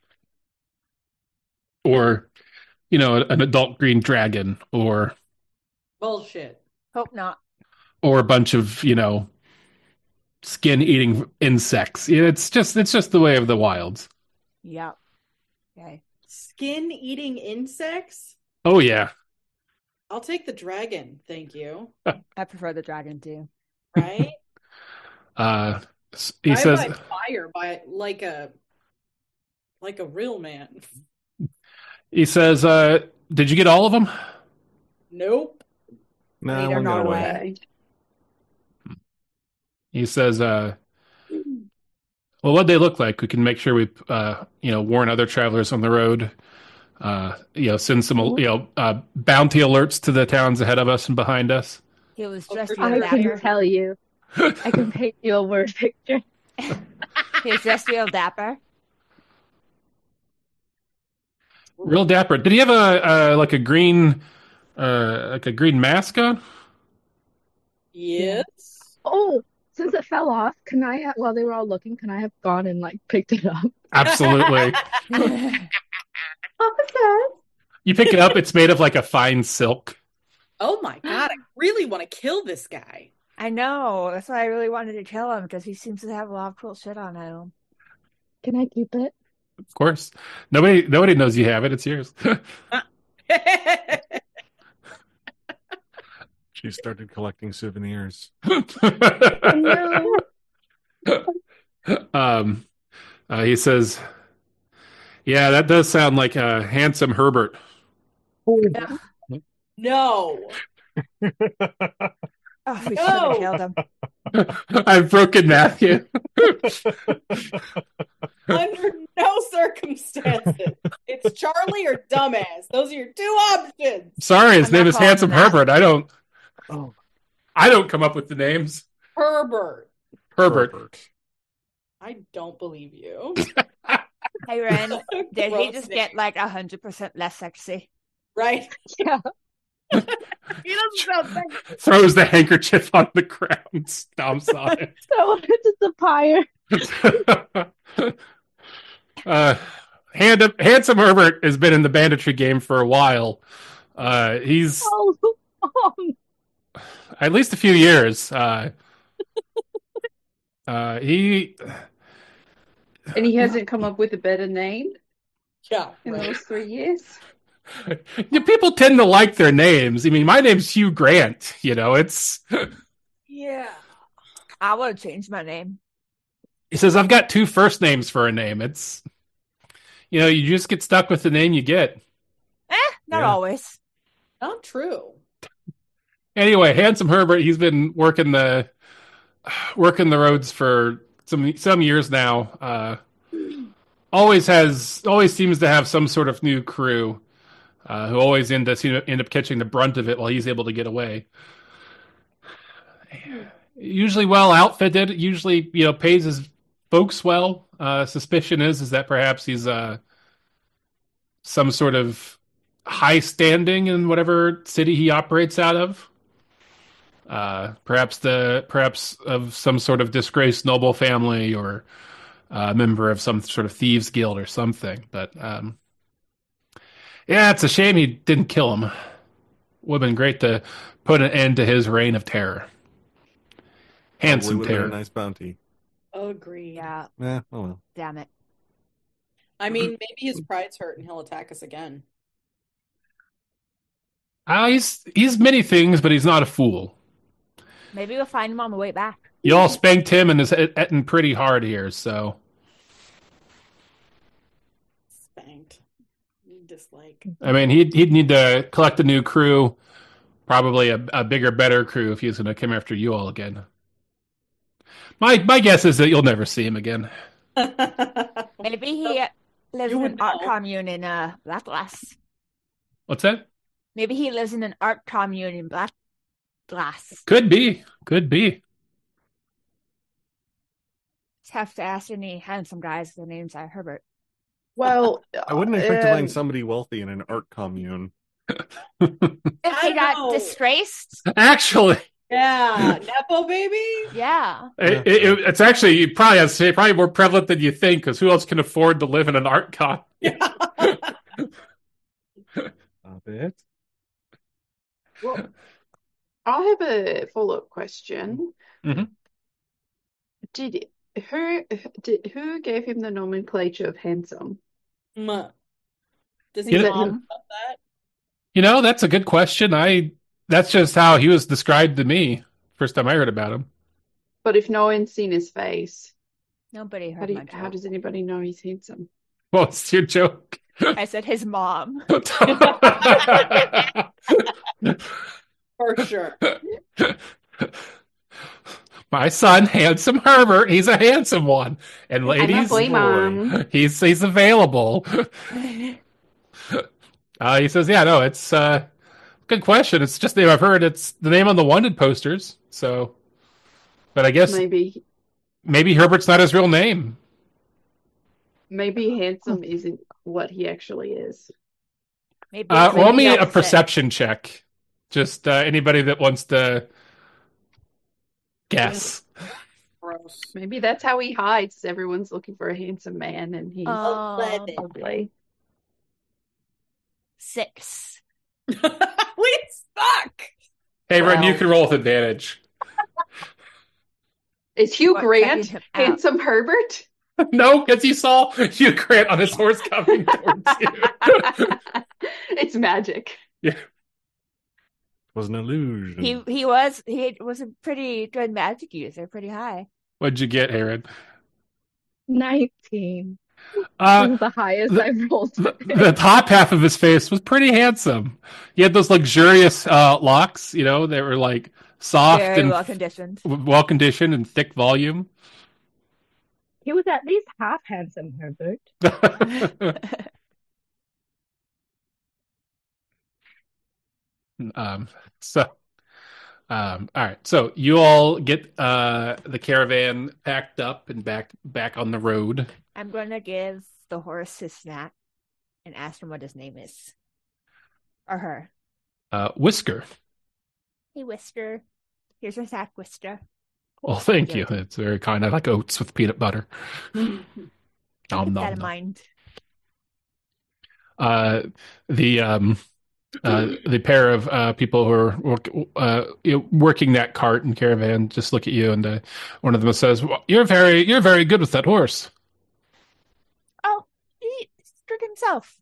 Or, you know, an adult green dragon, or Bullshit. Hope not. or a bunch of, you know, skin-eating insects. It's just it's just the way of the wilds. Yep. Okay. Skin eating insects? Oh yeah. I'll take the dragon, thank you. I prefer the dragon too. Right? Uh, he I says, by fire by like a like a real man. he says, uh, did you get all of them? Nope. No, Later, one got away. Norway. Okay. He says, uh, well, what'd they look like? We can make sure we, uh, you know, warn other travelers on the road. Uh, you know, send some, you know, uh, bounty alerts to the towns ahead of us and behind us. He was Oh, dressed for real I can dapper. tell you. I can paint you a word picture. He was dressed real dapper. Real dapper. Did he have a, uh, like a green, uh, like a green mask on? Yes. Oh, since it fell off, can I have, while they were all looking, can I have gone and like picked it up? Absolutely. Officer! You pick it up. It's made of like a fine silk. Oh my god, I really want to kill this guy. I know. That's why I really wanted to kill him because he seems to have a lot of cool shit on him. Can I keep it? Of course. Nobody, nobody knows you have it. It's yours. She started collecting souvenirs. No. um, uh, he says, "Yeah, that does sound like a handsome Herbert." No. Oh, we should No. have killed him. I've broken Matthew. Under no circumstances. It's Charlie or dumbass. Those are your two options. Sorry, his I'm name not is calling Handsome him that. Herbert. I don't. Oh, I don't come up with the names. Herbert. Herbert. I don't believe you. Hey, Ren, did he Gross just name. get like a hundred percent less sexy? Right? Yeah. He doesn't sound sexy. Throws the handkerchief on the ground, stomps on it. So it's a pyre. uh, Hand- Handsome Herbert has been in the banditry game for a while. Uh, he's Oh, um, at least a few years. Uh, uh, he And he hasn't come up with a better name Yeah. in Right. those three years. Yeah, people tend to like their names. I mean, my name's Hugh Grant. You know, it's. Yeah. I would change my name. He says, "I've got two first names for a name." It's, you know, you just get stuck with the name you get. Eh, not Yeah. always. Not true. Anyway, Handsome Herbert, he's been working the working the roads for some some years now. Uh, always has, always seems to have some sort of new crew. Uh, who always end up, end up catching the brunt of it while he's able to get away. Usually well outfitted, usually, you know, pays his folks well. Uh, suspicion is is that perhaps he's uh, some sort of high standing in whatever city he operates out of. Uh, perhaps the perhaps of some sort of disgraced noble family or a member of some sort of thieves guild or something. But um, yeah, it's a shame he didn't kill him. Would have been great to put an end to his reign of terror. Handsome Probably would've been terror. a nice bounty. Agreed. Yeah, Eh, oh well. damn it. I mean, maybe his pride's hurt and he'll attack us again. Uh, he's he's many things, but he's not a fool. Maybe we'll find him on the way back. You all spanked him and is etting pretty hard here, so Spanked. Dislike. I mean he'd he'd need to collect a new crew, probably a, a bigger, better crew if he's going to come after you all again. My my guess is that you'll never see him again. Maybe he uh, lives You in would an art know. commune in uh, Black Glass. What's that? Maybe he lives in an art commune in Black Glass. Could be, could be. Just have to ask any handsome guys the names are Herbert. Well, I wouldn't expect to um, find somebody wealthy in an art commune. If I he got know. disgraced, Actually, Yeah. Nepo baby? yeah. it, it, it's actually you probably has probably more prevalent than you think because who else can afford to live in an art con? Yeah. Stop it. well, I have a follow-up question. Mhm. Did who did who gave him the nomenclature of handsome? Mm. Does he You know know- about that? You know, that's a good question. I that's just how he was described to me first time I heard about him. But if no one's seen his face, Nobody how heard do you, my how joke. does anybody know he's handsome? What's your joke? I said his mom. For sure. My son, Handsome Herbert, he's a handsome one. And I'm a ladies, boy mom. he's he's available. Uh, he says, yeah, no, it's uh good question. It's just the name I've heard. It's the name on the wanted posters. So, but I guess maybe, Maybe Herbert's not his real name. maybe handsome isn't what he actually is. Maybe Uh, it's roll the me a opposite. perception check. Just uh, anybody that wants to guess. Gross. Maybe that's how he hides. Everyone's looking for a handsome man, and he's Um, Eleven. ugly. Six. We suck. Hey, Ren, you Wow. can roll with advantage. Is Hugh What, Grant checking him out. handsome Herbert? No, because you saw Hugh Grant on his horse coming towards you. It's magic. It was an illusion. He he was he was a pretty good magic user, pretty high. What'd you get, Aaron? nineteen. Uh, This is the highest the- I've rolled the, today. the top half of his face was pretty handsome. He had those luxurious uh, locks, you know, they were like soft Very and well conditioned. well conditioned and thick volume. He was at least half handsome, Herbert. um, so, um, all right. So you all get uh, the caravan packed up and back back on the road. I'm going to give the horse his snack and ask him what his name is. Or her. Uh, Whisker. Hey, Whisker. Here's your snack, Whisker. Well, thank Good. you. It's very kind. I like oats with peanut butter. Nom, Keep nom, that in nom. mind. Uh, the um, uh, the pair of uh, people who are work, uh, you know, working that cart and caravan just look at you, and uh, one of them says, well, "You're very, you're very good with that horse." Oh, he screwed himself.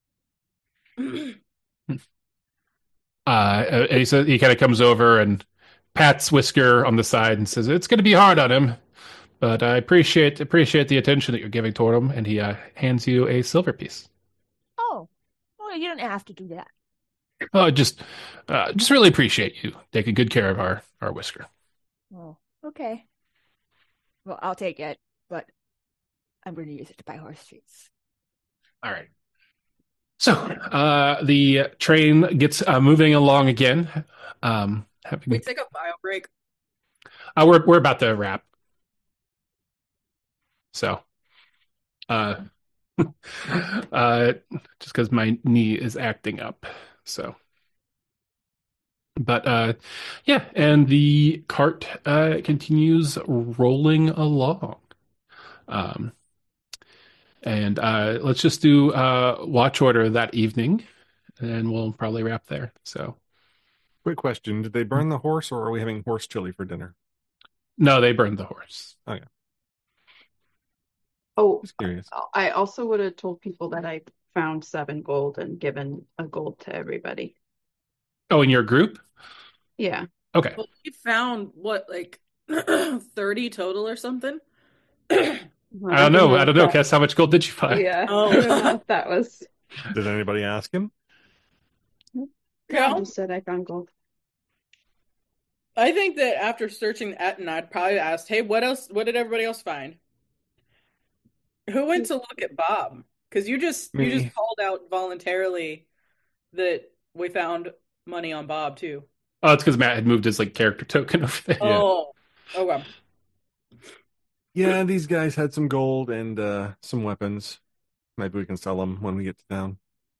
Uh, and he says he kind of comes over and pats Whisker on the side and says, "It's going to be hard on him, but I appreciate appreciate the attention that you're giving toward him." And he uh, hands you a silver piece. Oh, well, you don't have to do that. Oh, just, uh, just really appreciate you taking good care of our our Whisker. Oh, okay. Well, I'll take it, but I'm going to use it to buy horse treats. All right. So uh, the train gets uh, moving along again. Um, having, We take a bio break. uh, we're we're about to wrap. So, uh, uh, just because my knee is acting up. So, but uh, yeah, and the cart uh, continues rolling along. Um, and uh, let's just do uh, watch order that evening, and we'll probably wrap there. So, Quick question: did they burn the horse, or are we having horse chili for dinner? no, they burned the horse. Oh, Just curious. I also would have told people that I found seven gold and given a gold to everybody. Oh, in your group? Yeah. Okay. Well, we found what, like thirty total or something? I don't know. I don't know, Cass. How much gold did you find? Yeah. Oh. I don't know if that was. Did anybody ask him? I No. just said I found gold. I think that after searching Etten, I'd probably asked, "Hey, what else? What did everybody else find? Who went to look at Bob? Because you just you Me. just called out voluntarily that we found money on Bob too." Oh, it's because Matt had moved his like character token over there. Yeah. Oh, okay. Yeah, these guys had some gold and uh, some weapons. Maybe we can sell them when we get to town.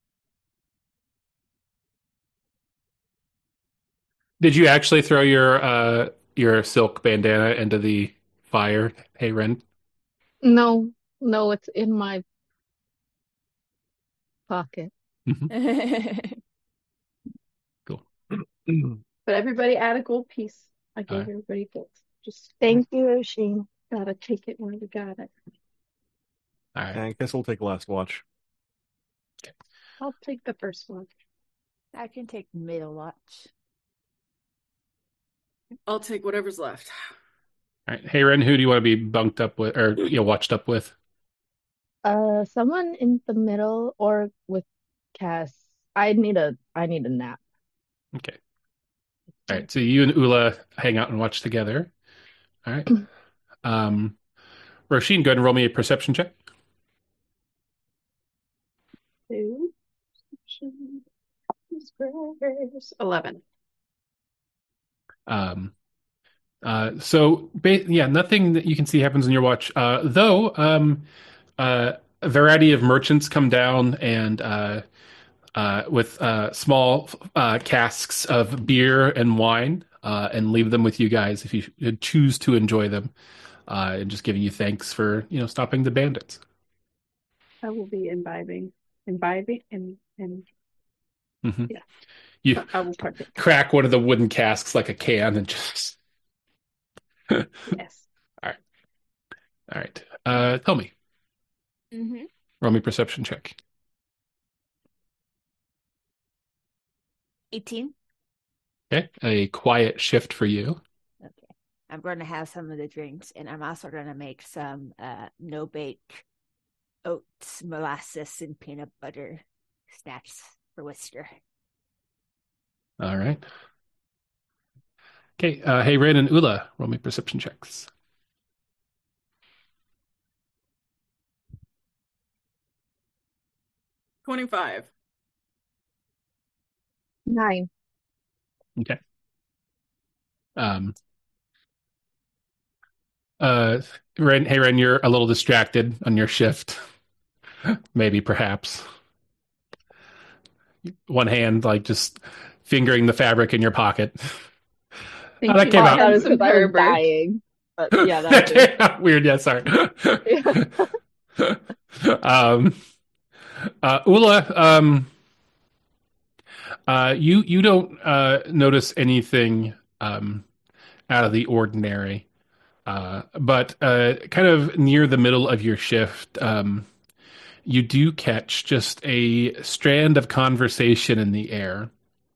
Did you actually throw your uh your silk bandana into the fire? Hey, Ren. No, no, it's in my pocket. Cool. But everybody add a gold piece. I gave Alright. everybody gold. Just Thank you, Oshin. gotta take it when you got it. All right. I guess we'll take last watch. I'll take the first one. I can take middle watch. I'll take whatever's left. All right. Hey, Ren, who do you want to be bunked up with or you know, watched up with? Uh, someone in the middle or with Cass. I need a I need a nap. Okay. All right. So you and Ula hang out and watch together. All right. Um, Roshin, go ahead and roll me a perception check. Two. Eleven. Um, uh, so ba- yeah, nothing that you can see happens in your watch. Uh, though, um, uh, a variety of merchants come down and uh, uh, with uh, small uh, casks of beer and wine, uh, and leave them with you guys if you choose to enjoy them, uh, and just giving you thanks for you know stopping the bandits. I will be imbibing, imbibing, and and Mhm. Yeah. You I will partake. crack one of the wooden casks like a can and just. Yes. All right. Uh, tell me. Mm-hmm. Roll me perception check. eighteen. Okay. A quiet shift for you. Okay. I'm going to have some of the drinks, and I'm also going to make some uh, no-bake oats, molasses, and peanut butter snacks for Whisker. All right. Okay. Uh, hey, Ren and Ula, roll me perception checks. twenty-five. Nine. Okay. Um. Uh. Ren, hey, Ren, you're a little distracted on your shift. Maybe, perhaps. One hand, like, just fingering the fabric in your pocket. Think Oh, that you came might out. That have was some because I was Herbert. dying. But yeah, That that's came it. out weird. Yeah, sorry. Yeah. um. Uh. Ula. Um. Uh. You. You don't. Uh. Notice anything. Um. Out of the ordinary. Uh. But. Uh. Kind of near the middle of your shift. Um. You do catch just a strand of conversation in the air.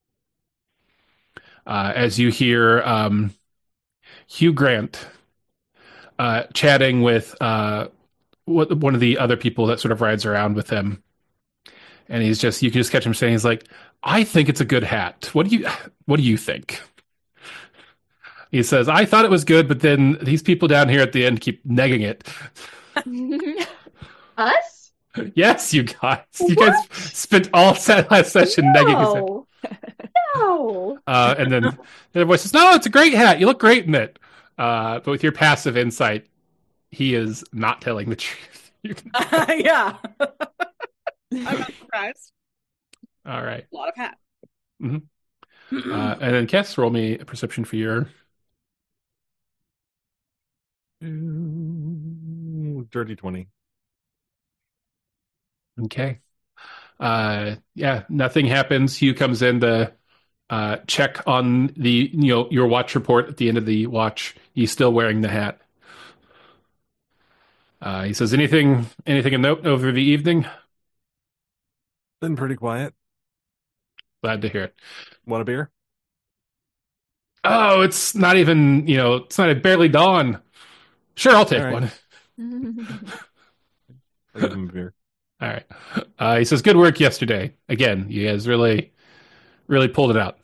Uh, as you hear um, Hugh Grant uh, chatting with uh, what, one of the other people that sort of rides around with him, and he's just you can just catch him saying he's like, "I think it's a good hat. What do you What do you think?" He says, "I thought it was good, but then these people down here at the end keep negging it." Us? Yes, you guys, you guys spent all set last session negging his hat. No. No. Uh, and then the voice says, "No, it's a great hat. You look great in it." Uh, but with your passive insight, he is not telling the truth. You can... Yeah. I'm not surprised. All right. A lot of hat. Mm-hmm. Uh, and then Kess, roll me a perception for your Dirty twenty. Okay. Uh, yeah, nothing happens. Hugh comes in to uh, check on the you know your watch report at the end of the watch. He's still wearing the hat. Uh, he says, "Anything, anything of note over the evening?" Been pretty quiet. Glad to hear it. Want a beer? Oh, it's not even, you know, it's not barely dawn. Sure, I'll take All right. one. I'll give him a beer. All right. Uh, he says, "Good work yesterday. Again, you guys really, really pulled it out."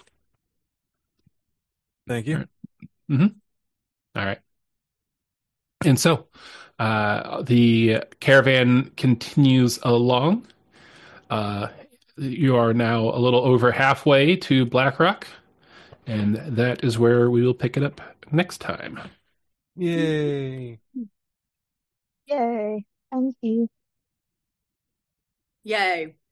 Thank you. All right. Mm-hmm. All right. And so uh, the caravan continues along. Uh, you are now a little over halfway to Blackrock, and that is where we will pick it up next time. Yay. Yay. Thank you. Yay.